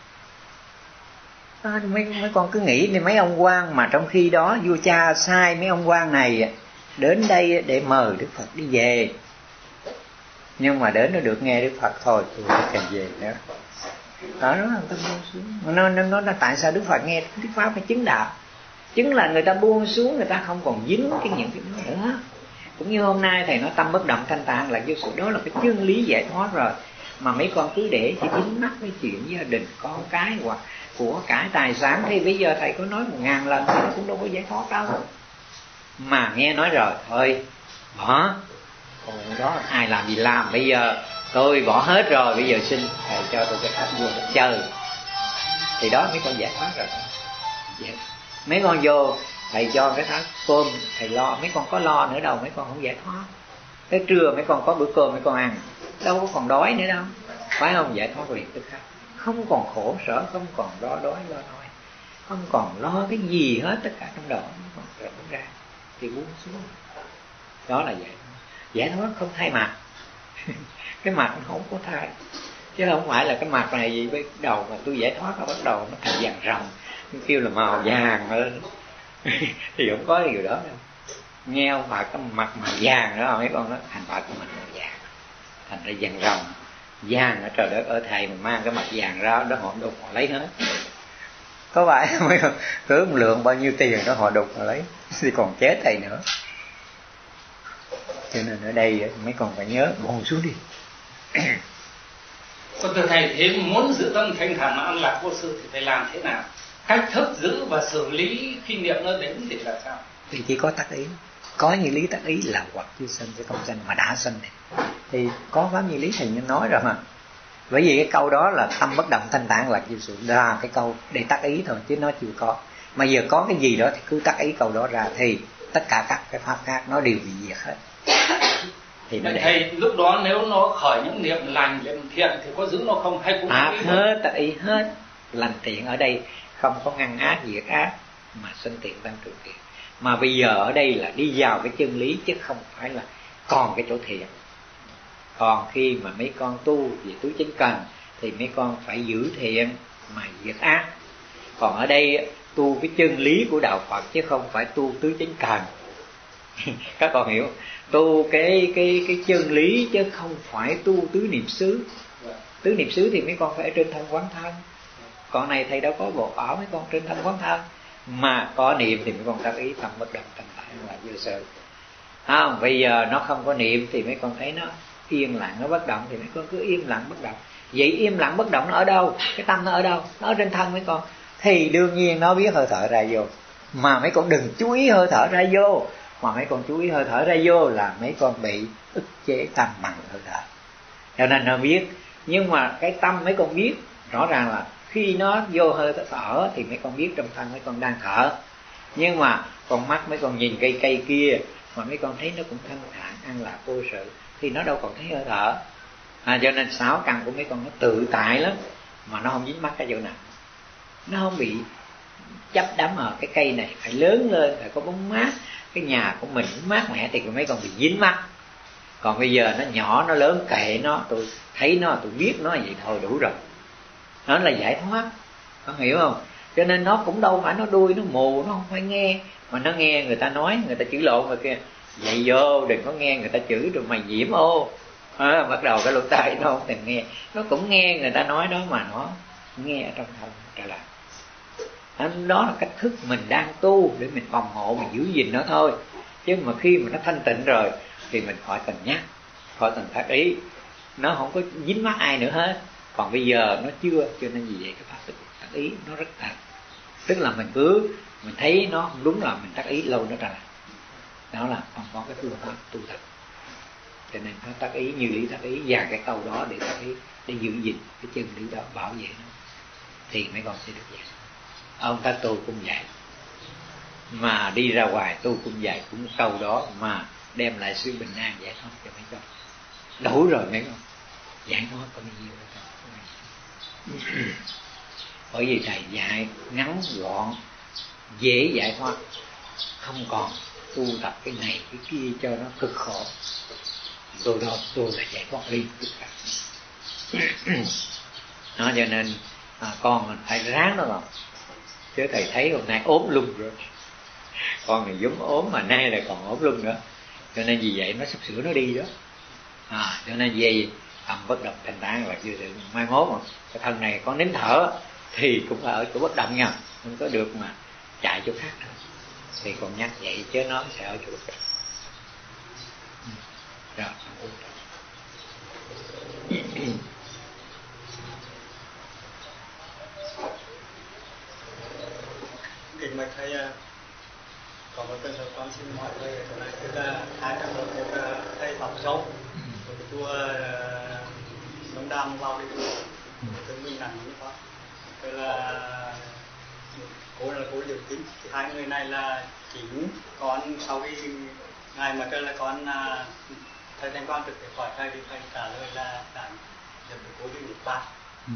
À, mấy, mấy con cứ nghĩ đi, mấy ông quan mà trong khi đó vua cha sai mấy ông quan này đến đây để mời Đức Phật đi về, nhưng mà đến nó được nghe Đức Phật thôi, tôi không cần về nữa. Đó, nó người ta buông xuống. Nó, nó, nó, nó tại sao Đức Phật nghe Đức Pháp phải chứng đạo? Chứng là người ta buông xuống, người ta không còn dính cái những cái đó nữa. Cũng như hôm nay thầy nói tâm bất động thanh tạng là do sự đó là cái chân lý giải thoát rồi. Mà mấy con cứ để chỉ dính mắc cái chuyện gia đình, con cái hoặc của cải tài sản thì bây giờ thầy có nói một ngàn lần thì nó cũng đâu có giải thoát đâu. Mà nghe nói rồi thôi bỏ. Còn đó ai làm gì làm, bây giờ tôi bỏ hết rồi, bây giờ xin thầy cho tôi cái pháp vô để chơi. Thì đó mấy con giải thoát rồi. Vậy. Mấy con vô thầy cho cái thác cơm thầy lo, mấy con có lo nữa đâu, mấy con không giải thoát. Tới trưa mấy con có bữa cơm mấy con ăn, đâu có còn đói nữa đâu, phải không? Giải thoát liền tức khắc, không còn khổ sở, không còn lo đói lo đói, không còn lo cái gì hết, tất cả trong đầu nó còn rộng ra thì buông xuống. Đó là giải thoát. Giải thoát không thay mặt. Cái mặt nó không có thay, chứ không phải là cái mặt này gì với đầu mà tôi giải thoát nó bắt đầu nó thành vàng ròng, kêu là màu vàng lên. Thì không có điều đó đâu. Nghe không phải cái mặt mà vàng đó, mấy con nó thành Phật của mình màu vàng, thành ra vàng ròng. Vàng ở trời đất ở thầy mà mang cái mặt vàng ra đó, họ đục họ lấy hết. Có phải mấy con cứ một lượng bao nhiêu tiền đó họ đục họ lấy, thì còn chết thầy nữa. Cho nên ở đây mấy con phải nhớ buông xuống đi. Còn từ thầy thế muốn giữ tâm thanh thản mà an lạc vô sự thì phải làm thế nào? Cách thức giữ và xử lý khi niệm nó đến thì là sao? Thì chỉ có tác ý. Có như lý tác ý là hoặc chưa sanh sẽ không sanh, mà đã sanh thì thì có pháp như lý thầy nhân nói rồi mà. Bởi vì cái câu đó là tâm bất động thanh tản lạc vô sự, là cái câu để tác ý thôi chứ nó chưa có. Mà giờ có cái gì đó thì cứ tác ý câu đó ra, thì tất cả các cái pháp khác nó đều bị diệt hết. Thì Vậy thầy lúc đó nếu nó khởi những niệm lành niệm thiện thì có giữ nó không, hay cũng ác hết, tác ý hết. Lành thiện ở đây không có ngăn ác diệt ác, mà sinh thiện tăng trưởng thiện. Mà bây giờ ở đây là đi vào cái chân lý, chứ không phải là còn cái chỗ thiện. Còn khi mà mấy con tu về tứ chánh cần thì mấy con phải giữ thiện mà diệt ác. Còn ở đây tu cái chân lý của đạo Phật chứ không phải tu tứ chánh cần. Các con hiểu, tu cái cái cái chân lý chứ không phải tu tứ niệm xứ. Tứ niệm xứ thì mấy con phải ở trên thân quán thân. Còn này thầy đâu có bộ bảo mấy con trên thân quán thân. Mà có niệm thì mấy con tác ý tâm bất động thanh thản là vô sự. Không, bây giờ nó không có niệm thì mấy con thấy nó yên lặng, nó bất động thì mấy con cứ im lặng bất động. Vậy im lặng bất động nó ở đâu? Cái tâm nó ở đâu? Nó ở trên thân mấy con. Thì đương nhiên nó biết hơi thở ra vô. Mà mấy con đừng chú ý hơi thở ra vô. Mà mấy con chú ý hơi thở ra vô là mấy con bị ức chế tâm bằng hơi thở. Cho nên nó biết. Nhưng mà cái tâm mấy con biết rõ ràng là khi nó vô hơi thở thì mấy con biết trong thân mấy con đang thở. Nhưng mà con mắt mấy con nhìn cây cây kia mà mấy con thấy nó cũng thanh thản an lạc vô sự thì nó đâu còn thấy hơi thở. À, cho nên sáu căn của mấy con nó tự tại lắm, mà nó không dính mắc cái chỗ nào. Nó không bị chấp đắm ở cái cây này phải lớn lên, phải có bóng mát, cái nhà của mình cũng mát mẻ thì mấy con bị dính mắc. Còn bây giờ nó nhỏ nó lớn kệ nó, tôi thấy nó tôi biết nó vậy thôi đủ rồi. Nó là giải thoát, con hiểu không? Cho nên nó cũng đâu phải nó đuôi nó mù, nó không phải nghe. Mà nó nghe người ta nói, người ta chửi lộn rồi kia, vậy vô đừng có nghe người ta chửi rồi mày nhiễm ô. À, bắt đầu cái lỗ tai nó không thèm nghe, nó cũng nghe người ta nói đó mà nó nghe ở trong thân trở lại. Đó là cách thức mình đang tu để mình phòng hộ, mình giữ gìn nó thôi. Chứ mà khi mà nó thanh tịnh rồi thì mình khỏi cần nhắc, khỏi cần tác ý, nó không có dính mắc ai nữa hết. Còn bây giờ nó chưa, cho nên vì vậy cái pháp tự tác ý nó rất thật. Tức là mình cứ mình thấy nó không đúng là mình tác ý lâu nó trở lại. Đó là không có cái phương pháp tu tập. Cho nên nó tác ý như lý tác ý, và cái câu đó để tác ý, để giữ gìn cái chân lý đó, bảo vệ nó, thì mấy con sẽ được vậy. Ông ta tu cũng vậy, mà đi ra ngoài tu cũng vậy, cũng câu đó mà đem lại sự bình an giải thoát cho mấy con. Đủ rồi mấy con, giải thoát có bao nhiêu đâu. Bởi vì thầy dạy ngắn gọn, dễ giải thoát, không còn tu tập cái này cái kia cho nó cực khổ. Tôi đó tôi là giải thoát liên tất cả. Đó, cho nên à, con mình phải ráng nó vào. Chứ thầy thấy hôm nay ốm lung rồi, con này giống ốm mà nay lại còn ốm lung nữa. Cho nên vì vậy nó sắp sửa nó đi đó. À, cho nên về tâm bất động thanh tản là chưa được. Mai mốt mà cái thân này có nín thở thì cũng là ở chỗ bất động nha, không có được mà chạy chỗ khác nữa. Thì còn nhắc vậy chứ nó sẽ ở chỗ bất động. Rồi. Kính mời thầy, có một trường hợp con xin hỏi thầy chỗ này, tức là hai trường hợp một thầy Pháp Châu của cái chùa Đông Đam vào đi thương minh nặng như vậy, tức là cô là cô điều tính. Hai người này là chính con sau khi ngày mà cái là con thầy thanh quan trực tiếp hỏi thầy thì thầy trả lời là đã nhận được cô đi Nhật Bản. Ừ.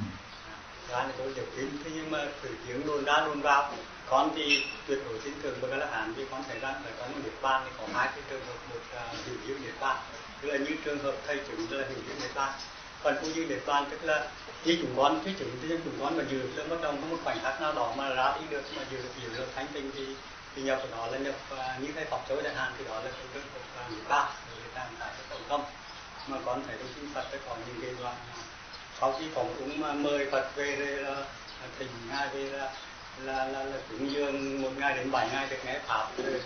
Ra thì tôi hiểu kín, thế nhưng mà thử tiếng đồn ra đồn vào, con thì tuyệt đối tin tưởng với là hạn vì con thấy rằng ở con Nhật Bản thì có hai cái trường hợp, một là hữu duyên Nhật Bản, tức là như trường hợp thầy chứng là hữu duyên Nhật Bản, còn cô duyên Nhật Bản tức là khi chúng con cái chứng thì chúng con mà dự được bắt đầu có một khoảnh khắc nào đó mà ra đi được mà dự được dự được thánh tình thì thì nhập của đó là nhập uh, như thầy Pháp Châu chẳng hạn thì đó là cái trường hợp Nhật Bản người ta tại cái tổng tâm mà con thấy trong kinh Phật sẽ có những cái đoạn sau khi phóng ứng mà mời Phật về rồi là thỉnh ngài về là là là, là cúng dường một ngày đến bảy ngày được nghe pháp rồi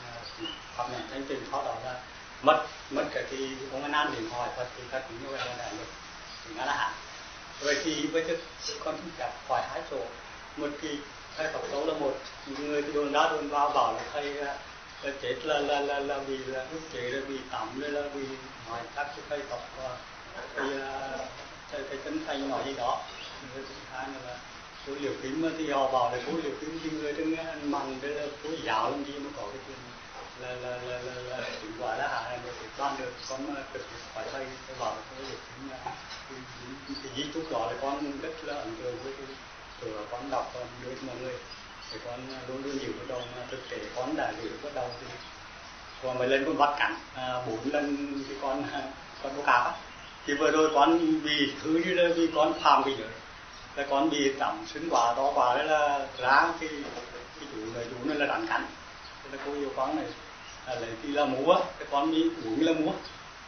pháp nhận thanh tịnh, sau đó là mất mất cái thì ông An An đến hỏi Phật thì Phật cũng như vậy là đại được thì ngã là hạn. Vậy thì với cái con thích gặp hỏi hai chỗ, một thì thầy Phật Châu là một người thì đồn ra đồn vào bảo là thầy là, là chết là là là là vì là ức chế là vì tắm rồi là vì hỏi các cái thầy Phật thì thầy thầy Tân Thành nói gì đó. Người thứ hai là số liệu kính mà thì họ bảo là số liệu kính thì người đừng ăn mặn đây là số giáo làm gì mà có cái chuyện là là là là là chứng quả là hạ là được ban được con mà trực tiếp phải thầy thầy bảo là số liệu kính là cái di chúc đó là con rất là ấn tượng với cái từ con đọc con đối với mọi người thì con luôn luôn giữ bắt đầu mà thực tế con đã giữ bắt đầu thì còn mấy lần con bắt cắn à, bốn lần thì con con có cá thì vừa rồi con vì thứ như là vì con phạm cái giới là con bị tẩm sưng quá to quá đấy là ra cái cái chủ này chủ này là đánh cắn thế là cô yêu con này à, lấy thì là múa cái con đi uống là múa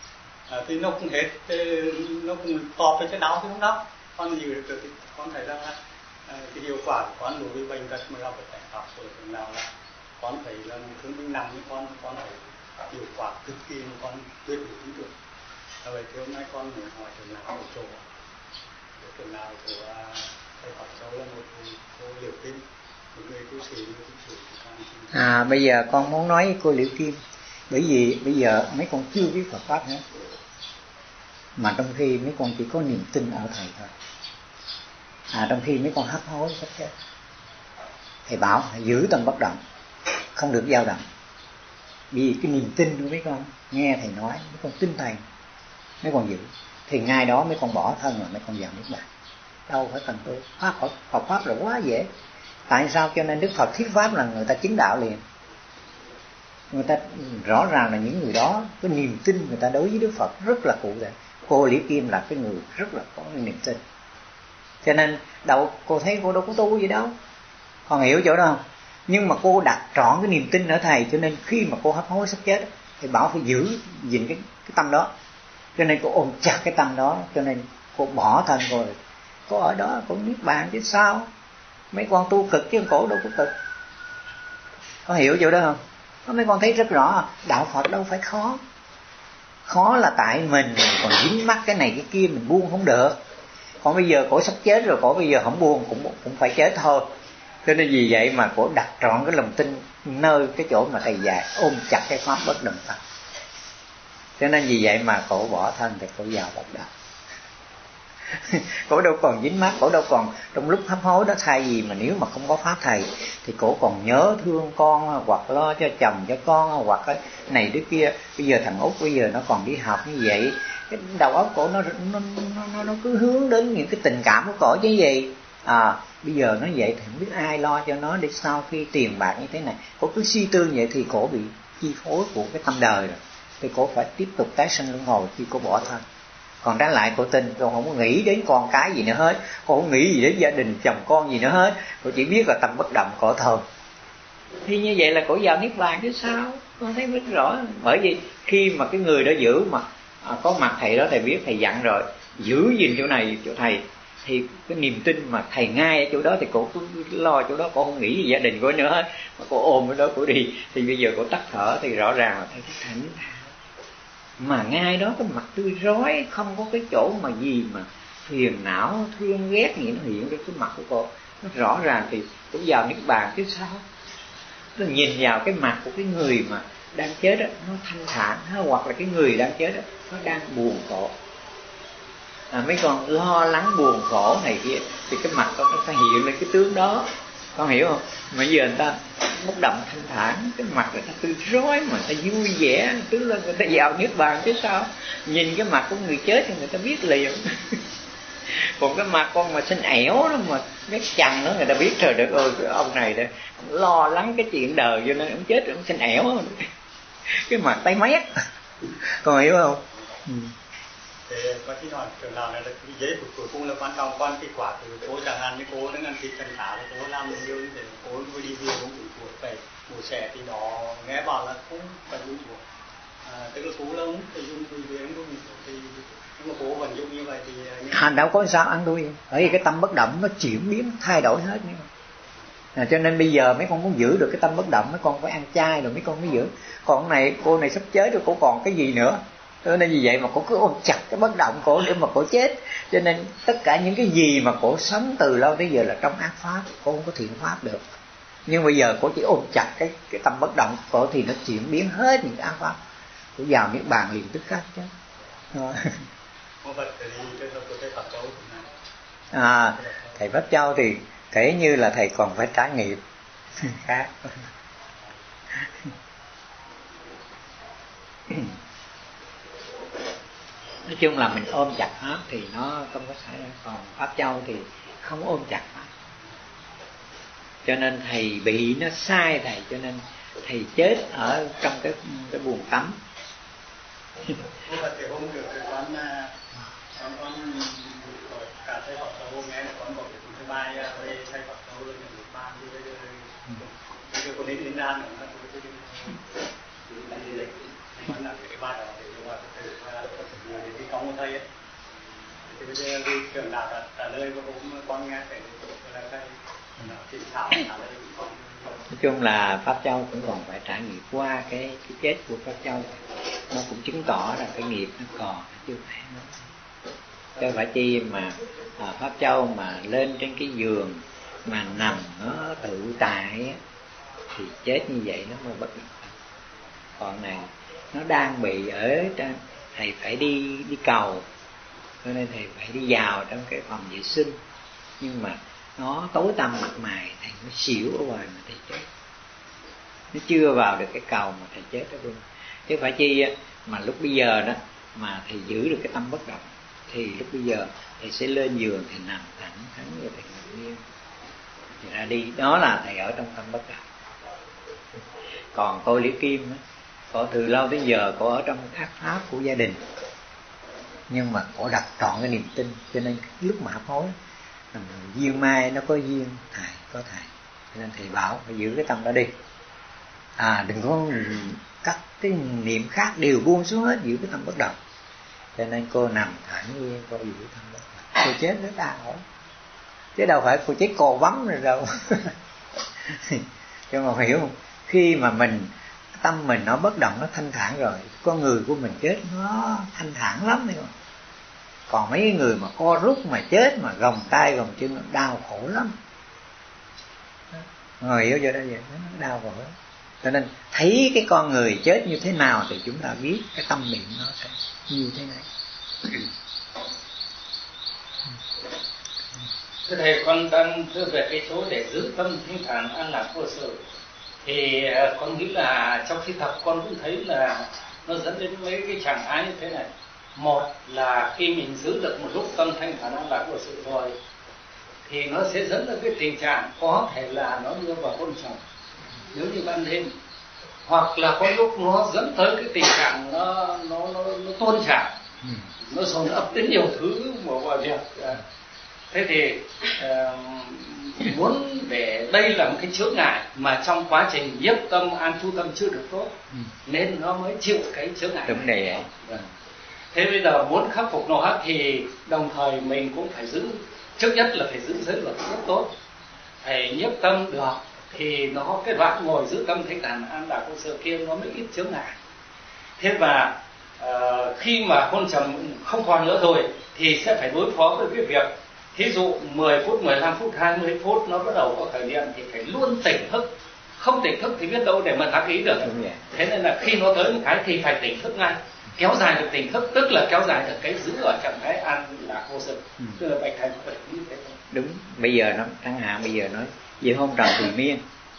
à, thì nó cũng hết nó cũng tọt với cái đau thì không đau con giữ được thì con thấy rằng là à, cái hiệu quả của con đối với bệnh tật mà gặp được cảnh pháp của thường nào là con thấy là một thương binh nặng như con con thấy hiệu quả cực kỳ mà con tuyệt đối tin tưởng. Vậy thì hôm nay con muốn hỏi trường nào một chỗ trường nào của thầy Pháp Châu là một cô Liễu Kim, một người tu sĩ, một tu sĩ. À bây giờ con muốn nói với cô Liễu Kim, bởi vì bây giờ mấy con chưa biết Phật pháp nữa, mà trong khi mấy con chỉ có niềm tin ở thầy thôi. À trong khi mấy con hấp hối sắp chết, thầy bảo hãy giữ tâm bất động, không được dao động, vì cái niềm tin của mấy con nghe thầy nói, mấy con tin thầy, mấy con giữ thì ngay đó mấy con bỏ thân rồi mấy con vào niết bàn, đâu phải cần tu pháp. Phật Phật pháp là quá dễ. Tại sao cho nên Đức Phật thuyết pháp là người ta chứng đạo liền? Người ta rõ ràng là những người đó cái niềm tin người ta đối với Đức Phật rất là cụ thể. Cô Liễu Kim là cái người rất là có niềm tin, cho nên đâu cô thấy cô đâu có tu gì đâu, con hiểu chỗ đó không? Nhưng mà cô đặt trọn cái niềm tin ở thầy, cho nên khi mà cô hấp hối sắp chết thì bảo phải giữ gìn cái, cái tâm đó, cho nên cô ôm chặt cái tâm đó, cho nên cô bỏ thân rồi cô ở đó cũng niết bàn chứ sao. Mấy con tu cực chứ cổ đâu có cực, có hiểu chỗ đó không? Mấy con thấy rất rõ đạo Phật đâu phải khó, khó là tại mình còn dính mắc cái này cái kia mình buông không được. Còn bây giờ cổ sắp chết rồi, cổ bây giờ không buông cũng cũng phải chết thôi. Cho nên vì vậy mà cổ đặt trọn cái lòng tin nơi cái chỗ mà thầy dạy, ôm chặt cái pháp bất động tâm. Cho nên vì vậy mà cổ bỏ thân thì cổ vào bất động. Cổ đâu còn dính mắc, cổ đâu còn trong lúc hấp hối đó. Thay vì mà nếu mà không có pháp thầy thì cổ còn nhớ thương con, hoặc lo cho chồng cho con, hoặc cái này đứa kia. Bây giờ thằng Út bây giờ nó còn đi học như vậy, cái đầu óc cổ nó nó, nó nó cứ hướng đến những cái tình cảm của cổ chứ gì. À bây giờ nó vậy thì không biết ai lo cho nó để sau khi tiền bạc như thế này. Cổ cứ suy tư vậy thì cổ bị chi phối của cái tâm đời rồi, thì cổ phải tiếp tục tái sinh luân hồi khi cổ bỏ thân. Còn trái lại cô tin, cô không có nghĩ đến con cái gì nữa hết, cô không nghĩ gì đến gia đình chồng con gì nữa hết, cô chỉ biết là tâm bất động cổ thôi. Thì như vậy là cổ vào niết bàn chứ sao? Con thấy rất rõ. Bởi vì khi mà cái người đó giữ mà à, có mặt thầy đó, thầy biết thầy dặn rồi, giữ gìn chỗ này chỗ thầy, thì cái niềm tin mà thầy ngay ở chỗ đó thì cổ cứ lo chỗ đó, cổ không nghĩ gì gia đình cô nữa hết, mà cổ ôm cái đó cổ đi. Thì bây giờ cổ tắt thở thì rõ ràng là thầy thích thánh mà ngay đó cái mặt tươi rói, không có cái chỗ mà gì mà phiền não thương ghét gì nó hiện ra cái mặt của cô, nó rõ ràng thì cũng vào niết bàn chứ sao. Nó nhìn vào cái mặt của cái người mà đang chết đó, nó thanh thản, hoặc là cái người đang chết đó, nó đang buồn khổ. À, mấy con lo lắng buồn khổ này kia thì cái mặt con nó phải hiện lên cái tướng đó, con hiểu không? Mà giờ người ta bất động thanh thản, cái mặt người ta tươi rói mà người ta vui vẻ, tức là người ta vào niết bàn chứ sao. Nhìn cái mặt của người chết thì người ta biết liền. Còn cái mặt con mà xinh ẻo đó mà cái chằn đó, người ta biết trời đất ơi, cái ông này đây lo lắng cái chuyện đời cho nên ông chết ông xinh ẻo. Cái mặt tay mét. Con hiểu không? Ừ. Thì có khi nói trường nào này là cái giấy của cuối cùng là quan trọng, quan kết quả từ cô chẳng hạn như cô nó ăn thịt chân thả thì cô làm nhiều như thế, cô mới đi về cũng bị buộc phải mổ xẻ thì đó nghe bảo là cũng phải dùng buộc. À, tức là cô lâu thì dùng đuôi về cũng dùng thì nhưng mà cô vẫn dùng như vậy thì hành đâu có sao ăn đuôi, bởi vì cái tâm bất động nó chuyển biến thay đổi hết nữa. À, cho nên bây giờ mấy con muốn giữ được cái tâm bất động, mấy con phải ăn chay rồi mấy con mới giữ. Còn này cô này sắp chết rồi, cô còn cái gì nữa? Cho nên vì vậy mà cô cứ ôm chặt cái bất động cổ để mà cổ chết. Cho nên tất cả những cái gì mà cổ sống từ lâu tới giờ là trong ác pháp, cô không có thiện pháp được. Nhưng bây giờ cô chỉ ôm chặt cái cái tâm bất động cổ thì nó chuyển biến hết những cái ác pháp. Cô vào niết bàn liền tức khắc chứ. À, thầy Pháp Châu thì kể như là thầy còn phải trả nghiệp khác. Nói chung là mình ôm chặt pháp thì nó không có xảy ra. Còn Pháp Châu thì không ôm chặt pháp. Cho nên thầy bị nó sai thầy, cho nên thầy chết ở trong cái cái buồng tắm. Cả thầy Phật Châu nghe là con một cái thứ ba về thầy Phật Châu lên được ba đi bây giờ bây giờ có đến đến Nam nữa nó là cái bài đó để chúng ta tự để đi công của thầy ấy thì bây giờ đi trường đạo trả lời và cũng con nghe phải là thầy chỉ thảo trả lời con. Nói chung là Pháp Châu cũng còn phải trải nghiệm qua cái cái chết của Pháp Châu, nó cũng chứng tỏ là cái nghiệp nó còn chưa phải nó. Chứ phải chi mà à, Pháp Châu mà lên trên cái giường mà nằm nó tự tại á, thì chết như vậy nó mới bất động. Còn này nó đang bị ở trên, thầy phải đi đi cầu, cho nên thầy phải đi vào trong cái phòng vệ sinh, nhưng mà nó tối tăm mặt mày, thầy mới xỉu ở ngoài mà thầy chết. Nó chưa vào được cái cầu mà thầy chết ở bên. Chứ phải chi mà lúc bây giờ đó mà thầy giữ được cái tâm bất động thì lúc bây giờ thầy sẽ lên giường, thầy nằm thẳng thắn rồi thầy ngồi yên, thầy ra đi. Đó là thầy ở trong tâm bất động. Còn cô Liễu Kim á, cô từ lâu tới giờ cô ở trong ác pháp của gia đình, nhưng mà cô đặt trọn cái niềm tin, cho nên lúc mà hấp hối duyên mai nó có duyên, thầy có thầy, cho nên thầy bảo phải giữ cái tâm đó đi. À đừng có các cái niệm khác đều buông xuống hết, giữ cái tâm bất động. Cho nên cô nằm thẳng nhiên, cô giữ tâm bất động. Cô chết rất đau, chứ đâu phải cô chết cò vắm rồi đâu. Cho mà hiểu không? Khi mà mình tâm mình nó bất động, nó thanh thản rồi, con người của mình chết nó thanh thản lắm đấy. Còn mấy người mà co rút mà chết mà gồng tay gồng chân nó đau khổ lắm. Người hiểu chưa đó vậy? Nó đau khổ lắm. Cho nên thấy cái con người chết như thế nào thì chúng ta biết cái tâm niệm nó sẽ như thế này. Thưa thầy, con đang thưa về cái chỗ để giữ tâm thanh thản an lạc vô sự, thì con nghĩ là trong khi tập con cũng thấy là nó dẫn đến mấy cái trạng thái như thế này. Một là khi mình giữ được một lúc tâm thanh thản an lạc vô sự rồi thì nó sẽ dẫn đến cái tình trạng có thể là nó đưa vào hôn trầm nếu như ban đêm, hoặc là có lúc nó dẫn tới cái tình trạng nó nó nó, nó tuôn trào, nó dồn ấp đến nhiều thứ mà vào việc. Thế thì uh, muốn để đây là một cái chướng ngại mà trong quá trình nhiếp tâm an trú tâm chưa được tốt, ừ. nên nó mới chịu cái chướng ngại. Đúng này. Vâng. Thế bây giờ muốn khắc phục nó thì đồng thời mình cũng phải giữ, trước nhất là phải giữ giới luật rất tốt, phải nhiếp tâm được thì nó cái đoạn ngồi giữ tâm thanh thản an lạc vô sự kia nó mới ít chướng ngại. Thế và uh, khi mà hôn trầm không còn nữa rồi thì sẽ phải đối phó với cái việc thí dụ mười phút, mười lăm phút, hai mươi phút nó bắt đầu có khởi niệm thì phải luôn tỉnh thức. Không tỉnh thức thì biết đâu để mà tác ý được. Thế nên là khi nó tới một cái thì phải tỉnh thức ngay. Kéo dài được tỉnh thức tức là kéo dài được cái giữ ở trạng thái an lạc vô sự. Ừ. Tức là bạch thầy có thể như thế không? Đúng. Bây giờ nó chẳng hạn bây giờ nói về hôn trầm thì miên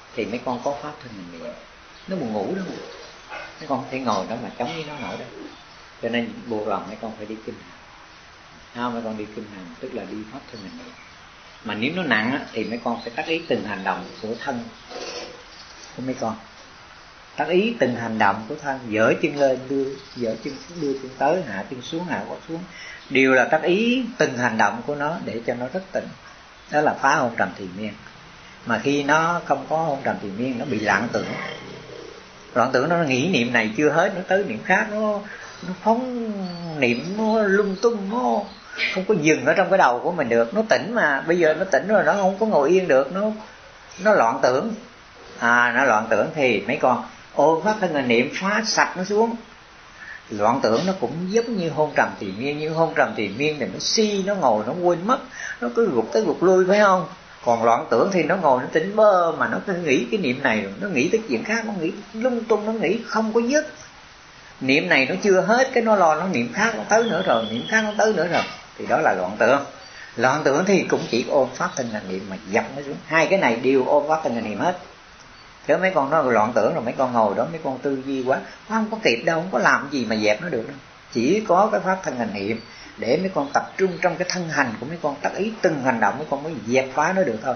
thì mấy con có pháp thân hành niệm. Nó buồn ngủ đó mà, mấy con không thể ngồi đó mà chống với nó nổi đâu. Cho nên buộc lòng mấy con phải đi kinh hành. À, mấy con đi kinh hành tức là đi pháp thân hành niệm. Mà nếu nó nặng á, thì mấy con phải tác ý từng hành động của thân của mấy con. Tác ý từng hành động của thân, dở chân lên đưa, dở chân xuống đưa chân tới, hạ chân xuống hạ gót xuống, đều là tác ý từng hành động của nó để cho nó rất tịnh. Đó là phá hôn trầm triền miên. Mà khi nó không có hôn trầm triền miên, nó bị loạn tưởng. Loạn tưởng nó nghĩ niệm này chưa hết, nó tới niệm khác, nó nó phóng niệm, nó lung tung, nó không có dừng ở trong cái đầu của mình được. Nó tỉnh mà, bây giờ nó tỉnh rồi nó không có ngồi yên được, nó nó loạn tưởng. À, nó loạn tưởng thì mấy con ôm pháp thân hành niệm phá sạch nó xuống. Loạn tưởng nó cũng giống như hôn trầm triền miên, như hôn trầm triền miên thì nó si, nó ngồi nó quên mất, nó cứ gục tới gục lui, phải không? Còn loạn tưởng thì nó ngồi nó tỉnh bơ mà nó cứ nghĩ cái niệm này rồi nó nghĩ tới chuyện khác, nó nghĩ lung tung, nó nghĩ không có dứt. Niệm này nó chưa hết, cái nó lo nó niệm khác nó tới nữa rồi, niệm khác nó tới nữa rồi, thì đó là loạn tưởng. Loạn tưởng thì cũng chỉ ôm pháp thân hành niệm mà dập nó xuống. Hai cái này đều ôm pháp thân hành niệm hết. Chứ mấy con nó loạn tưởng rồi mấy con ngồi đó mấy con tư duy quá, không có kịp đâu, không có làm gì mà dẹp nó được đâu. Chỉ có cái pháp thân hành niệm để mấy con tập trung trong cái thân hành của mấy con, tác ý từng hành động mấy con mới dẹp phá nó được thôi.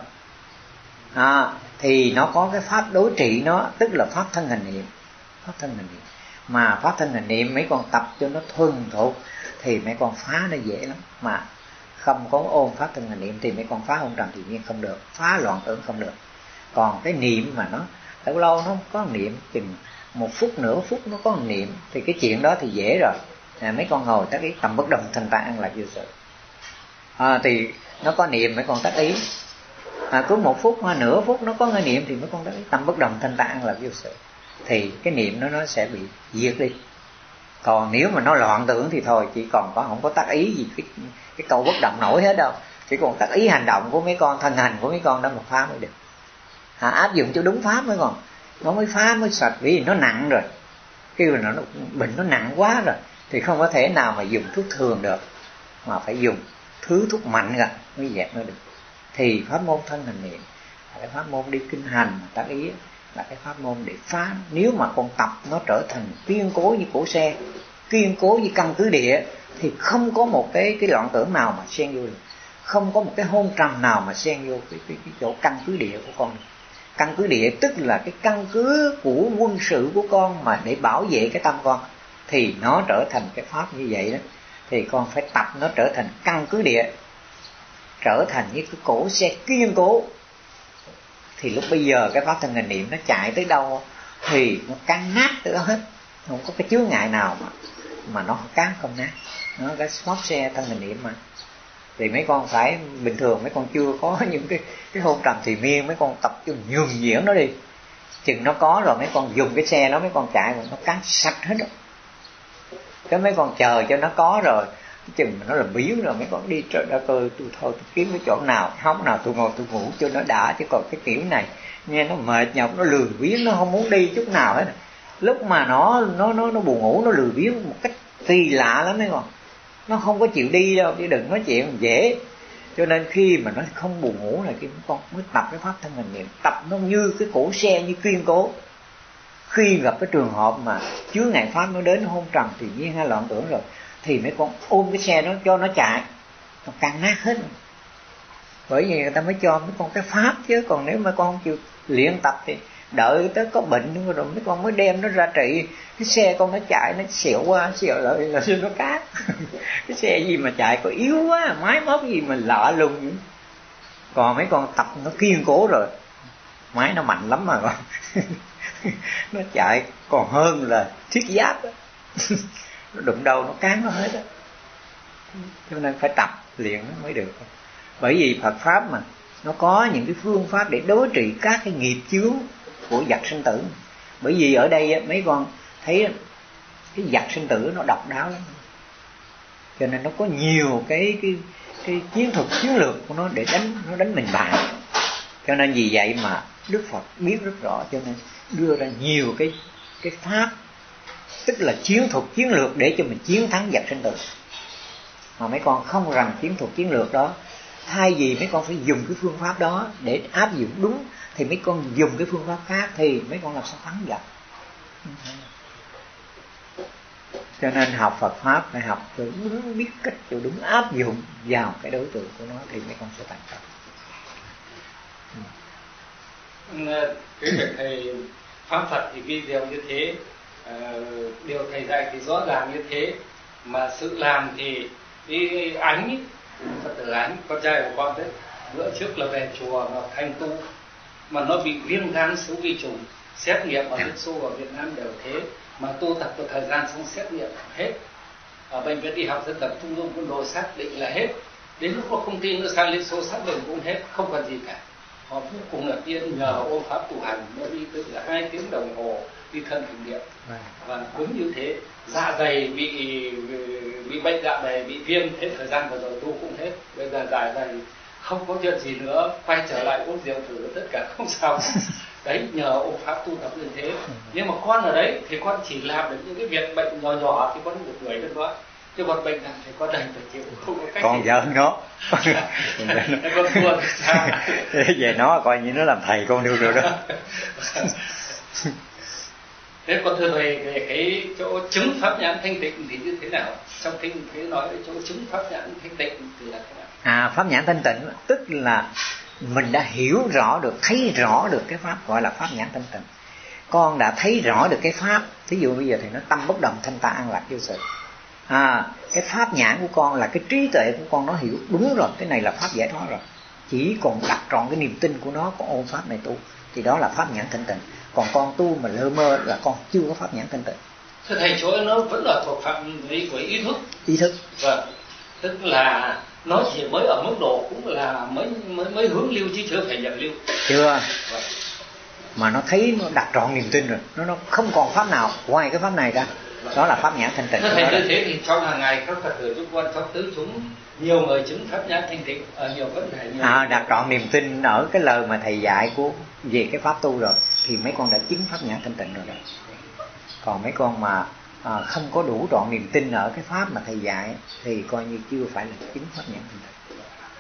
À, thì nó có cái pháp đối trị nó, tức là pháp thân hành niệm. Pháp thân hành niệm. Mà pháp thân hành niệm mấy con tập cho nó thuần thục thì mấy con phá nó dễ lắm. Mà không có ôm pháp thân hành niệm thì mấy con phá hôn trầm triền miên không được, phá loạn tưởng không được. Còn cái niệm mà nó lâu lâu nó có niệm chừng một phút nửa phút nó có niệm thì cái chuyện đó thì dễ rồi. À, mấy con ngồi tác ý tầm bất đồng thanh tạng là vô sự. À, thì nó có niệm mấy con tác ý. À, cứ một phút hoặc nửa phút nó có cái niệm thì mấy con tác ý tầm bất đồng thanh tạng là vô sự. Thì cái niệm nó nó sẽ bị diệt đi. Còn nếu mà nó loạn tưởng thì thôi, chỉ còn có không có tác ý gì cái cái câu bất động nổi hết đâu. Chỉ còn tác ý hành động của mấy con, thân hành của mấy con đó mà phá mới được. À, áp dụng cho đúng pháp mới còn nó mới phá mới sạch, vì nó nặng rồi. Khi mà nó bệnh nó nặng quá rồi thì không có thể nào mà dùng thuốc thường được, mà phải dùng thứ thuốc mạnh rồi mới dẹp nó được. Thì pháp môn thân hành niệm là cái pháp môn đi kinh hành, tác ý là cái pháp môn để phá. Nếu mà con tập nó trở thành kiên cố như cổ xe, kiên cố như căn cứ địa, thì không có một cái cái loạn tưởng nào mà xen vô được, không có một cái hôn trầm nào mà xen vô cái, cái, cái chỗ căn cứ địa của con. Căn cứ địa tức là cái căn cứ của quân sự của con mà để bảo vệ cái tâm con, thì nó trở thành cái pháp như vậy đó. Thì con phải tập nó trở thành căn cứ địa, trở thành như cái cổ xe kiên cố. Thì lúc bây giờ cái pháp thân hành niệm nó chạy tới đâu thì nó cắn nát tới đó hết, không có cái chướng ngại nào mà mà nó cán không nát. Nó cái pháp xe thân hành niệm mà. Thì mấy con phải, bình thường mấy con chưa có những cái cái hôn trầm triền miên, mấy con tập cho nhường nhuyễn nó đi. Chừng nó có rồi mấy con dùng cái xe đó, mấy con chạy rồi nó cắn sạch hết rồi. Cái mấy con chờ cho nó có rồi, chừng mà nó là biến rồi mấy con đi trời đất ơi, tôi thôi tôi kiếm cái chỗ nào hóng nào tôi ngồi tôi ngủ cho nó đã. Chứ còn cái kiểu này nghe nó mệt nhọc, nó lười biếng, nó không muốn đi chút nào hết. Lúc mà nó nó nó nó buồn ngủ, nó lười biếng một cách kỳ lạ lắm mấy con. Nó không có chịu đi đâu, chứ đừng nói chuyện dễ. Cho nên khi mà nó không buồn ngủ này, cái con mới tập cái pháp thân hành niệm, tập nó như cái cổ xe, như kiên cố. Khi gặp cái trường hợp mà chướng ngại pháp nó đến hôn trầm thì nhiên hay loạn tưởng rồi, thì mấy con ôm cái xe đó cho nó chạy, nó căng nát hết. Bởi vì người ta mới cho mấy con cái pháp chứ. Còn nếu mà con không chịu luyện tập thì đợi tới có bệnh rồi mấy con mới đem nó ra trị. Cái xe con nó chạy nó xẹo qua xẹo lại là nó cát. Cái xe gì mà chạy có yếu quá, máy móc gì mà lạ lùng. Còn mấy con tập nó kiên cố rồi, máy nó mạnh lắm mà con. Nó chạy còn hơn là thiết giáp đó. Nó đụng đầu nó cán nó hết á. Cho nên phải tập luyện nó mới được. Bởi vì Phật Pháp mà nó có những cái phương pháp để đối trị các cái nghiệp chướng của vật sinh tử. Bởi vì ở đây mấy con thấy cái vật sinh tử nó độc đáo lắm, cho nên nó có nhiều cái cái cái chiến thuật chiến lược của nó để đánh nó đánh mình bại. Cho nên vì vậy mà Đức Phật biết rất rõ, cho nên đưa ra nhiều cái cái pháp, tức là chiến thuật chiến lược để cho mình chiến thắng vật sinh tử. Mà mấy con không rành chiến thuật chiến lược đó Thay vì mấy con phải dùng cái phương pháp đó để áp dụng đúng, thì mấy con dùng cái phương pháp khác thì mấy con làm sao thắng được. Cho nên học Phật Pháp phải học cho đúng, biết cách cho đúng, áp dụng vào cái đối tượng của nó thì mấy con sẽ thành công. Cái việc thầy Pháp Phật thì ghi điều như thế, điều thầy dạy thì rõ ràng như thế, mà sự làm thì cái Ánh, Phật tử Ánh, con trai của con đấy, bữa trước là về chùa Ngọc Thanh tu, mà nó bị viêm gan xấu vi trùng, xét nghiệm ở Liên Xô, ở Việt Nam đều thế, mà tu tập một thời gian xong xét nghiệm hết. Ở bệnh viện y học dân tộc Trung ương Quân đội xác định là hết. Đến lúc nó không tin nó sang Liên Xô xác định cũng hết, không còn gì cả. Họ vô cùng ngạc nhiên, nhờ ôm pháp tu hành, nó đi từ là hai tiếng đồng hồ đi thân thử nghiệm, và đúng như thế. Dạ dày bị bị bệnh dạ dày, bị viêm, thế thời gian vừa rồi tu cũng hết. Bây giờ dạ dày không có chuyện gì nữa, quay trở lại uống rượu thử tất cả không sao. Đấy, nhờ ôm pháp tu tập như thế. Nhưng mà con ở đấy thì con chỉ làm được những cái việc bệnh nhỏ nhỏ thì con được người lên đó, chứ còn bệnh nặng thì con đành phải chịu, không có cách. Con giỡn nó. Con buồn sao? Về nó coi như nó làm thầy con được rồi đó. Thế con thưa thầy, về cái chỗ chứng pháp nhãn thanh tịnh thì như thế nào? Trong kinh thế nói cái chỗ chứng pháp nhãn thanh tịnh thì là thế nào? À, pháp nhãn thanh tịnh tức là mình đã hiểu rõ được, thấy rõ được cái pháp gọi là pháp nhãn thanh tịnh. Con đã thấy rõ được cái pháp, thí dụ bây giờ thì nó tâm bất động thanh tạng an lạc vô sự. À, cái pháp nhãn của con là cái trí tuệ của con, nó hiểu đúng rồi, cái này là pháp giải thoát rồi. Chỉ còn đặt trọn cái niềm tin của nó, con ôm pháp này tu, thì đó là pháp nhãn thanh tịnh. Còn con tu mà lơ mơ là con chưa có pháp nhãn thanh tịnh. Thưa thầy, chỗ nó vẫn là thuộc phạm vi của ý thức. Ý thức. Vâng, tức là nó chỉ mới ở mức độ cũng là mới mới mới hướng lưu chứ chưa phải nhập lưu. Chưa. Vâng. Mà nó thấy nó đặt trọn niềm tin rồi, nó nó không còn pháp nào ngoài cái pháp này ra. Đó là pháp nhãn thanh tịnh. Thưa thầy, như thế thì trong hàng ngày các Phật tử chúng con trong tứ chúng nhiều người chứng pháp nhãn thanh tịnh ở nhiều vấn đề. Nhiều à, đặt trọn niềm tin ở cái lời mà thầy dạy của về cái pháp tu rồi thì mấy con đã chứng pháp nhãn thanh tịnh rồi đó. Còn mấy con mà à, không có đủ trọn niềm tin ở cái pháp mà thầy dạy thì coi như chưa phải là chứng pháp nhãn thanh tịnh.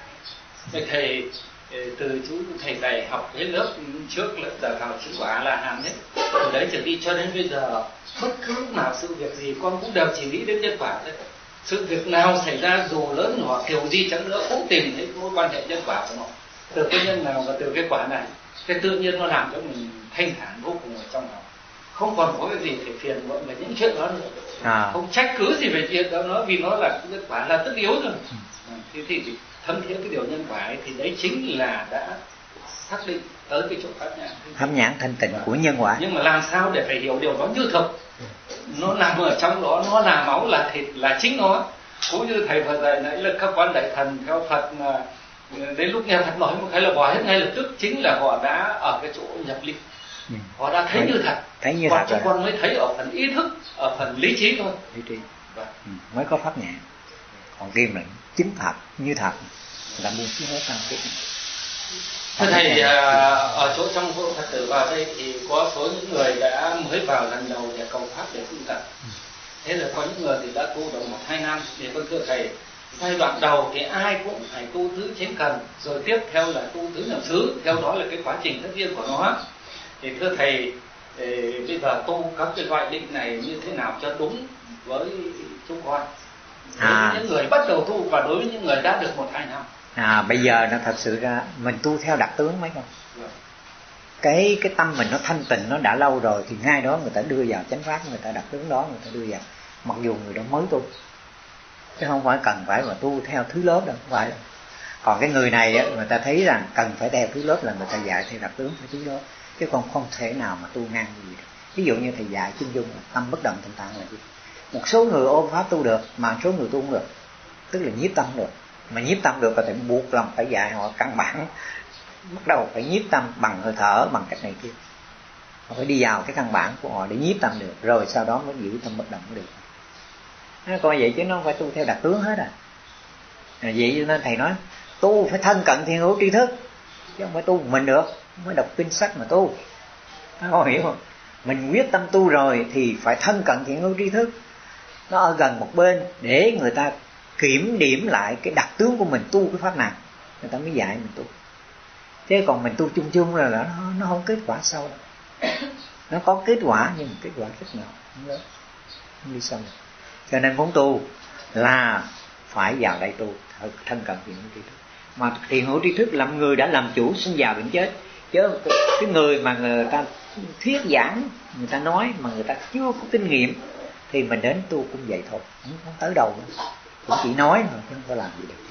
Vậy thầy từ chú thầy dạy học hết lớp trước lớp giờ học chứng quả là hàm hết, từ đấy trở đi cho đến bây giờ bất cứ lúc nào sự việc gì con cũng đều chỉ nghĩ đến nhân quả thôi. Sự việc nào xảy ra dù lớn nhỏ kiểu gì chẳng nữa cũng tìm thấy mối quan hệ nhân quả của nó, từ cái nhân nào và từ cái quả này. Cái tự nhiên nó làm cho mình thanh thản vô cùng ở trong lòng, không còn có cái gì phải phiền muộn về những chuyện đó nữa, à. Không trách cứ gì về chuyện đó nó, vì nó là nhân quả là tất yếu rồi. À, thế thì thấm thiết cái điều nhân quả ấy, thì đấy chính là đã xác định tới cái chỗ pháp nhãn pháp nhãn thanh tịnh của nhân quả. Nhưng mà làm sao để phải hiểu điều đó như thực, nó nằm ở trong đó, nó là máu là thịt là chính nó. Cũng như thầy vừa dạy nãy là các quan đại thần theo Phật là đến lúc nghe Phật nói một cái là bỏ hết ngay lập tức, chính là họ đã ở cái chỗ nhập linh, ừ. Họ đã thấy thấy như thật, thấy như còn thật chúng con mới thấy ở phần ý thức, ở phần lý trí thôi. Lý trí. Ừ. Mới có pháp nhãn. Còn kim là chứng thật như thật là buông xuống hết tam kiếp. Thưa thầy, ở chỗ trong hội Phật tử vào đây thì có số những người đã mới vào lần đầu để cầu pháp để tu tập. Thế là có những người thì đã tu được một hai năm. Thì vâng thưa thầy, giai đoạn đầu thì ai cũng phải tu tứ chánh cần, rồi tiếp theo là tu tứ niệm xứ, theo đó là cái quá trình tất nhiên của nó. Thì thưa thầy, thì bây giờ tu các cái loại định này như thế nào cho đúng với chúng con, đối à. với những người bắt đầu tu và đối với những người đã được một hai năm. À, bây giờ nó thật sự ra mình tu theo đặc tướng mấy con. Cái cái tâm mình nó thanh tịnh nó đã lâu rồi thì ngay đó người ta đưa vào chánh pháp, người ta đặt tướng đó người ta đưa vào. Mặc dù người đó mới tu, chứ không phải cần phải mà tu theo thứ lớp đâu, không phải đâu. Còn cái người này á, người ta thấy rằng cần phải theo thứ lớp là người ta dạy theo đặc tướng theo thứ lớp, chứ còn không thể nào mà tu ngang gì được. Ví dụ như thầy dạy chân dung tâm bất động thanh tạng là gì? Một số người ôm pháp tu được mà một số người tu không được, tức là nhiếp tâm được. Mà nhiếp tâm được là phải buộc lòng phải dạy họ căn bản, bắt đầu phải nhiếp tâm bằng hơi thở, bằng cách này kia. Họ phải đi vào cái căn bản của họ để nhiếp tâm được, rồi sau đó mới giữ tâm bất động được. Nó coi vậy chứ nó không phải tu theo đặc tướng hết à. Vậy cho nên thầy nói tu phải thân cận thiền hữu tri thức, chứ không phải tu mình được, không phải đọc kinh sách mà tu. Có hiểu không? Mình quyết tâm tu rồi thì phải thân cận thiền hữu tri thức, nó ở gần một bên để người ta kiểm điểm lại cái đặc tướng của mình tu cái pháp nào. người ta mới dạy mình tu. Thế còn mình tu chung chung là nó, nó không kết quả sâu đâu. Nó có kết quả nhưng mà kết quả rất nhỏ, không lớn, không đi sâu được. Cho nên muốn tu là phải vào đây tu, thân cận thiền hữu tri thức. Mà thiền hữu tri thức làm người đã làm chủ sinh già bệnh chết. Chứ cái người mà người ta thuyết giảng, người ta nói mà người ta chưa có kinh nghiệm thì mình đến tu cũng vậy thôi, không, không tới đâu nữa. Cũng chỉ nói mà chứ không có làm gì được.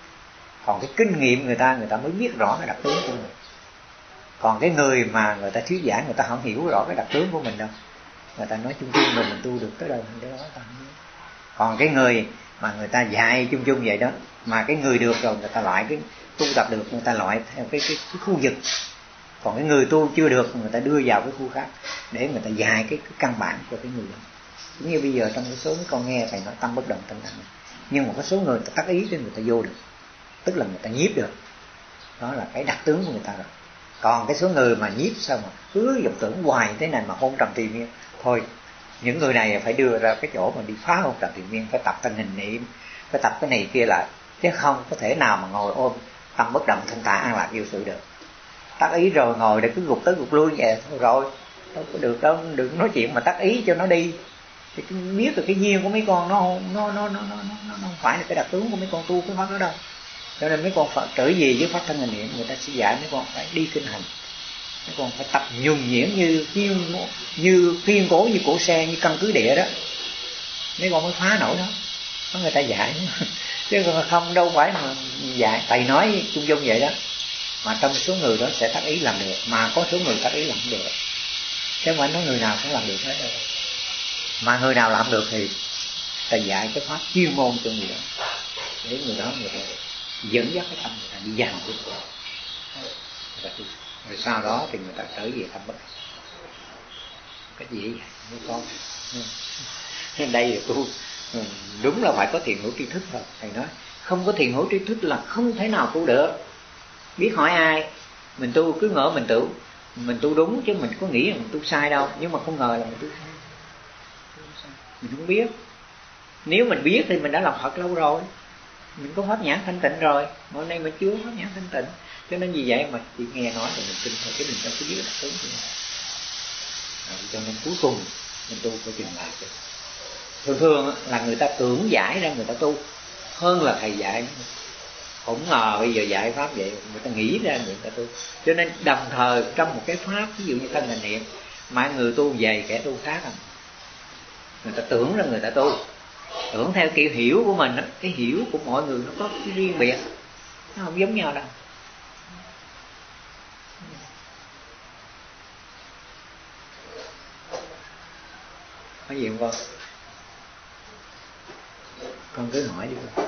Còn cái kinh nghiệm người ta, người ta mới biết rõ cái đặc tướng của mình. Còn cái người mà người ta thuyết giảng, người ta không hiểu rõ cái đặc tướng của mình đâu. Người ta nói chung chung rồi mình tu được tới đâu mình tới đó ta không biết. Còn cái người mà người ta dạy chung chung vậy đó, mà cái người được rồi người ta loại cái tu tập được, người ta loại theo cái, cái, cái khu vực. Còn cái người tu chưa được, người ta đưa vào cái khu khác để người ta dạy cái, cái căn bản cho cái người đó. Cũng như bây giờ trong cái số mấy con nghe thầy nói tâm bất động tinh tấn, nhưng mà có số người ta tác ý để người ta vô được, tức là người ta nhiếp được. Đó là cái đặc tướng của người ta rồi. Còn cái số người mà nhiếp sao mà cứ vọng tưởng hoài thế này mà hôn trầm trì miên, thôi những người này phải đưa ra cái chỗ mà đi phá hôn trầm trì miên, phải tập thân hình niệm, phải tập cái này kia lại, chứ không có thể nào mà ngồi ôm tâm bất động thanh thản an lạc vô sự được. Tác ý rồi ngồi để cứ gục tới gục lui vậy thôi rồi, đâu có được đâu. Đừng nói chuyện mà tác ý cho nó đi. Thì biết được cái duyên của mấy con nó nó nó nó nó nó không phải là cái đặc tướng của mấy con tu cái pháp đó đâu. Cho nên mấy con phải trở về với pháp thân hình niệm, người ta sẽ dạy mấy con phải đi kinh hành. Mấy con phải tập nhuần nhuyễn như khiên như khiên cố, như cổ xe, như căn cứ địa đó. Mấy con mới phá nổi đó. Có người ta dạy chứ không đâu phải mà dạy. Thầy nói chung chung vậy đó. Mà trong số người đó sẽ tác ý làm được, mà có số người tác ý làm không được. Chứ không phải nói người nào cũng làm được hết đâu. Mà người nào làm được thì ta dạy cái pháp chuyên môn cho người đó, để người đó người ta dẫn dắt cái tâm người ta đi dành với người ta. Rồi sau đó thì người ta trở về tâm bất động. Cái gì vậy mấy con? Nên đây là tu đúng là phải có thiền hữu tri thức rồi. Thầy nói không có thiền hữu tri thức là không thể nào tu được. Biết hỏi ai, mình tu cứ ngỡ mình tu mình tu đúng, chứ mình có nghĩ là mình tu sai đâu. Nhưng mà không ngờ là mình tu sai. Mình không biết. Nếu mình biết thì mình đã làm Phật lâu rồi, mình có pháp nhãn thanh tịnh rồi. Mà hôm nay mình chưa pháp nhãn thanh tịnh, cho nên vì vậy mà chỉ nghe nói thì mình tin thôi, cái mình đâu có biết đặc tướng gì. Cho nên cuối cùng mình tu phải chừng lại. Thường thường là người ta tưởng giải ra người ta tu hơn là thầy dạy. Không ngờ bây giờ dạy pháp vậy, người ta nghĩ ra người ta tu. Cho nên đồng thời trong một cái pháp, ví dụ như thân hình niệm, mà người tu dày kẻ tu khác à. Người ta tưởng ra người ta tu, tưởng theo kiểu hiểu của mình đó. Cái hiểu của mọi người nó có cái riêng biệt, nó không giống nhau đâu. Có gì không con? Con cứ hỏi đi con.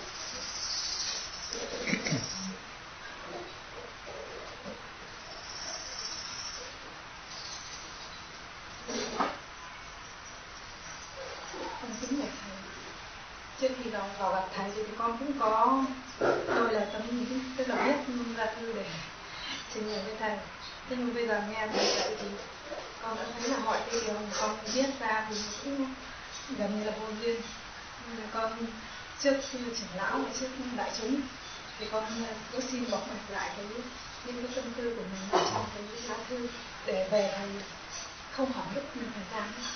Trước khi vào, vào gặp thầy thì con cũng có tôi là tấm tức là viết ra thư để trình bày với thầy. Thế nhưng bây giờ nghe thầy dạy thì con đã thấy là mọi cái điều con viết ra thì cũng gần như là vô duyên. Nên con trước khi trưởng lão và trước đại chúng thì con cũng xin bộc bạch lại cái những cái tâm tư của mình trong cái lá thư để về thầy không hỏi lúc như thời gian nữa.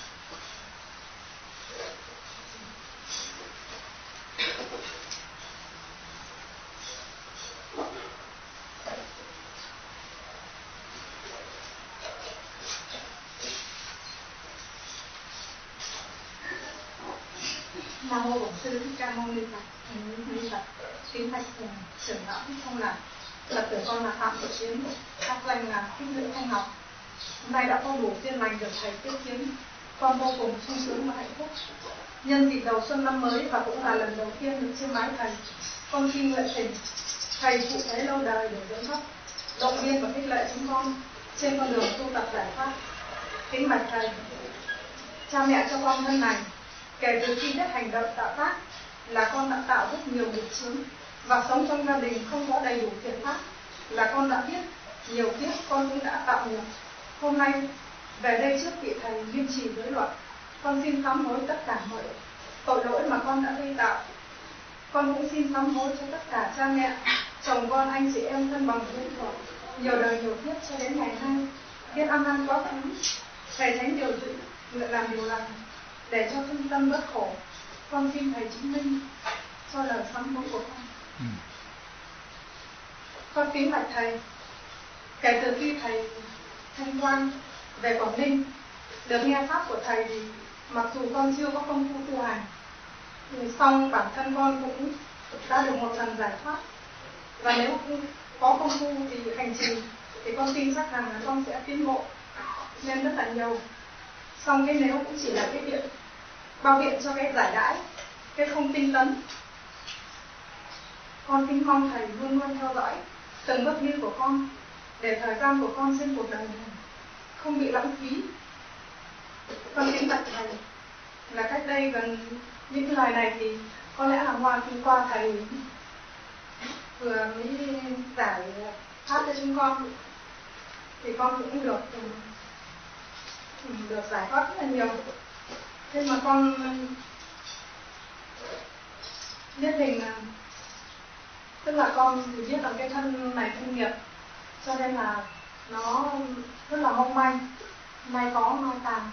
Nam mô Bổn Sư Thích Ca Mâu Ni Phật. Ni Phật. Kính bạch trưởng lão không là Phật tử con là Phạm Thị Chiến, học danh là Thích Nữ Thanh Học. Hôm nay đã có đủ duyên lành được thầy tiếp kiến, con vô cùng sung sướng và hạnh phúc. Nhân dịp đầu xuân năm mới và cũng là lần đầu tiên được chiêm bái thầy, con xin nguyện thỉnh thầy phụ thế lâu đời để dẫn dắt, động viên và khích lệ chúng con trên con đường tu tập giải thoát. Kính bạch thầy, cha mẹ cho con thân này, kể từ khi biết hành động tạo tác là con đã tạo rất nhiều nghiệp chướng, và sống trong gia đình không có đầy đủ thiện pháp là con đã biết nhiều kiếp con cũng đã tạo nghiệp. Hôm nay về đây trước vị thầy nghiêm trì giới luật, con xin sám hối tất cả mọi tội lỗi mà con đã gây tạo. Con cũng xin sám hối cho tất cả cha mẹ chồng con, anh chị em, thân bằng hữu thọ, nhiều đời nhiều kiếp cho đến ngày nay, biết ăn năn quá khứ, thầy thánh điều dữ, nguyện làm điều lành, để cho thân tâm bớt khổ. Con xin thầy chứng minh cho lời sám hối của con. Ừ. Con kính bạch thầy, kể từ khi thầy Thanh Quang về Quảng Ninh được nghe pháp của thầy thì mặc dù con chưa có công phu tu hành, song bản thân con cũng đã được một lần giải thoát. Và nếu có công phu thì hành trì thì con tin chắc rằng là con sẽ tiến bộ lên rất là nhiều. Song cái nếu cũng chỉ là cái biện bao biện cho cái giải đãi, cái không tinh tấn. Con kính mong thầy luôn luôn theo dõi từng bước đi của con, để thời gian của con trên cuộc đời này không bị lãng phí. Con kính bạch thầy là cách đây gần những lời này thì có lẽ là hoa khi qua thầy vừa mới giải pháp cho chúng con thì con cũng được được giải thoát rất là nhiều. Thế mà con biết hình là tức là con thì biết là cái thân này thân nghiệp, cho nên là nó rất là mong manh, may có mai tàn.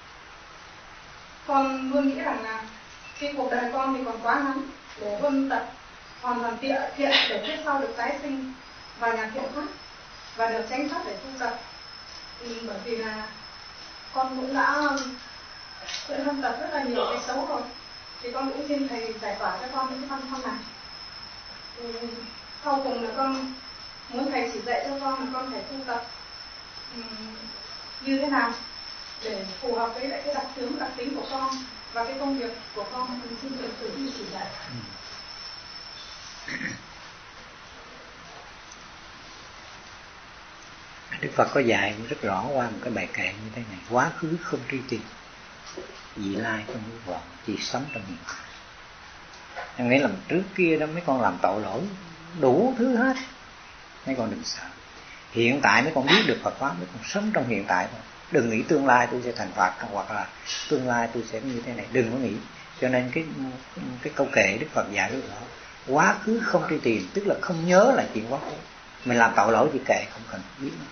Con luôn nghĩ rằng là cái cuộc đời con thì còn quá ngắn để huân tập hoàn toàn thiện thiện để tiếp sau được tái sinh và nhà thiện pháp và được tránh pháp để tu tập. Ừ, bởi vì là con cũng đã luyện huân tập rất là nhiều cái xấu rồi, thì con cũng xin thầy giải tỏa cho con những cái văn phong này. Ừ, sau cùng là con muốn thầy chỉ dạy cho con là con phải tu tập um, như thế nào để phù hợp với lại cái đặc tướng đặc tính của con và cái công việc của con, thì xin thầy tự chỉ dạy. Đức Phật có dạy rất rõ qua một cái bài kệ như thế này: quá khứ không truy tìm, vị lai không ước vọng, chỉ sống trong hiện tại. Em nghĩ là trước kia đó mấy con làm tội lỗi đủ thứ hết, mấy con đừng sợ. Hiện tại mấy con biết được Phật pháp, mấy con sống trong hiện tại thôi. Đừng nghĩ tương lai tôi sẽ thành Phật hoặc là tương lai tôi sẽ như thế này, đừng có nghĩ. Cho nên cái cái câu kệ Đức Phật dạy rất rõ: quá khứ không truy tìm, tức là không nhớ là chuyện quá khứ. Mình làm tội lỗi thì kệ, không cần biết nữa.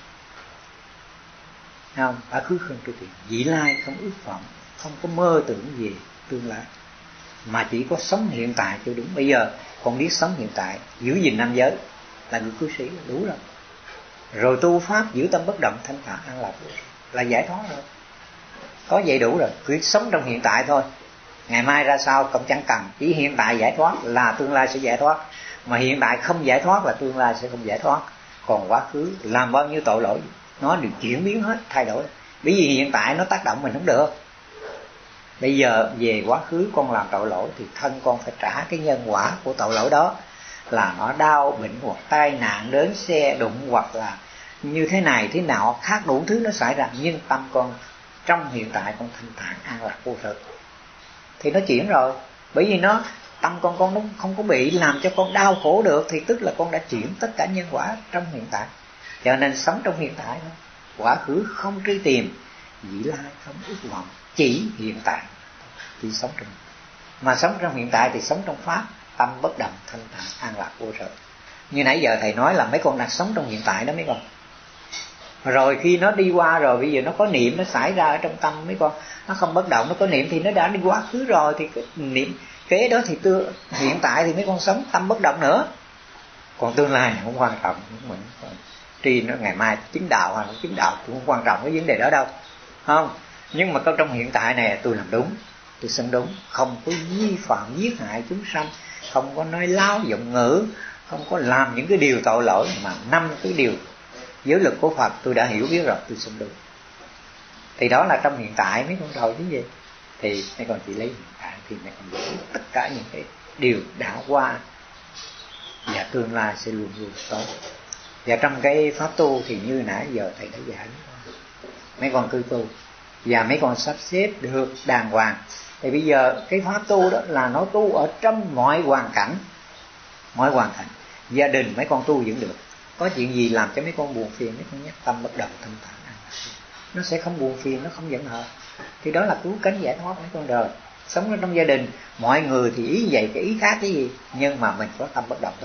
Không, quá khứ không truy tìm, vị lai không ước vọng, không có mơ tưởng về tương lai, mà chỉ có sống hiện tại cho đúng. Bây giờ con biết sống hiện tại, giữ gìn năm giới là người cư sĩ là đủ rồi. Rồi tu pháp giữ tâm bất động thanh thản an lạc là giải thoát rồi. Có vậy đủ rồi, cứ sống trong hiện tại thôi. Ngày mai ra sao cũng chẳng cần, chỉ hiện tại giải thoát là tương lai sẽ giải thoát. Mà hiện tại không giải thoát là tương lai sẽ không giải thoát. Còn quá khứ làm bao nhiêu tội lỗi nó đều chuyển biến hết, thay đổi. Bởi vì hiện tại nó tác động mình không được. Bây giờ về quá khứ con làm tội lỗi thì thân con phải trả cái nhân quả của tội lỗi đó, là nó đau bệnh hoặc tai nạn đến xe đụng hoặc là như thế này thế nào khác đủ thứ nó xảy ra. Nhưng tâm con trong hiện tại con thanh thản an lạc vô sự thì nó chuyển rồi. Bởi vì nó tâm con con nó không có bị làm cho con đau khổ được, thì tức là con đã chuyển tất cả nhân quả trong hiện tại. Cho nên sống trong hiện tại thôi. Quá khứ không truy tìm, vị lai không ước vọng, chỉ hiện tại. Chỉ sống trong, mà sống trong hiện tại thì sống trong pháp, tâm bất động thanh thản an lạc vô sự. Như nãy giờ thầy nói là mấy con đang sống trong hiện tại đó mấy con. Rồi khi nó đi qua rồi, bây giờ nó có niệm nó xảy ra ở trong tâm mấy con, nó không bất động, nó có niệm thì nó đã đi quá khứ rồi, thì cái niệm kế đó thì tương, hiện tại thì mấy con sống tâm bất động nữa. Còn tương lai không quan trọng, mình tri nó ngày mai chứng đạo hay không chứng đạo cũng không quan trọng cái vấn đề đó đâu, không. Nhưng mà trong hiện tại này tôi làm đúng, tôi sống đúng, không có vi phạm giết hại chúng sanh, không có nói láo giọng ngữ, không có làm những cái điều tội lỗi, mà năm cái điều giới luật của Phật tôi đã hiểu biết rồi, tôi sống đúng. Thì đó là trong hiện tại mấy con rồi chứ gì. Thì mấy con chỉ lấy hiện tại thì mấy con biết tất cả những cái điều đã qua và tương lai sẽ luôn luôn tốt. Và trong cái pháp tu thì như nãy giờ thầy đã dạy mấy con cư tu và mấy con sắp xếp được đàng hoàng. Thì bây giờ cái pháp tu đó là nó tu ở trong mọi hoàn cảnh, mọi hoàn cảnh. Gia đình mấy con tu vẫn được, có chuyện gì làm cho mấy con buồn phiền, mấy con nhắc tâm bất động thanh thản, nó sẽ không buồn phiền, nó không giận hờn. Thì đó là cứu cánh giải thoát mấy con đời. Sống ở trong gia đình mọi người thì ý vậy cái ý khác cái gì, nhưng mà mình có tâm bất động thôi.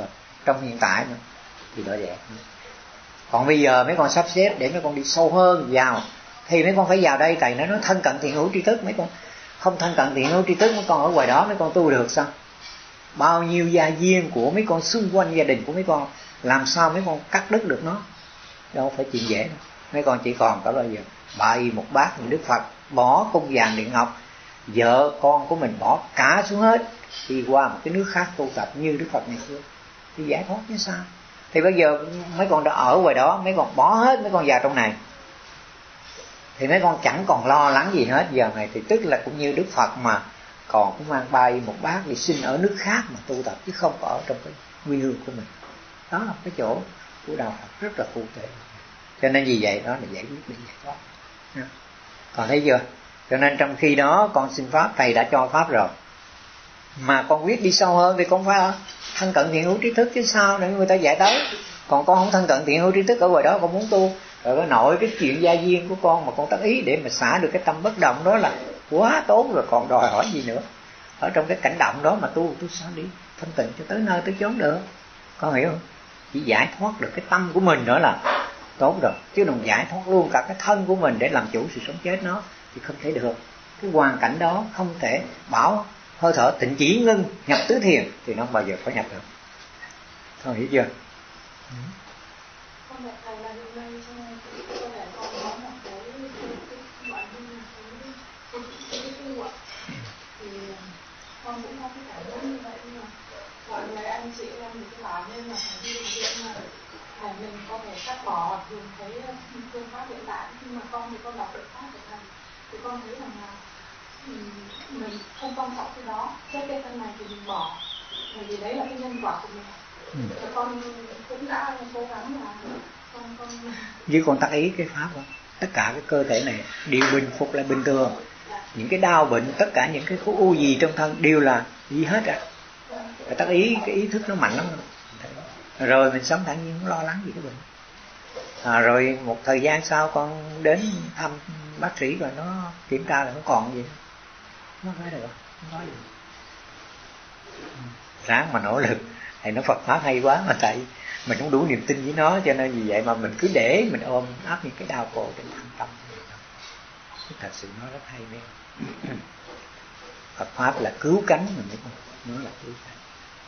trong hiện tại nữa thì đổi dẹp. Còn bây giờ mấy con sắp xếp để mấy con đi sâu hơn vào thì mấy con phải vào đây, tại nó nói thân cận thiện hữu tri thức. Mấy con không thân cận thiện hữu tri thức, mấy con ở ngoài đó mấy con tu được sao? Bao nhiêu gia viên của mấy con xung quanh gia đình của mấy con, làm sao mấy con cắt đứt được nó? Đâu phải chuyện dễ đâu. Mấy con chỉ còn có bao giờ bày một bát những Đức Phật, bỏ cung vàng điện ngọc, vợ con của mình bỏ cả xuống hết, đi qua một cái nước khác tu tập như Đức Phật ngày xưa thì giải thoát chứ sao? Thì bây giờ mấy con đã ở ngoài đó, mấy con bỏ hết, mấy con vào trong này thì mấy con chẳng còn lo lắng gì hết. Giờ này thì tức là cũng như Đức Phật mà còn cũng mang bay một bát đi sinh ở nước khác mà tu tập, chứ không có ở trong cái quê hương của mình. Đó là cái chỗ của đạo Phật rất là cụ thể. Cho nên vì vậy đó là giải quyết để giải thoát. Còn thấy chưa? Cho nên trong khi đó con xin pháp, thầy đã cho pháp rồi, mà con quyết đi sâu hơn thì con phải thân cận thiện hữu trí thức chứ sao để người ta dạy tới. Còn con không thân cận thiện hữu trí thức, ở ngoài đó con muốn tu, rồi có nội cái chuyện gia duyên của con mà con tác ý để mà xả được cái tâm bất động đó là quá tốt rồi, còn đòi hỏi gì nữa. Ở trong cái cảnh động đó mà tu, tu sao đi thanh tịnh cho tới nơi tới chốn được. Con hiểu không? Chỉ giải thoát được cái tâm của mình nữa là tốt rồi, chứ đừng giải thoát luôn cả cái thân của mình để làm chủ sự sống chết nó thì không thể được. Cái hoàn cảnh đó không thể bảo hơi thở tịnh chỉ ngưng nhập tứ thiền thì nó không bao giờ phải nhập được. Con hiểu chưa? Ừ. Con đẹp thầy là hôm nay có thể con có một cái loại hình thì con cũng có cái cảm giác như vậy, nhưng mà mọi người anh chị em thì cứ bảo nên là phải đi bệnh viện mà thầy mình có thể cắt bỏ dùng cái phương pháp hiện tại, nhưng mà con thì con đọc được pháp của thầy thì con thấy rằng là mình không quan trọng cái đó, cái cái thân này thì mình bỏ, bởi vì đấy là cái nhân quả của mình. Ừ. Con cũng đã cố gắng là con con với con tác ý cái pháp không? Tất cả cái cơ thể này đều bình phục lại bình thường. Những cái đau bệnh, tất cả những cái khối u gì trong thân đều là gì hết à. Phải tác ý, cái ý thức nó mạnh lắm. Rồi mình sống thản nhiên, không lo lắng gì cái bệnh. À, rồi một thời gian sau con đến thăm bác sĩ rồi nó kiểm tra là không còn gì. Nó nói được không? Nói gì? Ráng mà nỗ lực. Thầy nói Phật Pháp hay quá mà tại mình không đủ niềm tin với nó, cho nên vì vậy mà mình cứ để mình ôm áp những cái đau khổ trên thâm tâm. Thật sự nó rất hay đấy. Phật Pháp là cứu cánh mà mấy con, nó là cứu cánh.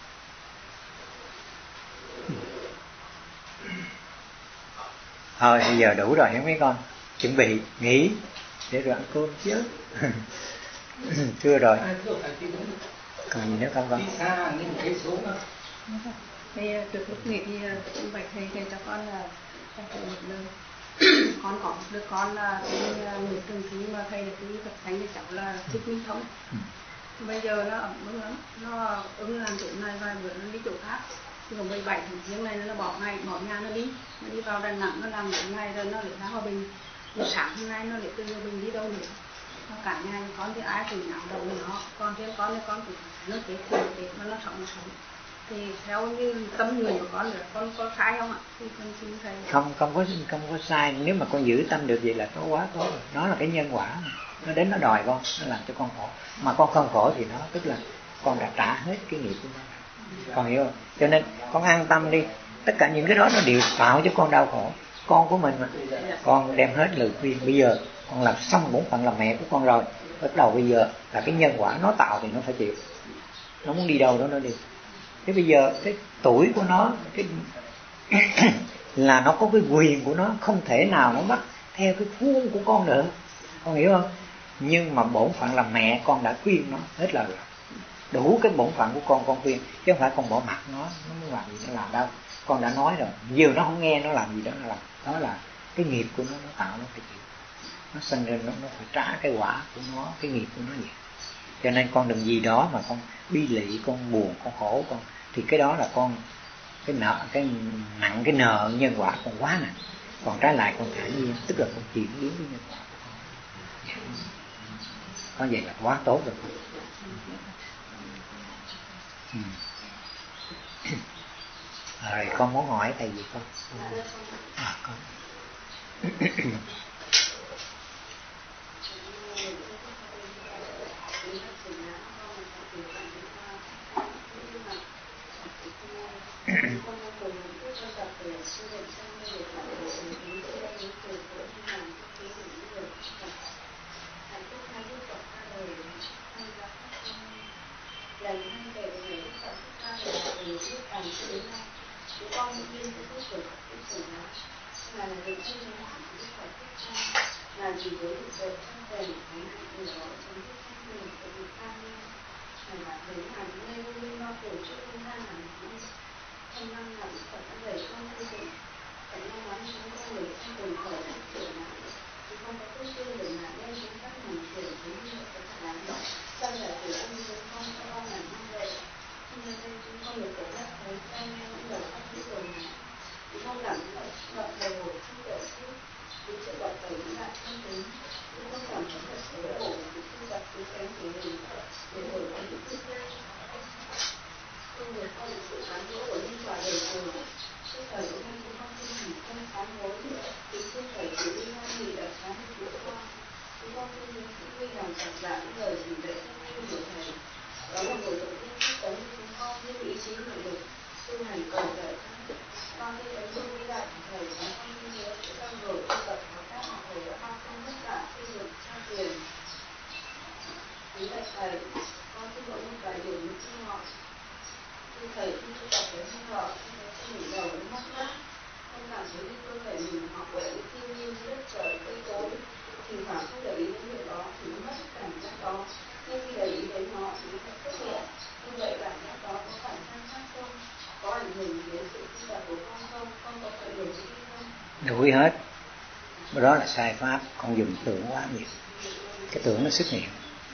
Thôi bây giờ đủ rồi mấy con, chuẩn bị nghỉ để rồi ăn cơm chứ. Chưa rồi. Còn gì nữa không con? Thì trước lúc nghỉ thì bạch thầy thầy cho con là thầy một lời. Con có một đứa con là người trường thí mà thầy được cái tập thánh thì cháu là Thích Minh Thông. Bây giờ nó ẩm ứng lắm, nó ứng làm chỗ này vài bữa nó đi chỗ khác. Thì còn mười bảy tháng riêng này nó bỏ ngày, bỏ nhà nó đi. Nó đi vào Đà Nẵng, nó làm một ngày rồi nó lại ra Hòa Bình. Một sáng hôm nay nó lại từ Hòa Bình đi đâu nữa. Nó cả nhà con thì ai cũng nhắm đầu nó. Con riêng con thì con cũng nó chết thì chết mà nó sống nó sống. Thì theo như tâm người của con nữa, con có sai không ạ? Thì con xin thầy. Không, không có không có sai. Nếu mà con giữ tâm được vậy là nó quá tốt rồi. Nó là cái nhân quả này. Nó đến nó đòi con, nó làm cho con khổ. Mà con không khổ thì nó tức là con đã trả hết cái nghiệp của nó. Con hiểu không? Cho nên con an tâm đi. Tất cả những cái đó nó đều tạo cho con đau khổ. Con của mình mà. Con đem hết lời khuyên. Bây giờ con làm xong bổn phận làm mẹ của con rồi. Bắt đầu bây giờ là cái nhân quả nó tạo thì nó phải chịu. Nó muốn đi đâu đó nó đi. Thế bây giờ cái tuổi của nó cái là nó có cái quyền của nó, không thể nào nó bắt theo cái khuôn của con nữa. Con hiểu không? Nhưng mà bổn phận làm mẹ con đã khuyên nó hết lời rồi. Đủ cái bổn phận của con con khuyên, chứ không phải con bỏ mặt nó, nó muốn làm gì nó làm đâu. Con đã nói rồi, giờ nó không nghe nó làm gì đó nó làm. Đó là cái nghiệp của nó, nó tạo nó phải chịu. Nó sinh ra nó, nó phải trả cái quả của nó, cái nghiệp của nó vậy. Cho nên con đừng gì đó mà con bi lụy, con buồn, con khổ con, thì cái đó là con cái nợ, cái nặng cái nợ nhân quả con quá nặng. Còn trái lại con thản nhiên, tức là con chuyển biến cái nhân quả của con. Có vậy là quá tốt rồi. Ừ. Rồi con muốn hỏi thầy gì không? À, con. Đuổi hết. Đó là sai pháp, không dùng tưởng quá nhiều. Cái tưởng nó xuất hiện.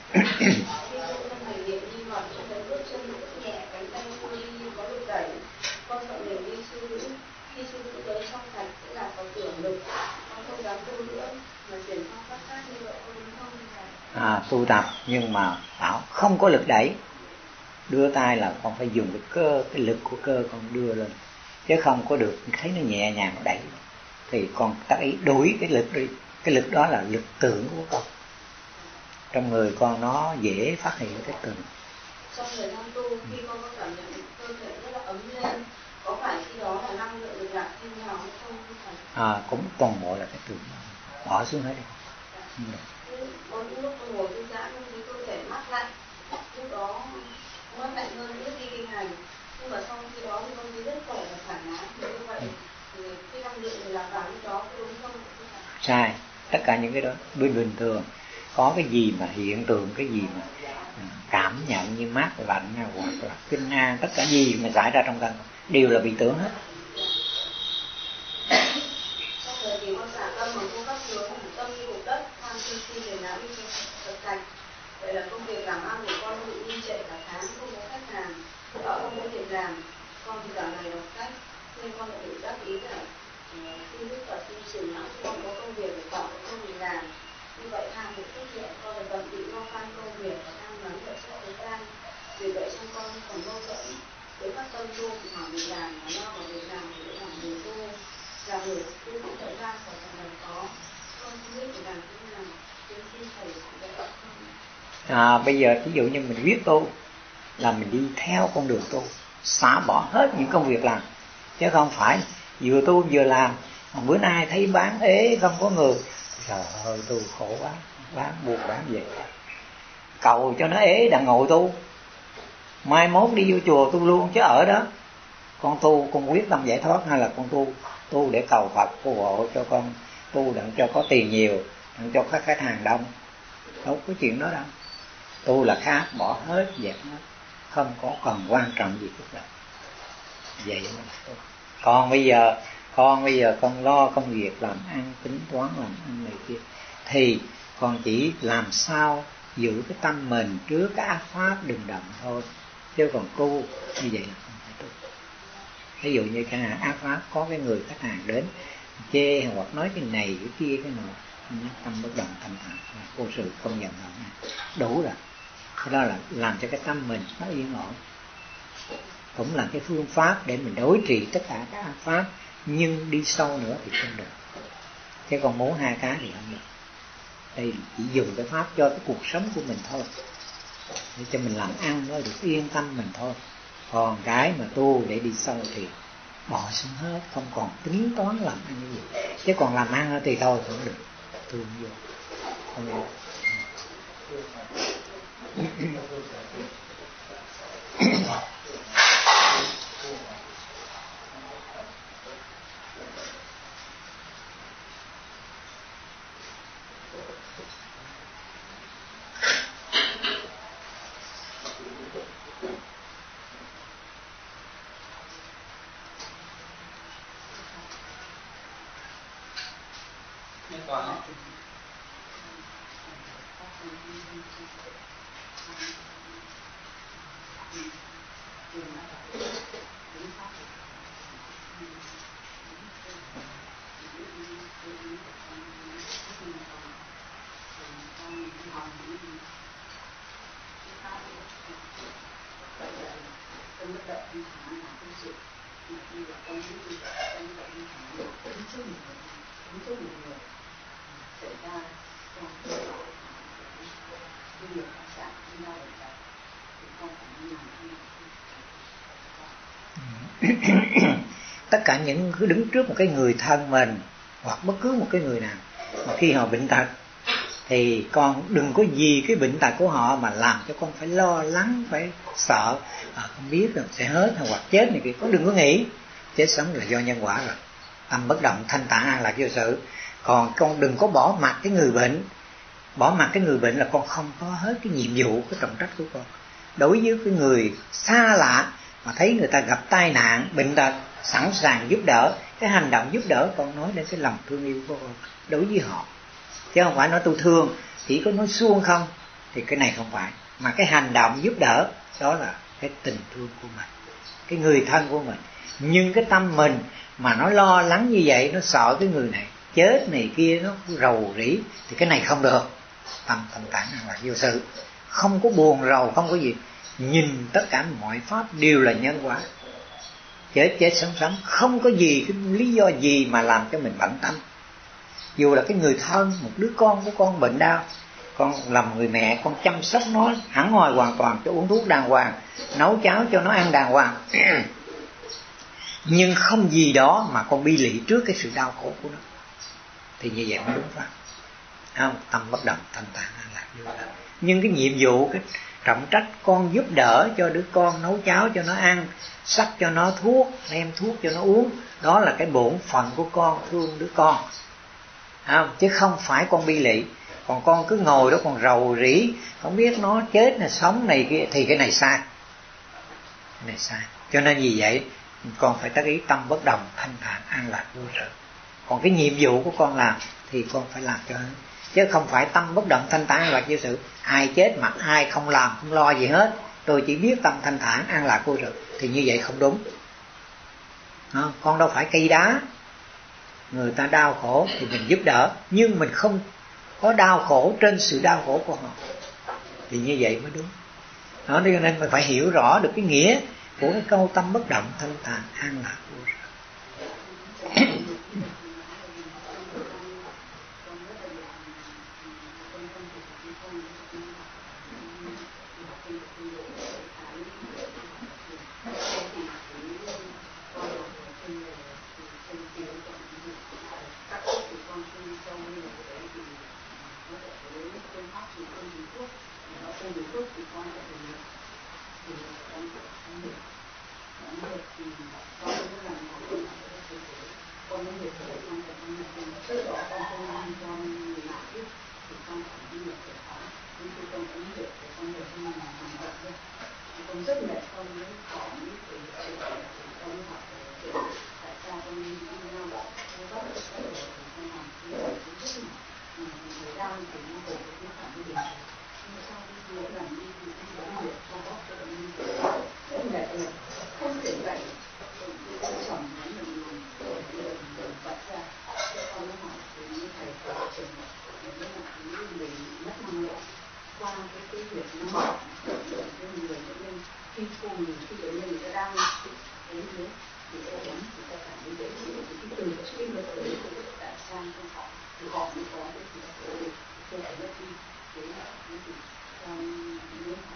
À, tu tập nhưng mà bảo không có lực đẩy. Đưa tay là con phải dùng cái cơ, cái lực của cơ con đưa lên, chứ không có được thấy nó nhẹ nhàng nó đẩy. Thì con tác ý đuổi cái lực đi. Cái lực đó là lực tưởng của con. Trong người con nó dễ phát hiện cái tưởng. Trong thời gian tu, khi con có cảm nhận cơ thể rất là ấm lên, có phải khi đó là năng lượng được đạt thêm nào hay không? À, cũng toàn bộ là cái tưởng. Bỏ xuống hết đi. Có những lúc con ngồi thư giãn thì cơ thể mát lạnh, lúc đó mát lạnh hơn lúc đi kinh hành, nhưng mà sau khi đó thì con thấy rất khỏe và thoải mái. Như vậy thì cái năng lượng này là vào lúc đó có đúng không? Sai, tất cả những cái đó bình bình thường. Có cái gì mà hiện tượng, cái gì mà cảm nhận như mát lạnh hoặc là kinh an, tất cả gì mà xảy ra trong thân đều là bị tưởng hết. Trong thời kỳ con xả tâm mà cô các hướng tâm như cục đất, tham sân si về não đi cho sạch. Vậy là công việc làm ăn của con bị ngưng trệ cả tháng, không có khách hàng, họ không có tiền làm, con thì cả ngày đọc sách, nên con lại bị đắc ý là khi đức Phật tu sử não con có công việc để tạo có công việc làm. Như vậy tham được xuất hiện, con lại bận bị lo toan công việc và tham lắng vật chất thế gian. Vì vậy trong con còn mâu thuẫn với các tâm tu thì hỏi việc làm mà lo vào việc làm thì lại làm người tu, là người tu cũng thời gian và thật là có. Con không biết phải làm thế nào, đến xin thầy sẽ dạy không? À, bây giờ ví dụ như mình biết tu là mình đi theo con đường tu, xả bỏ hết những công việc làm, chứ không phải vừa tu vừa làm. Bữa nay thấy bán ế không có người, trời ơi tu khổ quá, bán buồn bán về cầu cho nó ế đặng ngồi tu, mai mốt đi vô chùa tu luôn chứ ở đó. Con tu con quyết tâm giải thoát hay là con tu tu để cầu Phật phù hộ cho con tu đặng cho có tiền nhiều, đặng cho các khách hàng đông? Đâu có chuyện đó đâu. Tu là khác, bỏ hết dẹp hết, không có còn quan trọng gì hết. Vậy mà tu. Còn bây giờ con bây giờ con lo công việc làm ăn, tính toán làm ăn này kia, thì con chỉ làm sao giữ cái tâm mình trước cái ác pháp đừng động thôi. Chứ còn tu như vậy là không phải tu. Ví dụ như cái ác pháp, có cái người khách hàng đến chê hoặc nói cái này cái kia cái nọ, tâm bất động thanh thản, vô sự không nhận hận, đủ rồi. Cái đó là làm cho cái tâm mình nó yên ổn. Cũng là cái phương pháp để mình đối trị tất cả các ác pháp, nhưng đi sâu nữa thì không được. Chứ còn muốn hai cái thì không được. Đây chỉ dùng cái pháp cho cái cuộc sống của mình thôi, để cho mình làm ăn nó được yên tâm mình thôi. Còn cái mà tu để đi sâu thì bỏ xuống hết, không còn tính toán làm ăn cái gì. Chứ còn làm ăn thì thôi cũng được, thương vô không được. Tất cả những cứ đứng trước một cái người thân mình hoặc bất cứ một cái người nào mà khi họ bệnh tật thì con đừng có vì cái bệnh tật của họ mà làm cho con phải lo lắng, phải sợ à, không biết rồi sẽ hết hoặc chết này kia. Con đừng có nghĩ chết sống là do nhân quả rồi, tâm bất động thanh tạng an lạc vô sự. Còn con đừng có bỏ mặc cái người bệnh. Bỏ mặc cái người bệnh là con không có hết cái nhiệm vụ, cái trọng trách của con. Đối với cái người xa lạ mà thấy người ta gặp tai nạn, bệnh tật, sẵn sàng giúp đỡ, cái hành động giúp đỡ con nói đến cái lòng thương yêu của con đối với họ, chứ không phải nói tôi thương, chỉ có nói suông không thì cái này không phải, mà cái hành động giúp đỡ đó là cái tình thương của mình, cái người thân của mình. Nhưng cái tâm mình mà nó lo lắng như vậy, nó sợ cái người này chết này kia, nó rầu rĩ thì cái này không được. Tâm thanh tạng an lạc vô sự, không có buồn rầu, không có gì, nhìn tất cả mọi pháp đều là nhân quả, chết chết sống sống, không có gì cái lý do gì mà làm cho mình bận tâm. Dù là cái người thân, một đứa con của con bệnh đau, con làm người mẹ, con chăm sóc nó hẳn hoài hoàn toàn, cho uống thuốc đàng hoàng, nấu cháo cho nó ăn đàng hoàng nhưng không gì đó mà con bi lụy trước cái sự đau khổ của nó, thì như vậy mới đúng pháp. Không, tâm bất động thanh tạng an lạc vô sự. Nhưng cái nhiệm vụ, cái trọng trách con giúp đỡ cho đứa con, nấu cháo cho nó ăn, sắc cho nó thuốc, đem thuốc cho nó uống, đó là cái bổn phận của con, thương đứa con. Không, chứ không phải con bi lụy. Còn con cứ ngồi đó còn rầu rĩ, không biết nó chết là sống này kia, thì cái này sai, cái này sai. Cho nên vì vậy con phải tác ý tâm bất động thanh thản an lạc vô sự. Còn cái nhiệm vụ của con làm thì con phải làm cho hết, chứ không phải tâm bất động thanh thản an lạc vô sự. Ai chết mà ai không làm không lo gì hết, tôi chỉ biết tâm thanh thản an lạc vô sự, thì như vậy không đúng. Đó, con đâu phải cây đá, người ta đau khổ thì mình giúp đỡ, nhưng mình không có đau khổ trên sự đau khổ của họ, thì như vậy mới đúng. Đó, cho nên mình phải hiểu rõ được cái nghĩa của cái câu tâm bất động thanh thản an lạc vô sự.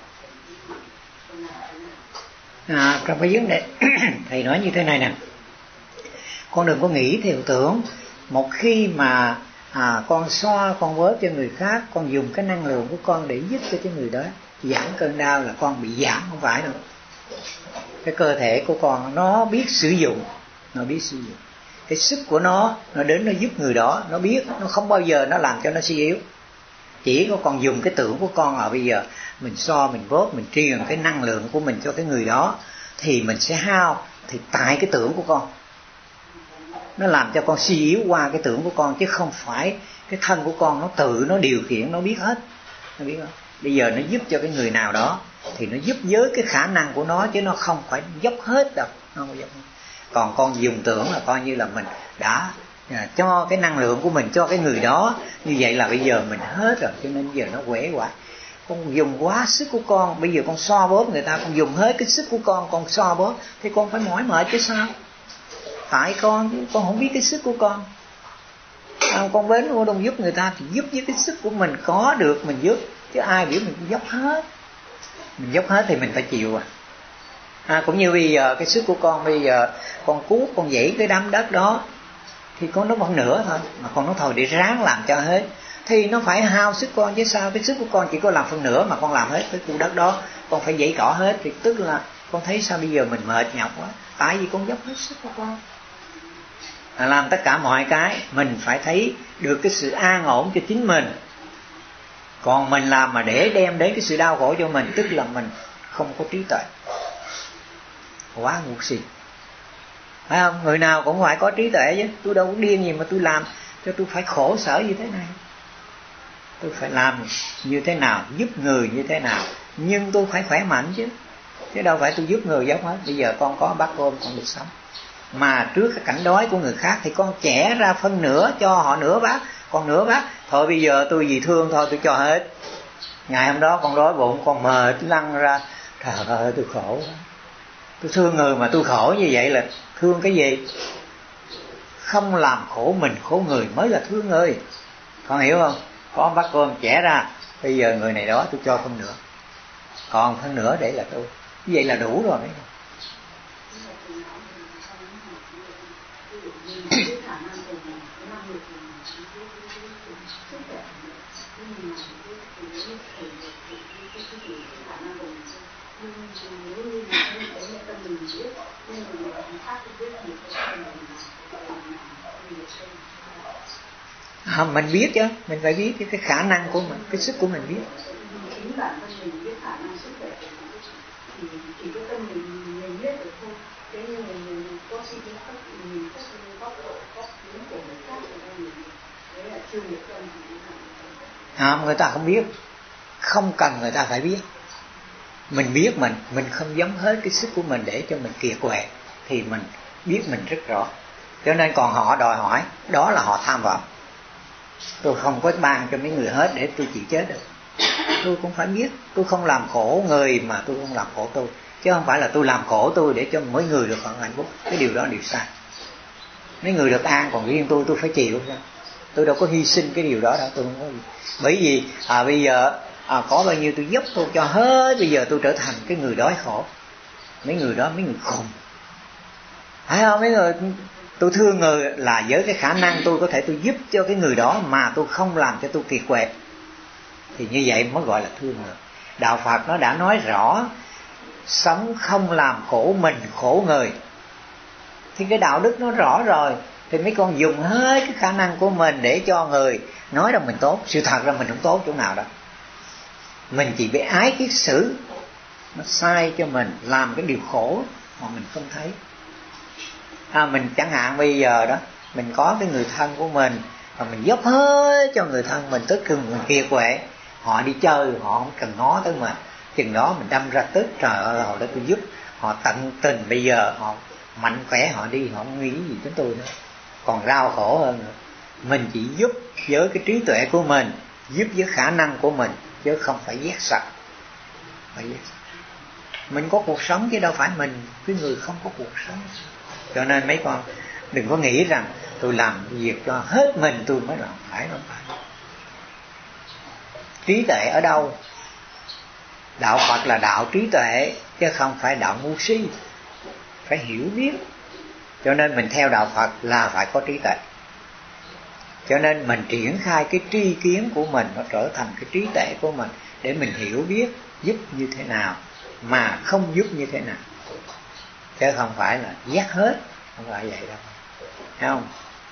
À, trong cái vấn đề thầy nói như thế này nè, Con đừng có nghĩ theo tưởng. Một khi mà à, con xoa, con vớt cho người khác, con dùng cái năng lượng của con để giúp cho cái người đó giảm cơn đau là con bị giảm, không phải đâu. Cái cơ thể của con nó biết sử dụng, nó biết sử dụng cái sức của nó, nó đến nó giúp người đó, nó biết, nó không bao giờ nó làm cho nó suy yếu. Chỉ có con dùng cái tưởng của con ở bây giờ mình so, mình vớt, mình truyền cái năng lượng của mình cho cái người đó thì mình sẽ hao. Thì tại cái tưởng của con nó làm cho con suy yếu qua cái tưởng của con, chứ không phải cái thân của con nó tự nó điều khiển, nó biết hết, nó biết hết. Bây giờ nó giúp cho cái người nào đó thì nó giúp với cái khả năng của nó, chứ nó không phải dốc hết đâu, nó không dốc hết. Còn con dùng tưởng là coi như là mình đã à, cho cái năng lượng của mình cho cái người đó, như vậy là bây giờ mình hết rồi, cho nên giờ nó quể quại. Con dùng quá sức của con, bây giờ con so bóp người ta, con dùng hết cái sức của con, con so bóp thì con phải mỏi mệt chứ sao? Tại con, con không biết cái sức của con. À, con đến con đông giúp người ta thì giúp với cái sức của mình có được mình giúp, chứ ai biểu mình dốc hết. Mình dốc hết thì mình phải chịu à. À, cũng như bây giờ cái sức của con bây giờ con cuốc, con dãy cái đám đất đó thì con nó vẫn nửa thôi, mà con nói thôi để ráng làm cho hết thì nó phải hao sức con chứ sao. Cái sức của con chỉ có làm phần nửa mà con làm hết cái khu đất đó, con phải dãy cỏ hết, thì tức là con thấy sao bây giờ mình mệt nhọc quá, tại vì con dốc hết sức của con. À, làm tất cả mọi cái mình phải thấy được cái sự an ổn cho chính mình. Còn mình làm mà để đem đến cái sự đau khổ cho mình, tức là mình không có trí tuệ, quá ngu si, phải không? Người nào cũng phải có trí tuệ chứ. Tôi đâu có điên gì mà tôi làm cho tôi phải khổ sở như thế này. Tôi phải làm như thế nào, giúp người như thế nào, nhưng tôi phải khỏe mạnh chứ, chứ đâu phải tôi giúp người dốc hết. Bây giờ con có bát cơm con được sống, mà trước cái cảnh đói của người khác thì con chẻ ra phân nửa cho họ nửa bát, còn nửa bát thôi bây giờ tôi vì thương thôi tôi cho hết. Ngày hôm đó con đói bụng, con mệt lăn ra, trời ơi tôi khổ quá. Tôi thương người mà tôi khổ như vậy là thương cái gì? Không làm khổ mình khổ người mới là thương người, con hiểu không? Có bát cơm chẻ ra, bây giờ người này đó tôi cho phân nửa, còn phân nửa để là tôi, như vậy là đủ rồi đấy. À, mình biết chứ, mình phải biết cái, cái khả năng của mình, cái sức của mình biết. Chính bản thân mình biết khả năng sức khỏe thì chỉ có tâm mình mình biết được thôi. Thế nhưng mà mình có suy nghĩ khác, mình có có có tính của người khác thì mình đấy là chưa nghiệp tâm. À, người ta không biết, không cần người ta phải biết. Mình biết mình, mình không dám hết cái sức của mình để cho mình kiệt quệ thì mình biết mình rất rõ. Cho nên còn họ đòi hỏi, đó là họ tham vọng. Tôi không có ban cho mấy người hết để tôi chịu chết được. Tôi cũng phải biết, tôi không làm khổ người mà tôi không làm khổ tôi, chứ không phải là tôi làm khổ tôi để cho mỗi người được hưởng hạnh phúc. Cái điều đó điều sai. Mấy người được an, còn riêng tôi tôi phải chịu. Tôi đâu có hy sinh cái điều đó đâu, tôi không có gì. Bởi vì à, bây giờ à, có bao nhiêu tôi giúp tôi cho hết, bây giờ tôi trở thành cái người đói khổ. Mấy người đó mấy người khùng, phải không? Mấy người tôi thương người là với cái khả năng tôi có thể tôi giúp cho cái người đó mà tôi không làm cho tôi kiệt quệ, thì như vậy mới gọi là thương người. Đạo Phật nó đã nói rõ sống không làm khổ mình khổ người, thì cái đạo đức nó rõ rồi. Thì mấy con dùng hết cái khả năng của mình để cho người, nói rằng mình tốt, sự thật ra mình không tốt chỗ nào đâu. Mình chỉ bị ái kiết sử, nó sai cho mình làm cái điều khổ mà mình không thấy. À, mình chẳng hạn bây giờ đó, mình có cái người thân của mình và mình giúp hết cho người thân mình, tức là mình kiệt quệ, họ đi chơi họ không cần ngó tới mình, chừng đó mình đâm ra tức, trời ơi hồi đó tôi giúp họ tận tình, bây giờ họ mạnh khỏe họ đi, họ không nghĩ gì đến tôi nữa, còn đau khổ hơn nữa. Mình chỉ giúp với cái trí tuệ của mình, giúp với khả năng của mình, chứ không phải vét sạch. Phải vét sạch. Mình có cuộc sống chứ đâu phải mình cái người không có cuộc sống. Cho nên mấy con đừng có nghĩ rằng tôi làm việc cho hết mình tôi mới làm, phải không? Phải. Trí tuệ ở đâu? Đạo Phật là đạo trí tuệ chứ không phải đạo ngu si. Phải hiểu biết. Cho nên mình theo đạo Phật là phải có trí tuệ. Cho nên mình triển khai cái tri kiến của mình, nó trở thành cái trí tuệ của mình, để mình hiểu biết giúp như thế nào mà không giúp như thế nào, chứ không phải là giác hết, không phải vậy đâu, thấy không?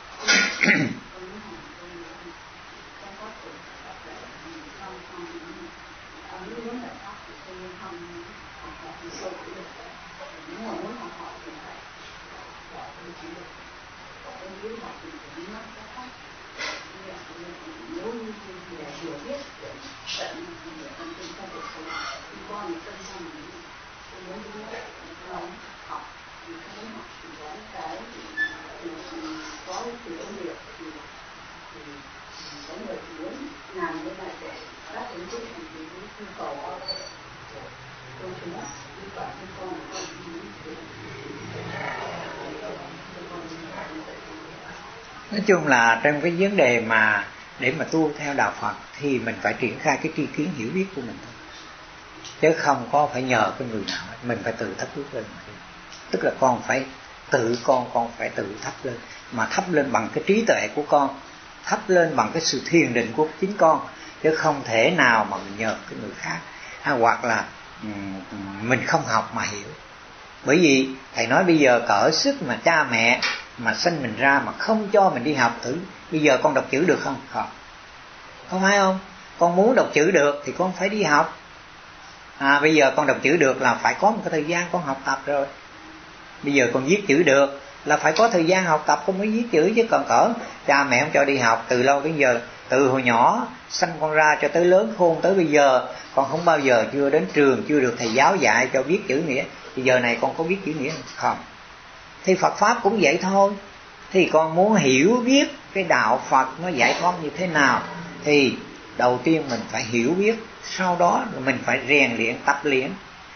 Nói chung là trong cái vấn đề mà để mà tu theo đạo Phật thì mình phải triển khai cái tri kiến hiểu biết của mình thôi, chứ không có phải nhờ cái người nào, mình phải tự thắp bước lên. Tức là con phải tự con con phải tự thắp lên, mà thắp lên bằng cái trí tuệ của con, thắp lên bằng cái sự thiền định của chính con, chứ không thể nào mà mình nhờ cái người khác, hay hoặc là mình không học mà hiểu. Bởi vì thầy nói bây giờ cỡ sức mà cha mẹ mà sinh mình ra mà không cho mình đi học, thử bây giờ con đọc chữ được không? Không, không phải không? Con muốn đọc chữ được thì con phải đi học. À, bây giờ con đọc chữ được là phải có một cái thời gian con học tập rồi. Bây giờ con viết chữ được là phải có thời gian học tập con mới viết chữ, chứ còn cỡ cha mẹ không cho đi học từ lâu đến giờ, từ hồi nhỏ sanh con ra cho tới lớn khôn tới bây giờ con không bao giờ chưa đến trường, chưa được thầy giáo dạy cho viết chữ nghĩa. Thì giờ này con có viết chữ nghĩa không? Thì Phật Pháp cũng vậy thôi. Thì con muốn hiểu biết cái đạo Phật nó giải thoát như thế nào, thì đầu tiên mình phải hiểu biết, sau đó mình phải rèn luyện tập luyện.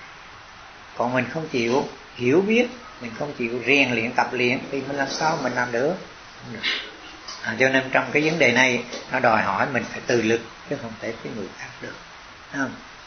Còn mình không chịu hiểu biết, mình không chịu rèn luyện tập luyện thì mình làm sao mình làm được? À, cho nên trong cái vấn đề này nó đòi hỏi mình phải tự lực, chứ không thể cái người khác được, không?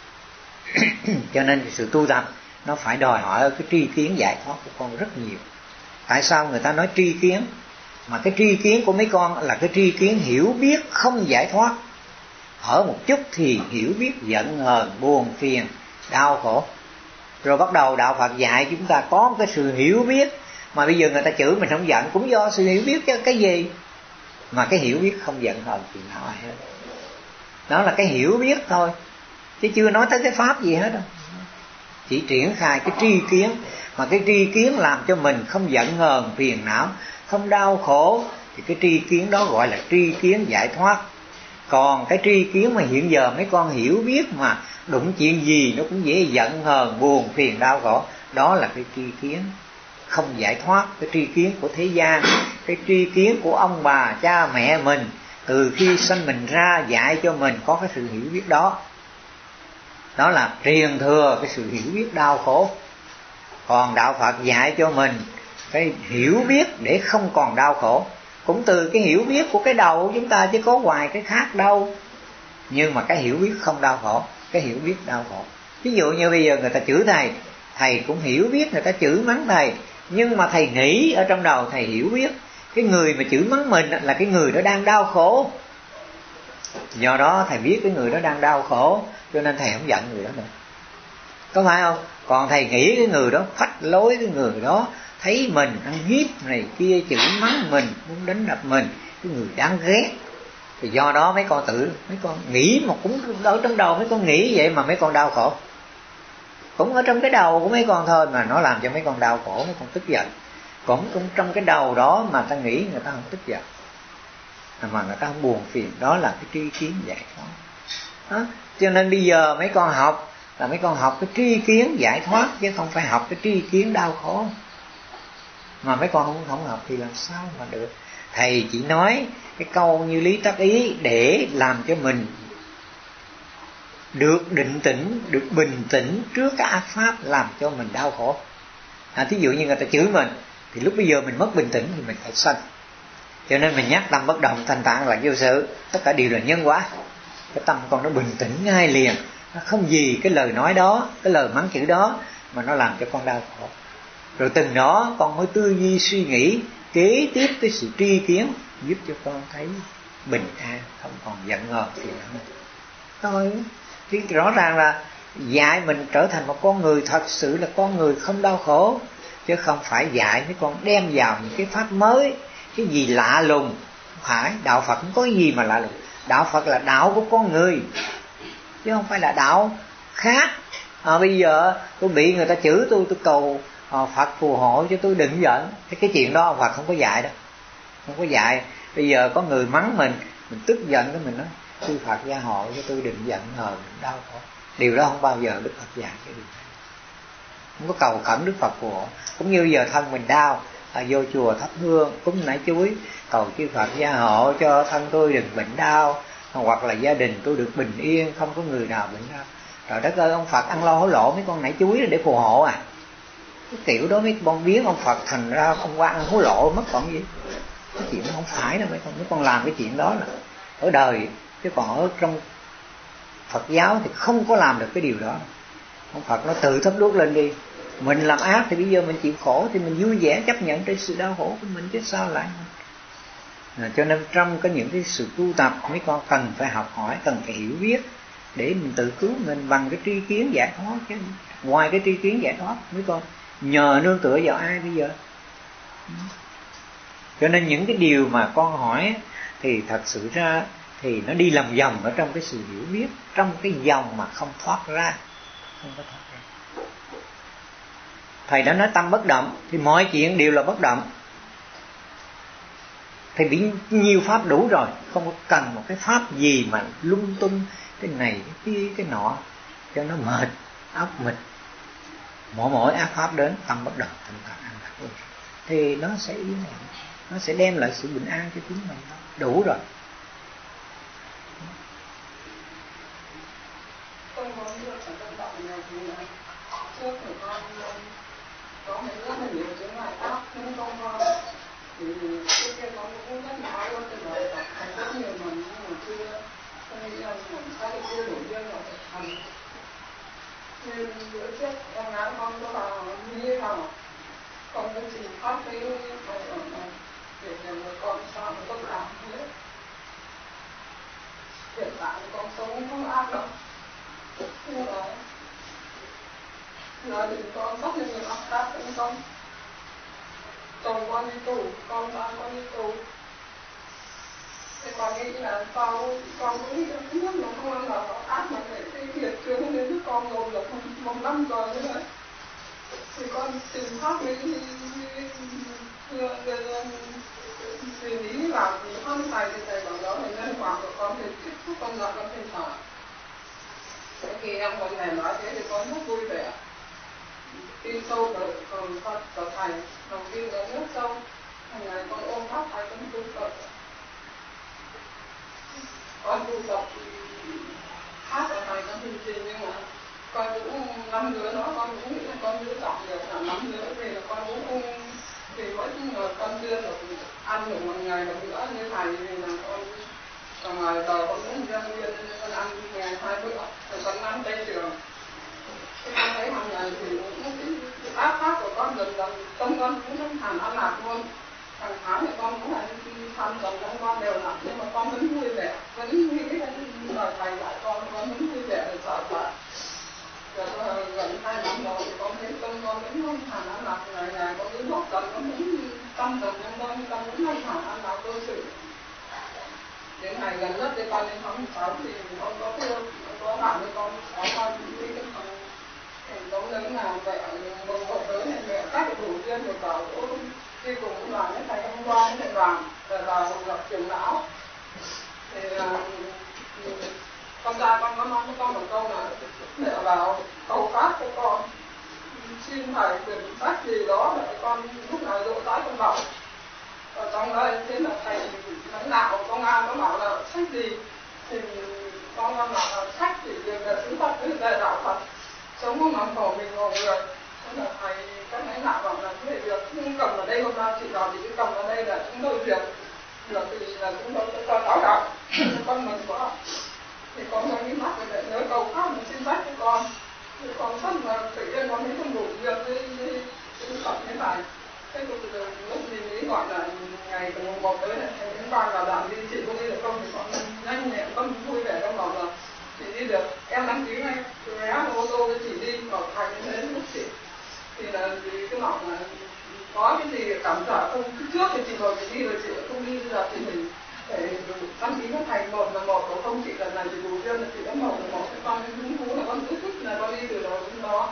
Cho nên sự tu tập nó phải đòi hỏi ở cái tri kiến giải thoát của con rất nhiều. Tại sao người ta nói tri kiến? Mà cái tri kiến của mấy con là cái tri kiến hiểu biết không giải thoát. Ở một chút thì hiểu biết giận hờn, buồn phiền, đau khổ. Rồi bắt đầu đạo Phật dạy chúng ta có một cái sự hiểu biết. Mà bây giờ người ta chửi mình không giận cũng do sự hiểu biết chứ cái gì. Mà cái hiểu biết không giận hờn thì nào ai hết. Đó là cái hiểu biết thôi, chứ chưa nói tới cái pháp gì hết đâu. Chỉ triển khai cái tri kiến. Mà cái tri kiến làm cho mình không giận hờn, phiền não, không đau khổ, thì cái tri kiến đó gọi là tri kiến giải thoát. Còn cái tri kiến mà hiện giờ mấy con hiểu biết mà đụng chuyện gì nó cũng dễ giận hờn, buồn phiền, đau khổ, đó là cái tri kiến không giải thoát. Cái tri kiến của thế gian, cái tri kiến của ông bà cha mẹ mình từ khi sinh mình ra dạy cho mình có cái sự hiểu biết đó. Đó là truyền thừa cái sự hiểu biết đau khổ. Còn đạo Phật dạy cho mình cái hiểu biết để không còn đau khổ, cũng từ cái hiểu biết của cái đầu của chúng ta, chứ có hoài cái khác đâu. Nhưng mà cái hiểu biết không đau khổ, cái hiểu biết đau khổ. Ví dụ như bây giờ người ta chửi thầy, thầy cũng hiểu biết người ta chửi mắng thầy, nhưng mà thầy nghĩ ở trong đầu thầy hiểu biết cái người mà chửi mắng mình là cái người đó đang đau khổ. Do đó thầy biết cái người đó đang đau khổ, cho nên thầy không giận người đó nữa, có phải không? Còn thầy nghĩ cái người đó phách lối, cái người đó thấy mình ăn hiếp này kia, chửi mắng mình, muốn đánh đập mình, cái người đáng ghét. Thì do đó mấy con tự mấy con nghĩ mà cũng ở trong đầu mấy con nghĩ vậy mà mấy con đau khổ. Cũng ở trong cái đầu của mấy con thôi mà nó làm cho mấy con đau khổ, mấy con tức giận. Cũng, cũng trong cái đầu đó mà ta nghĩ người ta không tức giận, mà người ta không buồn phiền. Đó là cái tri kiến giải thoát đó. Cho nên bây giờ mấy con học là mấy con học cái tri kiến giải thoát, chứ không phải học cái tri kiến đau khổ. Mà mấy con không, không học thì làm sao mà được. Thầy chỉ nói cái câu như lý tác ý để làm cho mình được định tĩnh, được bình tĩnh trước cái ác pháp làm cho mình đau khổ. À, thí dụ như người ta chửi mình thì lúc bây giờ mình mất bình tĩnh thì mình phải sân. Cho nên mình nhắc tâm bất động thanh thản là vô sự, tất cả đều là nhân quả. Cái tâm con nó bình tĩnh ngay liền, nó không gì cái lời nói đó, cái lời mắng chửi đó mà nó làm cho con đau khổ. Rồi từng đó con mới tư duy suy nghĩ kế tiếp cái sự tri kiến, giúp cho con thấy bình an, không còn giận hờn phiền não. Thôi thì rõ ràng là dạy mình trở thành một con người thật sự là con người không đau khổ, chứ không phải dạy mấy con đem vào những cái pháp mới, cái gì lạ lùng. Không phải, đạo Phật không có gì mà lạ lùng. Đạo Phật là đạo của con người, chứ không phải là đạo khác. À, bây giờ tôi bị người ta chửi tôi, tôi cầu à, Phật phù hộ cho tôi đừng giận. Cái, cái chuyện đó Phật không có dạy đâu, không có dạy. Bây giờ có người mắng mình, mình tức giận cái mình nói sư Phật gia hộ cho tôi đừng giận hờn, đau khổ. Điều đó không bao giờ Đức Phật dạy cái điều này. Không có cầu khẩn Đức Phật phù hộ. Cũng như giờ thân mình đau, à, vô chùa thắp hương cúng nải chuối, cầu chư Phật gia hộ cho thân tôi đừng bệnh đau, hoặc là gia đình tôi được bình yên, không có người nào bệnh đau. Trời đất ơi, ông Phật ăn lo hối lộ mấy con nải chuối để phù hộ à? Cái kiểu đó mấy con biến ông Phật thành ra ông qua ăn hối lộ mất còn gì. Cái chuyện đó không phải đâu mấy con, mấy con làm cái chuyện đó là ở đời, chứ còn ở trong Phật giáo thì không có làm được cái điều đó. Ông Phật nó tự thắp đuốc lên đi. Mình làm ác thì bây giờ mình chịu khổ thì mình vui vẻ chấp nhận cái sự đau khổ của mình chứ sao lại. À, cho nên trong cái những cái sự tu tập mấy con cần phải học hỏi, cần phải hiểu biết để mình tự cứu mình bằng cái tri kiến giải thoát. Chứ ngoài cái tri kiến giải thoát mấy con nhờ nương tựa vào ai bây giờ? Cho nên những cái điều mà con hỏi thì thật sự ra thì nó đi lòng vòng ở trong cái sự hiểu biết, trong cái dòng mà không thoát ra, không có thoát ra. Thầy đã nói tâm bất động thì mọi chuyện đều là bất động. Thầy bị nhiều pháp đủ rồi, không có cần một cái pháp gì mà lung tung cái này cái kia cái nọ cho nó mệt óc mình. Mỗi mỗi ác pháp đến tâm bất động, tâm thật an lạc thì nó sẽ yên lặng, nó sẽ đem lại sự bình an cho chúng mình. Đủ rồi. Con có đưa ở vận động này thì trước thì con có mấy lần mình nhiều chứng ngại ác, nhưng con con thì trước kia con cũng rất nói luôn từ đời tập thành rất nhiều lần nhưng mà chưa con nghĩ là mình sao thì chưa đủ duyên là phải thành. Nên bữa trước con ngán con có vào như vào con cũng chỉ phát cái bài ở này để cho người con sao mà tốt làm hết. Hiện tại con sống không ác đâu, nhưng mà gia đình con rất là nhiều ác tác với con. Chồng con đi tù, con ba con đi tù. Thì con nghĩ là sau con cũng nghĩ là thứ nhất là không ăn nào ác mà để cái việc chưa không đến với con ngồi được một năm rồi như vậy. Thì con tìm pháp với suy nghĩ vào thì hơn thầy thì thầy bảo đó là nhân quả của con thì kết thúc con gặp con thành quả. Thế khi em con này nói thế thì con rất vui vẻ. Tin sâu vào còn Phật vào thầy, đầu tiên là nước sâu, hàng ngày con ôm pháp thầy con tu tập. Con tu tập hát ở thầy con hình trình nhưng mà con cũng năm nữa đó con cũng nghĩ là con giữ trọng được là năm nữa vì là con cũng không vì mỗi người con chưa được ăn được một ngày một bữa như thầy thì là con còn ngoài đời con cũng dân viên nên con ăn ngày hai bữa rồi con ăn tây trường. Thì con thấy hàng ngày thì cũng cái áp pháp của con dần dần tâm con cũng không hẳn ăn lạc luôn. Hàng tháng thì con cũng là thăm dần trong con đều lặng nhưng mà con vẫn vui vẻ, vẫn nghĩ là đời thầy lại con con vẫn vui vẻ để sợ sợ. Rồi gần hai năm rồi thì con thấy tâm con vẫn không hẳn ăn lạc, ngày ngày con cứ đốt dần con vẫn tâm dần trong con tâm vẫn không hẳn ăn lạc cơ sự. Đến ngày gần nhất thì con đến tháng sáu thì con có thương, có bạn với con có con đi cái phòng thành công lớn nào vậy một bộ tới này mẹ các đủ duyên được vào chỗ đi cùng đoàn với thầy hôm qua với thầy đoàn rồi vào cùng gặp trưởng lão thì con ra con có nói với con một câu là để vào cầu pháp cho con xin thầy quyển sách gì đó để con lúc nào dỗ tái con đọc. Ở trong đó thế là thầy lãnh đạo công an nó bảo là sách gì thì con con bảo là sách chỉ việc là chúng ta cứ dạy đạo Phật sống không nằm khổ mình ngồi người. Thế là thầy các lãnh đạo bảo là cái việc không cầm ở đây hôm nay chị bảo thì cứ cầm ở đây là chúng tôi việc được thì là chúng tôi sẽ cho cháu đọc. Con mừng quá thì con có nghĩ mắt để nhớ cầu pháp mình xin sách cho con thì con rất là tự nhiên con thấy không đủ việc với với Phật như một tới này những con vào đoạn đi chị không đi được không thì con nhanh nhẹn con vui vẻ con bảo là chị đi được em đăng ký ngay vé ô tô cho chị đi bảo thành đến lúc chị thì là vì cái bảo là có cái gì cảm trở không trước thì chị rồi chị đi rồi chị không đi bây giờ thì mình để đăng ký nó thành một là một còn không chị lần này chị đủ duyên là chị đã một là một cái con hứng thú là con cứ thích là con đi từ đầu đến đó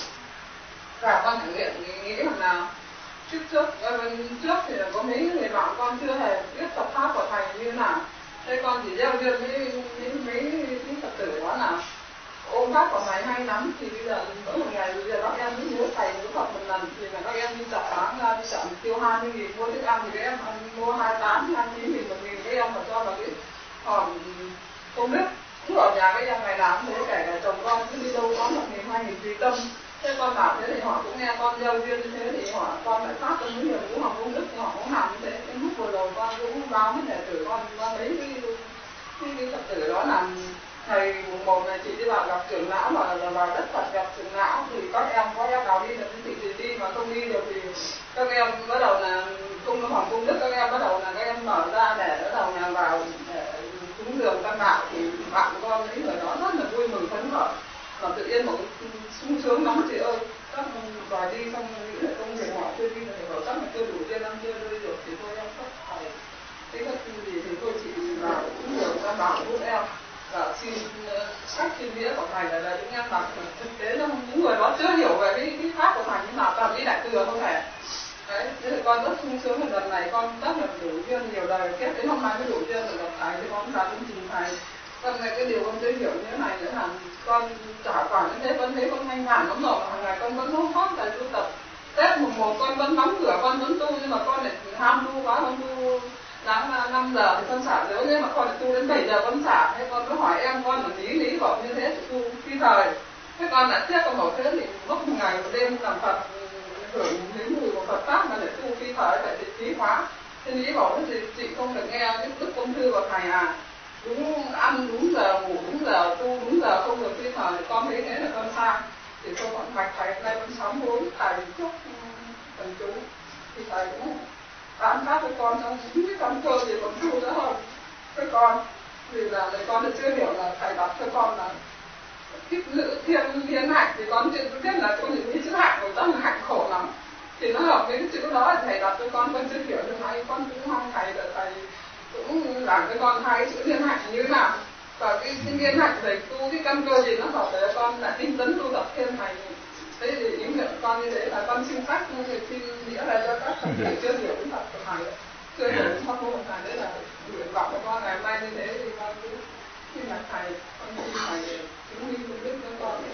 và con thử nghiệm nghĩ rằng là trước trước trước thì là có mấy người bạn con chưa hề biết tập pháp của thầy như thế nào thế con chỉ gieo duyên với mấy mấy cái phật tử đó là ôm pháp của thầy hay lắm thì bây giờ mỗi một ngày bây giờ các em cứ nhớ thầy cứ học một lần thì là các em đi chợ bán ra đi chợ tiêu hai mươi nghìn mua thức ăn thì các em ăn mua hai tám hai chín nghìn một nghìn các em mà cho vào cái còn không biết cứ ở nhà các em ngày nào cũng thế kể cả chồng con cứ đi đâu có một nghìn hai nghìn tùy tâm thế con bảo thế thì họ cũng nghe con gieo duyên như thế thì họ con lại phát tâm nhiều cũng học công đức họ cũng làm như thế đến lúc vừa đầu con cũng bao hết đệ tử con con mấy cái cái cái phật tử đó là thầy mùng một này chị đi vào gặp trưởng lão mà là vào đất Phật gặp trưởng lão thì các em có em nào đi được thì chị đi mà không đi được thì các em bắt đầu là cung hoàng cung đức các em bắt đầu là các em mở ra để bắt đầu là vào để cúng dường tam bảo thì bạn con mấy người đó rất là vui mừng phấn khởi và tự nhiên một sung sướng lắm chị ơi các vài đi xong nghĩ là công việc họ chưa đi thì bảo chắc là chưa đủ tiền ăn chưa đi được thì thôi em cấp thầy cái cấp gì thì thôi chị vào cúng dường tam bảo giúp em và xin sách xin nghĩa của thầy là là những em đọc thực tế là những người đó chưa hiểu về cái cái pháp của thầy nhưng mà toàn đi đại thừa không hề đấy thế thì con rất sung sướng là lần này con rất là đủ duyên nhiều đời kết đến hôm nay mới đủ duyên được gặp thầy thì con ra chương trình thầy con này cái điều con chưa hiểu như thế này nữa là con trả khoản như thế vẫn thấy con thanh thản lắm rồi hàng ngày con vẫn không phát thầy tu tập Tết mùng một con vẫn nắm cửa con vẫn tu nhưng mà con lại ham tu quá con tu sáng năm giờ thì con xả nếu như mà con tu đến bảy giờ con xả thế con cứ hỏi em con là lý lý bảo như thế tu phi thời thế con đã tiếc con bảo thế thì lúc một ngày một đêm làm Phật hưởng đến mùi của Phật pháp mà lại tu phi thời lại thì phí quá thế lý bảo thì chị không được nghe cái đức công thư của thầy à đúng ăn đúng giờ ngủ đúng giờ tu đúng giờ không được phi thời thì con thấy thế là con sai thì tôi còn mạch thầy hôm nay con sám hối thầy chúc thần chú thì thầy cũng bán phát với con trong chính cái căn cơ thì còn tu nữa hơn với con vì là để con chưa hiểu là thầy đặt cho con là cái lữ thiên thiên hạnh thì con chưa biết là có những cái chữ hạnh của rất là hạnh khổ lắm thì nó hợp với cái chữ đó là thầy đặt cho con con chưa hiểu được hay con cũng mong thầy là thầy cũng làm cho con hai cái chữ thiên hạnh như thế nào và cái thiên hạnh thầy tu cái căn cơ gì nó hợp để con là tinh tấn tu tập thiên thầy thế thì ý nguyện con như thế là con xin sách thì xin nghĩa là cho các thầy chưa hiểu cái Phật của thầy chưa hiểu cái pháp môn của thầy đấy là nguyện vọng của con ngày hôm nay như thế thì con cũng xin là thầy con xin thầy chứng minh công đức cho con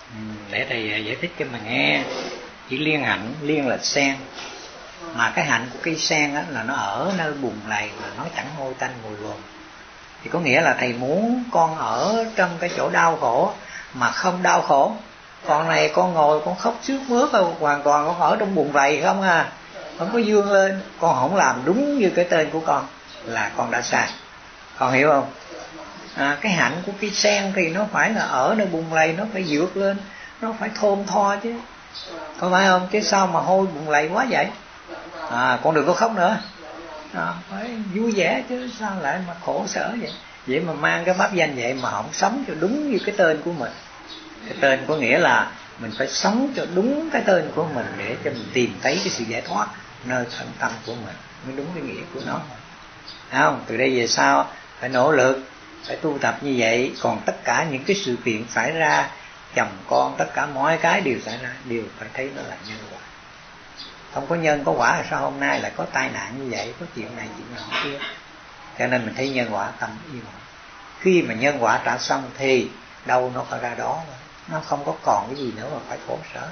để thầy giải thích cho mình nghe. Chữ liên hạnh, liên là sen mà cái hạnh của cây sen á, là nó ở nơi bùn lầy mà nó chẳng hôi tanh mùi gồm thì có nghĩa là thầy muốn con ở trong cái chỗ đau khổ mà không đau khổ. Còn này con ngồi con khóc sướt mướt hoàn toàn con ở trong bùn lầy không à, không có vươn lên, con không làm đúng như cái tên của con là con đã sai. Con hiểu không? À, cái hạnh của cây sen thì nó phải là ở nơi bùn lầy, nó phải vượt lên, nó phải thơm tho chứ, có phải không? Chứ sao mà hôi bùn lầy quá vậy? À, con đừng có khóc nữa, à, phải vui vẻ chứ sao lại mà khổ sở vậy? Vậy mà mang cái pháp danh vậy mà không sống cho đúng như cái tên của mình. Cái tên có nghĩa là mình phải sống cho đúng cái tên của mình để cho mình tìm thấy cái sự giải thoát nơi thân tâm của mình mới đúng cái nghĩa của nó. Thấy không? Từ đây về sau phải nỗ lực, phải tu tập như vậy. Còn tất cả những cái sự kiện xảy ra, chồng con, tất cả mọi cái đều xảy ra, đều phải thấy nó là nhân quả. Không có nhân có quả là sao hôm nay lại có tai nạn như vậy, có chuyện này chuyện nọ kia. Cho nên mình thấy nhân quả tâm yêu. Khi mà nhân quả trả xong thì đâu nó phải ra đó, nó không có còn cái gì nữa mà phải khổ sở.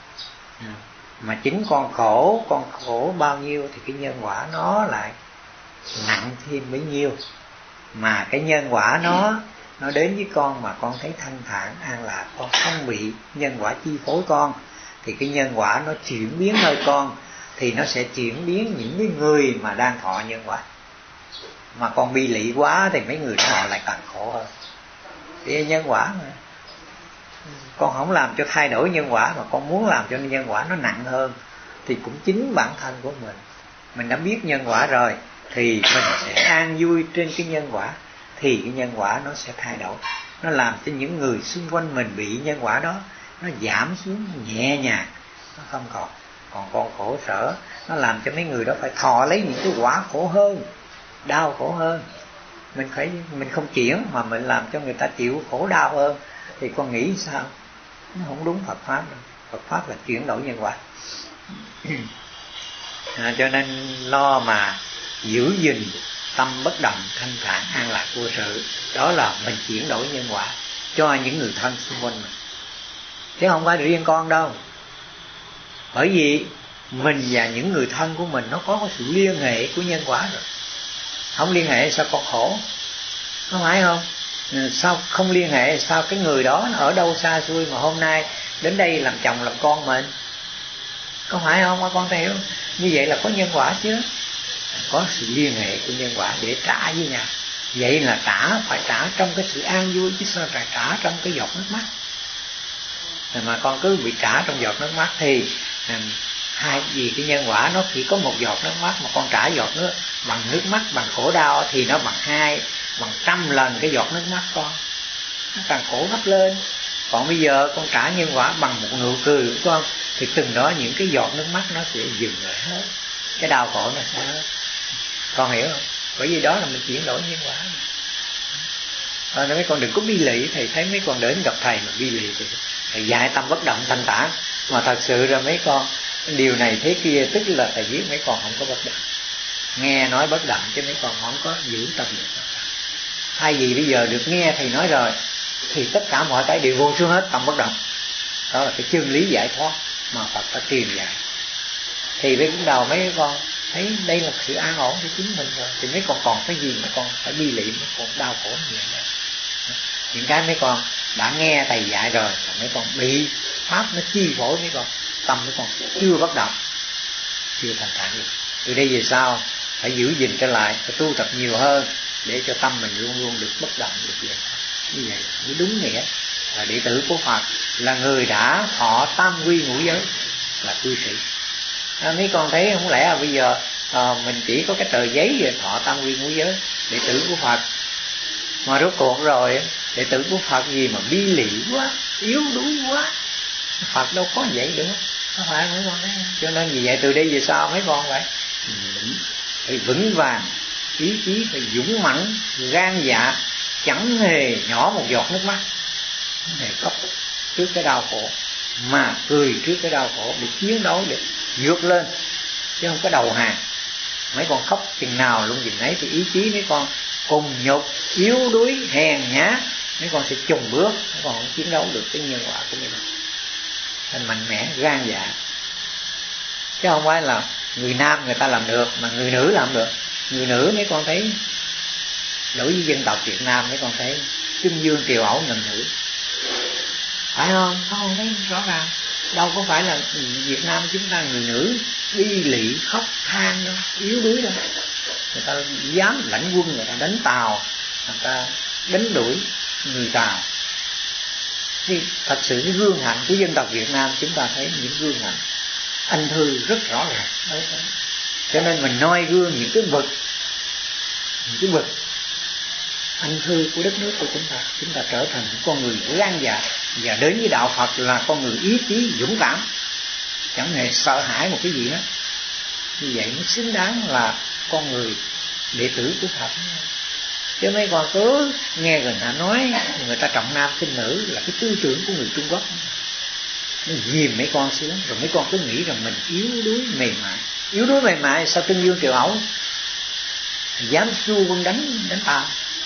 Ừ. Mà chính con khổ, con khổ bao nhiêu thì cái nhân quả nó lại nặng thêm bấy nhiêu. Mà cái nhân quả nó nó đến với con mà con thấy thanh thản an lạc, con không bị nhân quả chi phối con, thì cái nhân quả nó chuyển biến nơi con thì nó sẽ chuyển biến những cái người mà đang thọ nhân quả. Mà con bi lị quá thì mấy người họ lại càng khổ hơn. Thì nhân quả mà con không làm cho thay đổi nhân quả mà con muốn làm cho nhân quả nó nặng hơn thì cũng chính bản thân của mình mình đã biết nhân quả rồi thì mình sẽ an vui trên cái nhân quả, thì cái nhân quả nó sẽ thay đổi, nó làm cho những người xung quanh mình bị nhân quả đó nó giảm xuống nhẹ nhàng, nó không còn còn còn khổ sở, nó làm cho mấy người đó phải thọ lấy những cái quả khổ hơn, đau khổ hơn. Mình phải mình không chuyển mà mình làm cho người ta chịu khổ đau hơn thì con nghĩ sao? Nó không đúng Phật pháp đâu. Phật pháp là chuyển đổi nhân quả. À, cho nên lo mà giữ gìn tâm bất động, thanh thản, an lạc vô sự, đó là mình chuyển đổi nhân quả cho những người thân xung quanh mình, chứ không phải riêng con đâu. Bởi vì mình và những người thân của mình nó có sự liên hệ của nhân quả rồi. Không liên hệ sao con khổ, có phải không? Sao không liên hệ, sao cái người đó ở đâu xa xôi mà hôm nay đến đây làm chồng làm con mình, có phải không? Con thấy không? Như vậy là có nhân quả chứ, có sự liên hệ của nhân quả để trả với nhau. Vậy là trả phải trả trong cái sự an vui, chứ sao phải trả trong cái giọt nước mắt. Mà con cứ bị trả trong giọt nước mắt thì hai vì cái nhân quả nó chỉ có một giọt nước mắt, mà con trả giọt nước bằng nước mắt, bằng khổ đau thì nó bằng hai, bằng trăm lần cái giọt nước mắt con, nó càng khổ gấp lên. Còn bây giờ con trả nhân quả bằng một nụ cười của con thì từng đó những cái giọt nước mắt nó sẽ dừng lại hết, cái đau khổ nó sẽ hết. Con hiểu không? Bởi vì đó là mình chuyển đổi nhân quả. À, mấy con đừng có bi lụy. Thầy thấy mấy con đến gặp thầy mà bi lụy thì thầy dạy tâm bất động thanh thản, mà thật sự ra mấy con điều này thế kia, tức là thầy biết mấy con không có bất động, nghe nói bất động chứ mấy con không có giữ tâm được bất động. Thay vì bây giờ được nghe thầy nói rồi thì tất cả mọi cái đều vô xuống hết tâm bất động. Đó là cái chân lý giải thoát mà Phật đã truyền dạy. Thì với cũng đầu mấy con thấy đây là sự an ổn cho chính mình rồi, thì mấy con còn cái gì mà con phải bi lụy, mấy con đau khổ như vậy. Những cái mấy con đã nghe thầy dạy rồi là mấy con bị pháp nó chi phối mấy con, tâm mấy con chưa bất động, chưa thành thản được. Từ đây về sau phải giữ gìn trở lại, phải tu tập nhiều hơn để cho tâm mình luôn luôn được bất động, được vậy. Như vậy mới đúng nghĩa là đệ tử của Phật, là người đã thọ tam quy ngũ giới, là cư sĩ. À, mấy con thấy không lẽ là bây giờ à, mình chỉ có cái tờ giấy về thọ tam quy ngũ giới, đệ tử của Phật, mà rốt cuộc rồi đệ tử của Phật gì mà bi lụy quá, yếu đuối quá. Phật đâu có vậy được, có phải mấy con thấy không? Cho nên vì vậy từ đây về sau mấy con phải phải vững vàng, ý chí phải dũng mãnh, gan dạ, chẳng hề nhỏ một giọt nước mắt, không hề khóc trước cái đau khổ, mà cười trước cái đau khổ để chiến đấu, để vượt lên, chứ không có đầu hàng. Mấy con khóc chừng nào luôn chừng ấy thì ý chí mấy con cùng nhục, yếu đuối, hèn nhá, mấy con sẽ chùng bước, mấy con không chiến đấu được cái nhân quả của mình. Thành mạnh mẽ, gan dạ, chứ không phải là người nam người ta làm được mà người nữ làm được. Người nữ mấy con thấy đối với dân tộc Việt Nam, mấy con thấy Trưng Dương Triều Ẩu nằm nữ, phải không? Không thấy rõ ràng. Đâu có phải là Việt Nam chúng ta người nữ bi lụy khóc than đâu, yếu đuối đâu. Người ta dám lãnh quân, người ta đánh Tàu, người ta đánh đuổi người Tàu. Thì thật sự cái gương hạnh của dân tộc Việt Nam chúng ta thấy những gương hạnh anh thư rất rõ ràng. Cho nên mình noi gương những cái bậc, những cái bậc anh thư của đất nước của chúng ta, chúng ta trở thành những con người gan dạ, và đến với đạo Phật là con người ý chí dũng cảm, chẳng hề sợ hãi một cái gì hết. Như vậy mới xứng đáng là con người đệ tử của Phật. Chứ mấy con cứ nghe người ta nói người ta trọng nam khinh nữ là cái tư tưởng của người Trung Quốc, nó dìm mấy con xuống, rồi mấy con cứ nghĩ rằng mình yếu đuối mềm mại. Yếu đuối mềm mại sao Trưng Dương Triều Ẩu dám xu quân đánh đánh Tàu?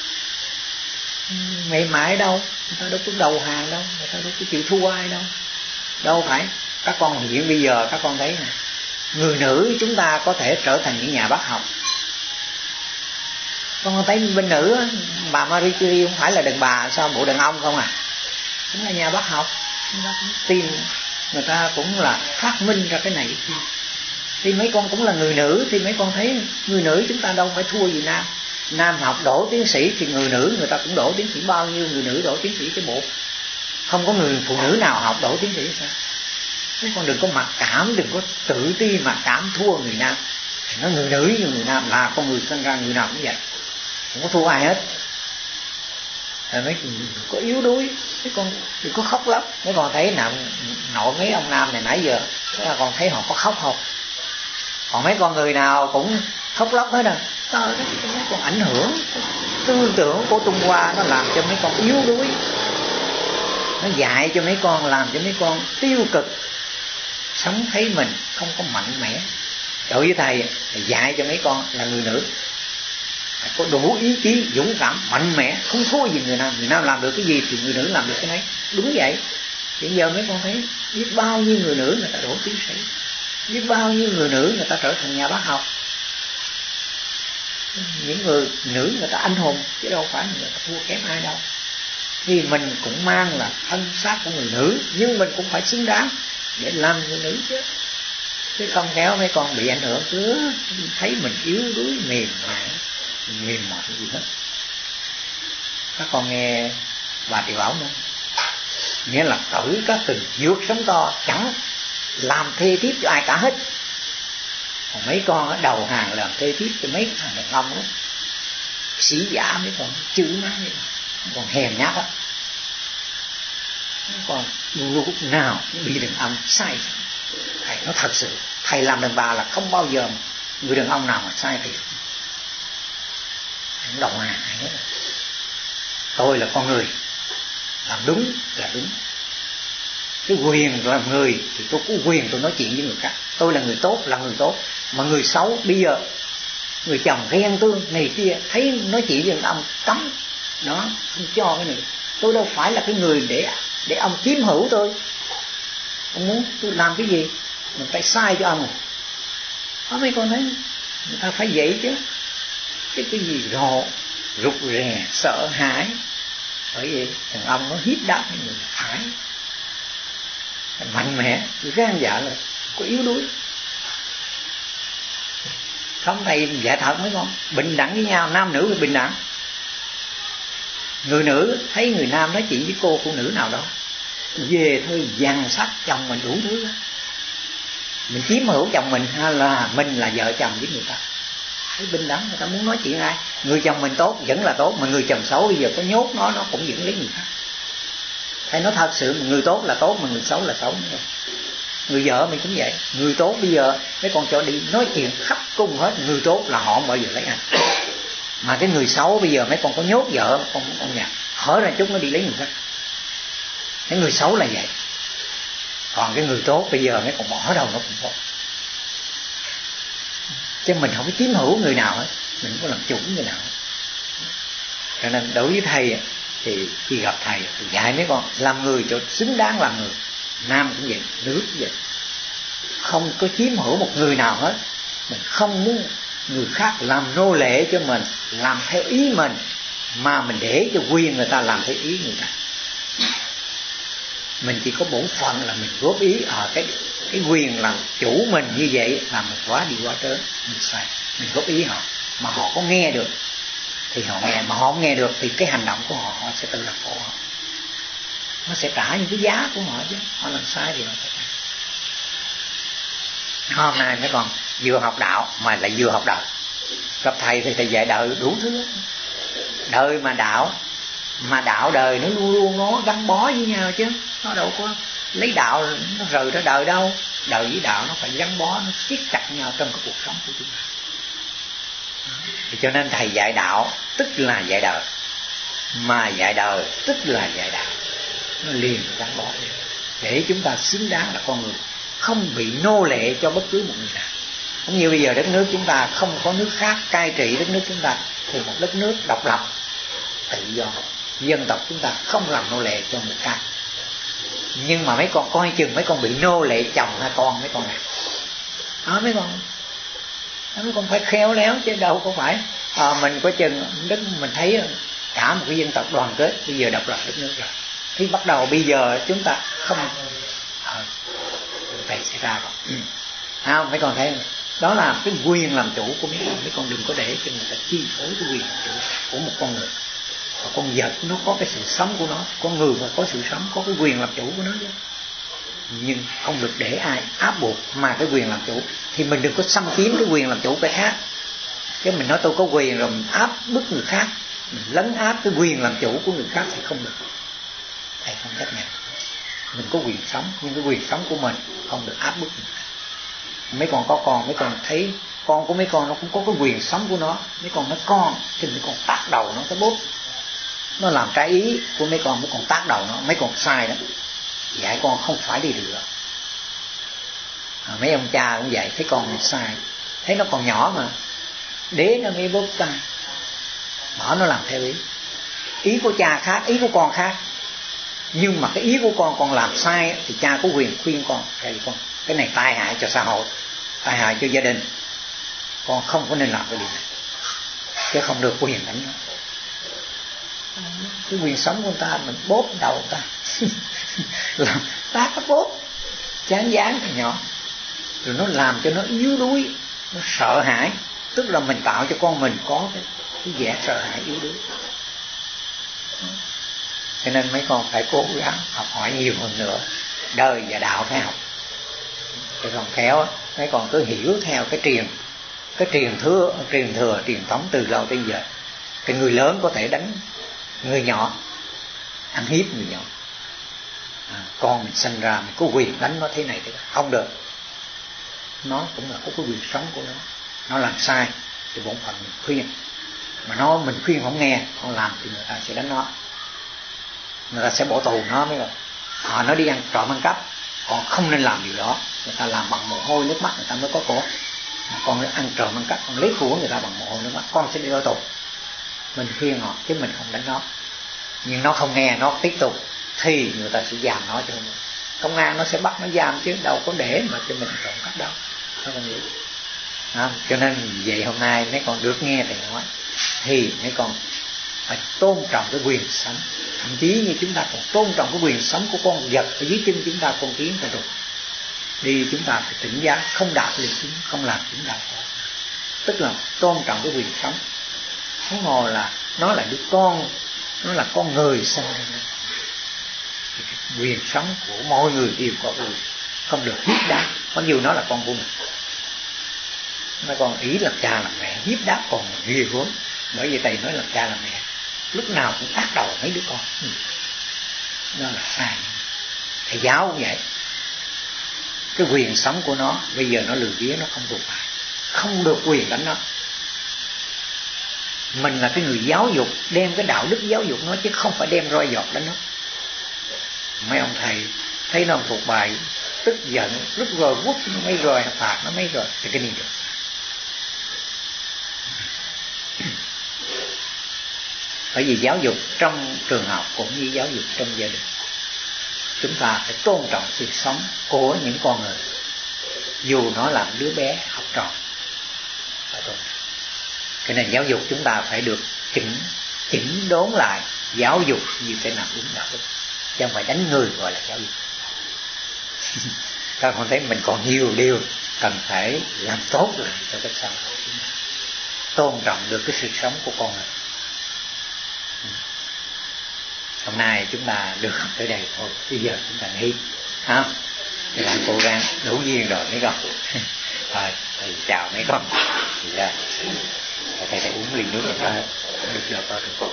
Mềm mại đâu, người ta đâu có đầu hàng đâu, người ta đâu có chịu thua ai đâu. Đâu phải. Các con hiện bây giờ các con thấy nè, người nữ chúng ta có thể trở thành những nhà bác học. Con thấy bên nữ bà Marie Curie không phải là đàn bà sao, bộ đàn ông không à, cũng là nhà bác học. Người ta cũng tìm, người ta cũng là phát minh ra cái này cái kia. Thì mấy con cũng là người nữ, thì mấy con thấy người nữ chúng ta đâu phải thua gì nam. Nam học đỗ tiến sĩ thì người nữ người ta cũng đỗ tiến sĩ, bao nhiêu người nữ đỗ tiến sĩ cái bộ. Không có người phụ nữ nào học đỗ tiến sĩ sao? Mấy con đừng có mặc cảm, đừng có tự ti mặc cảm thua người nam. Nó người nữ như người nam, là con người sinh ra người nào cũng vậy, không có thua ai hết. Rồi mấy có yếu đuối, mấy con đừng có khóc lắm. Mấy con thấy nào nội mấy ông nam này nãy giờ, mấy con thấy họ có khóc không? Còn mấy con người nào cũng khóc lóc hết à. Đó, mấy con ảnh hưởng tư tưởng của Trung Hoa, nó làm cho mấy con yếu đuối, nó dạy cho mấy con, làm cho mấy con tiêu cực, sống thấy mình không có mạnh mẽ. Đối với thầy, thầy dạy cho mấy con là người nữ phải có đủ ý chí, dũng cảm, mạnh mẽ, không thua gì người nam. Người nam làm được cái gì thì người nữ làm được cái đấy. Đúng vậy. Hiện giờ mấy con thấy biết bao nhiêu người nữ người ta đổ tiến sĩ, biết bao nhiêu người nữ người ta trở thành nhà bác học, những người nữ người ta anh hùng, chứ đâu phải người ta thua kém ai đâu. Thì mình cũng mang là thân xác của người nữ, nhưng mình cũng phải xứng đáng để làm người nữ chứ. Chứ không khéo mấy con bị ảnh hưởng, cứ thấy mình yếu đuối, mềm mại, mềm mỏi gì hết. Các con nghe bà Tiểu Bảo nữa, nghĩa là tử các từng vượt sóng to, chẳng làm thê thiếp cho ai cả hết. Còn mấy con ở đầu hàng làm thê thiếp cho mấy thằng đàn ông đó, sĩ giả mấy con chữ má vậy, còn hèn nhát á. Còn lúc nào cũng bị đàn ông sai. Thầy nói thật sự, thầy làm đàn bà là không bao giờ người đàn ông nào mà sai thầy. Thầy không đầu hàng ai hết. Tôi là con người, làm đúng là đúng. Cái quyền làm người thì tôi có quyền tôi nói chuyện với người khác. Tôi là người tốt là người tốt. Mà người xấu bây giờ người chồng ghen tương này kia, thấy nói chuyện với ông cấm đó, không cho cái này. Tôi đâu phải là cái người để để ông chiếm hữu tôi. Ông muốn tôi làm cái gì mình phải sai cho ông. Có mấy con thấy người ta phải vậy chứ. Cái cái gì rồ rụt rè sợ hãi. Bởi vì thằng ông nó hiếp đáp người phải mạnh mẽ, gan dạ là có yếu đuối. Không, thầy dạy thật mấy con, bình đẳng với nhau, nam nữ phải bình đẳng. Người nữ thấy người nam nói chuyện với cô phụ nữ nào đó, về thôi dằn sắc chồng mình đủ thứ đó. Mình chiếm hữu chồng mình hay là mình là vợ chồng với người ta, thấy bình đẳng. Người ta muốn nói chuyện ai, người chồng mình tốt vẫn là tốt, mà người chồng xấu bây giờ có nhốt nó, nó cũng vẫn lấy người khác. Thầy nói thật sự, người tốt là tốt mà người xấu là xấu. Người vợ mình cũng vậy, người tốt bây giờ mấy con cho đi nói chuyện khắp cung hết, người tốt là họ không bao giờ lấy anh. Mà cái người xấu bây giờ mấy con có nhốt vợ, con con nhà hở ra chút nó đi lấy người khác. Cái người xấu là vậy. Còn cái người tốt bây giờ mấy con bỏ đầu nó cũng tốt. Chứ mình không có chiếm hữu người nào hết, mình không có làm chủ người nào hết. Cho nên đối với thầy thì khi gặp thầy thì dạy mấy con làm người cho xứng đáng làm người. Nam cũng vậy, nữ cũng vậy. Không có chiếm hữu một người nào hết. Mình không muốn người khác làm nô lệ cho mình, làm theo ý mình, mà mình để cho quyền người ta làm theo ý người ta. Mình chỉ có bổn phận là mình góp ý ở cái cái quyền làm chủ mình như vậy là mình quá đi quá trớn, mình sai, mình góp ý họ, mà họ có nghe được thì họ nghe, mà họ không nghe được thì cái hành động của họ họ sẽ tự làm khổ họ, nó sẽ trả những cái giá của họ chứ. Họ làm sai thì họ sẽ trả. Hôm nay mấy con vừa học đạo mà lại vừa học đời. Gặp thầy thì thầy dạy đời đủ thứ. Đời mà đạo, mà đạo đời nó luôn luôn nó gắn bó với nhau chứ. Nó đâu có lấy đạo nó rời ra đời đâu. Đời với đạo nó phải gắn bó, nó siết chặt nhau trong cái cuộc sống của chúng ta. Thì cho nên thầy dạy đạo tức là dạy đời, mà dạy đời tức là dạy đạo. Nó liền gắn bó để chúng ta xứng đáng là con người, không bị nô lệ cho bất cứ một người nào. Cũng như bây giờ đất nước chúng ta không có nước khác cai trị đất nước chúng ta, thì một đất nước độc lập tự do, dân tộc chúng ta không làm nô lệ cho người khác. Nhưng mà mấy con coi chừng mấy con bị nô lệ chồng hay con mấy con này đó, mấy con đó, mấy con phải khéo léo chứ đâu có phải à, mình có chừng đất mình thấy cả một cái dân tộc đoàn kết bây giờ độc lập đất nước rồi, thì bắt đầu bây giờ chúng ta không à, thầy sẽ ra rồi. Ừ. À, mấy con thấy đó là cái quyền làm chủ của mấy con. Mấy con đừng có để cho người ta chi phối cái quyền làm chủ của một con người. Và con vật nó có cái sự sống của nó, con người mà có sự sống, có cái quyền làm chủ của nó chứ. nhưng không được để ai áp buộc mà cái quyền làm chủ. Thì mình đừng có xâm chiếm cái quyền làm chủ cái khác. Chứ mình nói tôi có quyền rồi mình áp bức người khác, mình lấn áp cái quyền làm chủ của người khác thì không được. Thầy không chấp nhận. Mình có quyền sống, nhưng cái quyền sống của mình không được áp bức người khác. Mấy con có con, mấy con thấy con của mấy con nó cũng có cái quyền sống của nó. Mấy con nói con thì mấy con tát đầu nó cái bút, nó làm trái ý của mấy con, mấy con tát đầu nó. Mấy con sai đó, dạy con không phải đi được. À, mấy ông cha cũng vậy, thấy con sai, thấy nó còn nhỏ mà đế nó mấy bút tay, bỏ nó làm theo ý. Ý của cha khác, ý của con khác, nhưng mà cái ý của con con làm sai thì cha có quyền khuyên con, thầy con cái này tai hại cho xã hội, tai hại cho gia đình, con không có nên làm cái điều này, chứ không được quyền đánh nó. Cái quyền sống của người ta mình bóp đầu người ta làm tác cái bóp chán dán thì nhỏ, rồi nó làm cho nó yếu đuối, nó sợ hãi. Tức là mình tạo cho con mình có cái, cái vẻ sợ hãi yếu đuối. Cho nên mấy con phải cố gắng học hỏi nhiều hơn nữa, đời và đạo phải học. Chứ còn khéo mấy con cứ hiểu theo cái truyền cái truyền thừa truyền thừa truyền thống từ lâu tới giờ. Cái người lớn có thể đánh người nhỏ, ăn hiếp người nhỏ. À, con mình sinh ra mình có quyền đánh nó thế này thế đó. Không được. Nó cũng là có cái quyền sống của nó. Nó làm sai thì bổn phận mình khuyên, mà nó mình khuyên không nghe, không làm thì người ta sẽ đánh nó, người ta sẽ bỏ tù nó mới rồi. Họ nó đi ăn trộm ăn cắp, còn không nên làm điều đó. Người ta làm bằng mồ hôi nước mắt người ta mới có của. Mà con nó ăn trộm ăn cắp, con lấy của người ta bằng mồ hôi nước mắt, con sẽ đi vào tù. Mình khuyên họ chứ mình không đánh nó. Nhưng nó không nghe, nó tiếp tục thì người ta sẽ giam nó cho mình. Công an nó sẽ bắt nó giam chứ đâu có để mà cho mình trộm cắp đâu. Sao con nghĩ? À, cho nên vậy hôm nay mấy con được nghe thầy nói thì mấy con phải tôn trọng cái quyền sống. Thậm chí như chúng ta còn tôn trọng cái quyền sống của con vật ở dưới chân chúng ta, con kiến con rồi. Đi chúng ta phải tỉnh giác, không đạp lên chúng, không làm chúng đau khổ. Tức là tôn trọng cái quyền sống. Huống hồ là nó là đứa con, nó là con người sinh ra. Quyền sống của mọi người đều có quyền, không được hiếp đáp. Mặc dù nó là con của mình, nó còn ý làm cha làm mẹ hiếp đáp còn ghê gớm. Bởi vì thầy nói làm cha làm mẹ lúc nào cũng ác đầu mấy đứa con. Ừ. Nó là sai. Thầy giáo cũng vậy. Cái quyền sống của nó bây giờ nó lừa vía, nó không thuộc lại, không được quyền đánh nó. Mình là cái người giáo dục, đem cái đạo đức giáo dục nó, chứ không phải đem roi giọt đánh nó. Mấy ông thầy thấy nó thuộc bài tức giận, lúc rồi quất nó mấy rồi, phạt nó mấy rồi, thì cái gì được. Bởi vì giáo dục trong trường học cũng như giáo dục trong gia đình, chúng ta phải tôn trọng sự sống của những con người, dù nó là đứa bé học trò. Cái nền giáo dục chúng ta phải được chỉnh chỉnh đốn lại. Giáo dục gì phải làm đúng đạo đức, chứ không phải đánh người gọi là giáo dục. Các con thấy mình còn nhiều điều cần phải làm tốt lại cho cái xã hội chúng ta, tôn trọng được cái sự sống của con người. Hôm nay chúng ta được học tới đây thôi, bây giờ chúng ta nghỉ, ha? Thì làm cố gắng đủ duyên rồi mấy con. Thôi, thầy chào mấy con. Thì ra thầy phải uống ly nước rồi ta được được to được.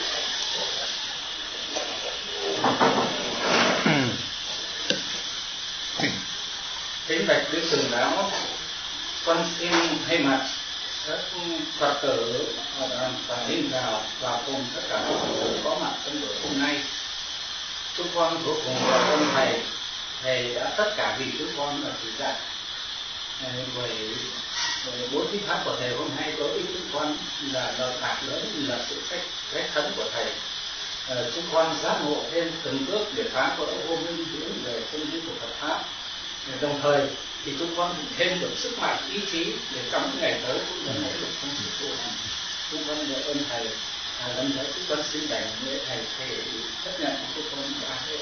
Kính bạch đức trưởng lão, con xin thay mặt các Phật tử và Linh Đạo và cùng tất cả các Phật tử có mặt trong buổi hôm nay, chúng con vô cùng cảm ơn thầy. Thầy đã tất cả vì chúng con là chỉ dạy. Bởi bố thí pháp của thầy hôm nay đối với chúng con là lời phạt lớn, là sự cách cách thấn của thầy. Chúng con giác ngộ thêm từng bước để phá vỡ vô minh hướng về chân lý của Phật pháp. Đồng thời thì chúng con thêm được sức mạnh ý chí để trong những ngày tới chúng con nỗ lực trong sự tu hành. Chúng con nhớ ơn thầy. À, lần nữa chúng con xin đảnh lễ thầy thầy chấp nhận chúng con đã hết.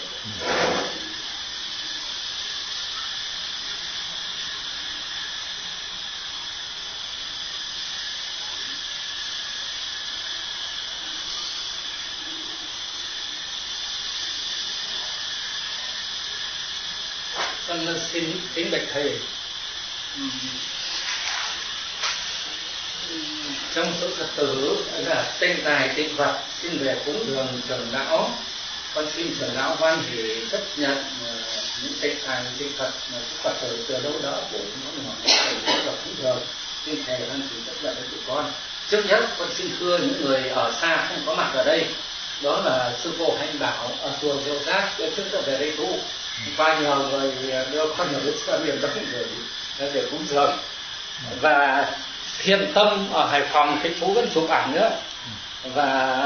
con xin kính bạch thầy, trong số Phật tử là tên tài tịnh Phật xin về cúng dường trưởng lão, con xin trưởng lão hoan hỷ chấp nhận uh, những tên tài tịnh Phật mà các Phật tử từ đâu đó của nó mà thầy là cúng dường, xin thầy hoan hỷ chấp nhận với tụi con. Trước nhất con xin thưa những người ở xa không có mặt ở đây, đó là sư cô Hành Bảo ở chùa Diệu Giác, trước đã về đây tu và nhờ người đưa con ở đến xa miền Đông để để cúng dường. Và Thiện Tâm ở Hải Phòng, cái chú vẫn chụp ảnh nữa, và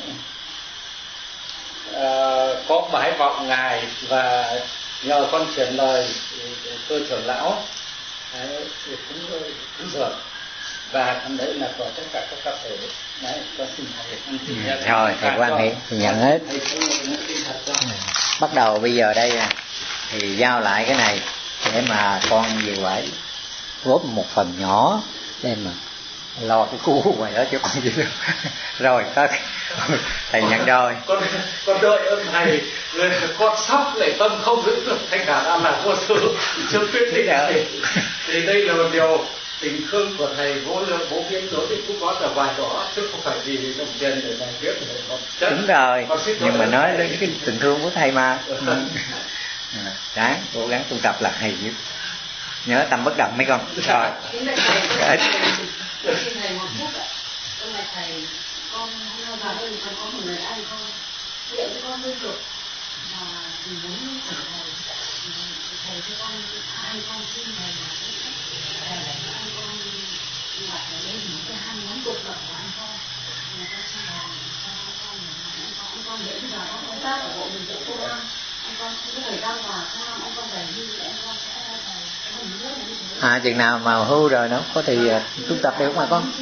uh, có bái vọng ngài và nhờ con chuyển lời thưa trưởng lão đấy, để cúng cúng dường. Và đấy là của tất cả các Phật tử. Đấy, con xin thầy ăn xin nhận. Rồi thầy quan hệ thì nhận hết. Bắt đầu bây giờ đây nè, thì giao lại cái này để mà con về quẩy góp một phần nhỏ để mà lo cái cu ngoài đó cho con gì được. Rồi có thầy nhận rồi. Con con đợi ơn thầy, rồi con sắp lại tâm không giữ được thành cả đã là vô sư chưa quyết định thầy. Thì đây là một điều tình thương của thầy vô lượng vô biên đối với chúng con là vài đó, chứ không phải vì đồng tiền để giải quyết để đúng rồi, nhưng mà nói đến cái tình thương của thầy mà. Ráng cố gắng tu tập là hay nhất, nhớ tâm bất động mấy con. Rồi xin thầy một phút ạ. Hôm nay thầy con hôm vào đây còn có một người anh con điện cho con hơi cực và mình muốn thầy thầy cho con anh con xin thầy là thầy lại cho anh con gặp ở đây một cái hai món cực lợi của anh con, người ta xin thầy cho anh con anh con anh con để bây giờ con công tác ở bộ mình chỗ công an, anh con không có thời gian vào công an, anh con về hưu thì anh con sẽ thầy không biết là như thế. À chừng nào mà hưu rồi nó có thì tu tập được mà con.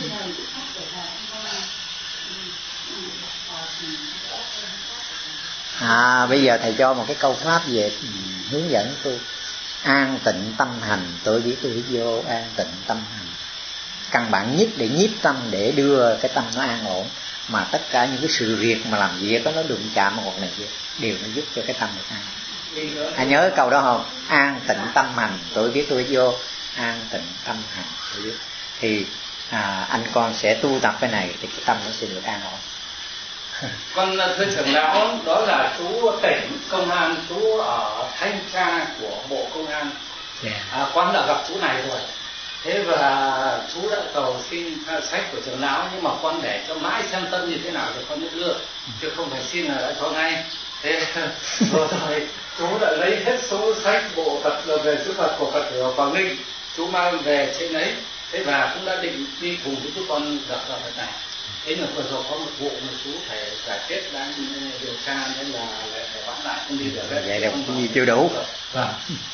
À bây giờ thầy cho một cái câu pháp về hướng dẫn tu. An tịnh tâm hành, tôi biết tôi biết vô an tịnh tâm hành. Căn bản nhất để nhiếp tâm, để đưa cái tâm nó an ổn. Mà tất cả những cái sự việc mà làm việc đó nó đụng chạm một này kia đều nó giúp cho cái tâm được an. Anh nhớ câu đó không? An tịnh tâm hành, tôi biết tôi biết vô an tịnh tâm hành, tôi biết. Thì à, anh con sẽ tu tập cái này thì cái tâm nó sẽ được an ổn. Con thưa trưởng lão, đó là chú tỉnh công an, chú ở thanh tra của bộ công an. Yeah. À, con đã gặp chú này rồi. Thế và chú đã cầu xin sách của trưởng lão, nhưng mà con để cho mãi xem tâm như thế nào thì con mới đưa, chứ không phải xin là đã cho ngay. Thế rồi, rồi chú đã lấy hết số sách bộ Phật về chữ Phật của Phật tử Quảng Ninh, chú mang về trên ấy. Thế và cũng đã định đi cùng với chú con gặp vào cái này. Thế nhưng vừa rồi có một vụ mà chú phải giải quyết đang điều tra nên là phải bắt lại không đi được. Vậy là cũng chưa đủ. Vâng.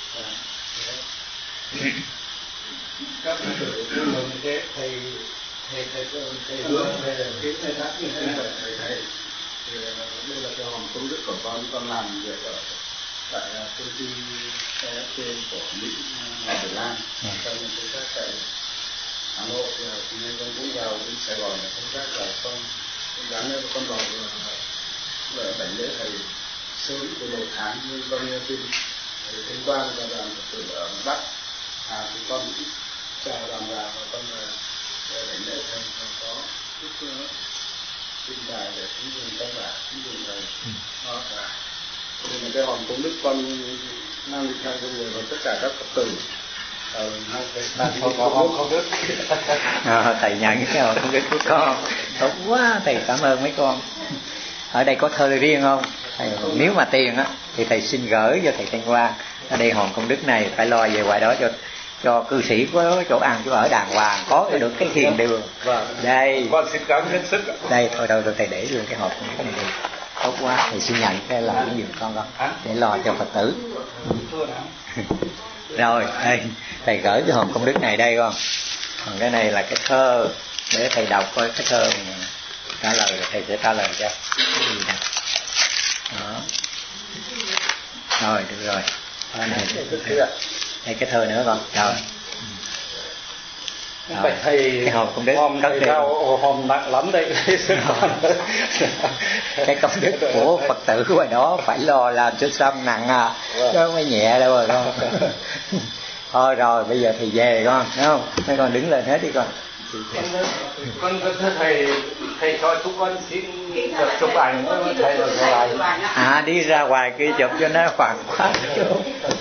Các Phật tử vui mừng như thế, thầy thầy thầy thầy hướng về cái thầy thác như thế này. Thầy thầy thì đây là cái hòm công đức của con, con làm việc ở tại công ty xê ép pê của Mỹ Ngọc Việt Nam, trong công tác tại Hà Nội, thì nên con cũng vào đến Sài Gòn để công tác là con dám lên con vào để đảnh lễ thầy sớm từ một tháng, nhưng con nghe tin thầy Thanh Quang và đoàn Phật tử ở Bắc à thì con cũng chào đoàn vào và con đảnh lễ thầy có chút tin bài để chúng dùng các bạn chúng dùng thầy đó cả. Thì là cái hòm công đức con mang đi theo cho người và tất cả các Phật tử. Ờ, không có không biết. À, thầy nhận cái hòm công đức của con tốt quá, thầy cảm ơn mấy con. Ở đây có thơ riêng không thầy? Nếu mà tiền á thì thầy xin gửi cho thầy Thanh Quang. Ở đây hòm công đức này phải lo về ngoài đó cho cho cư sĩ có chỗ ăn chỗ ở đàng hoàng, có được cái thiền đường. Đây con xin cảm hết sức. Đây thôi đâu rồi thầy để luôn cái hộp này đi. Tốt quá, thầy xin nhận cái là cái giùm con con để lo cho Phật tử. Rồi đây thầy gửi cái hòm công đức này đây con. Còn cái này là cái thơ để thầy đọc coi cái thơ này, trả lời thầy sẽ trả lời cho. Đó. Rồi được rồi. Đây, đây cái thơ nữa con. Rồi. Bạch thầy cái hòm công đức hôm thầy giao hôm nặng lắm đấy. Cái công đức của Phật tử ngoài đó phải lo làm cho xong nặng à, chứ không phải nhẹ đâu rồi con. Thôi rồi bây giờ thầy về con, thấy không? Mấy con đứng lên hết đi con. Con thưa thầy, thầy cho chúng con xin được chụp ảnh thầy ở ngoài. À đi ra ngoài kia chụp cho nó khoảng quá.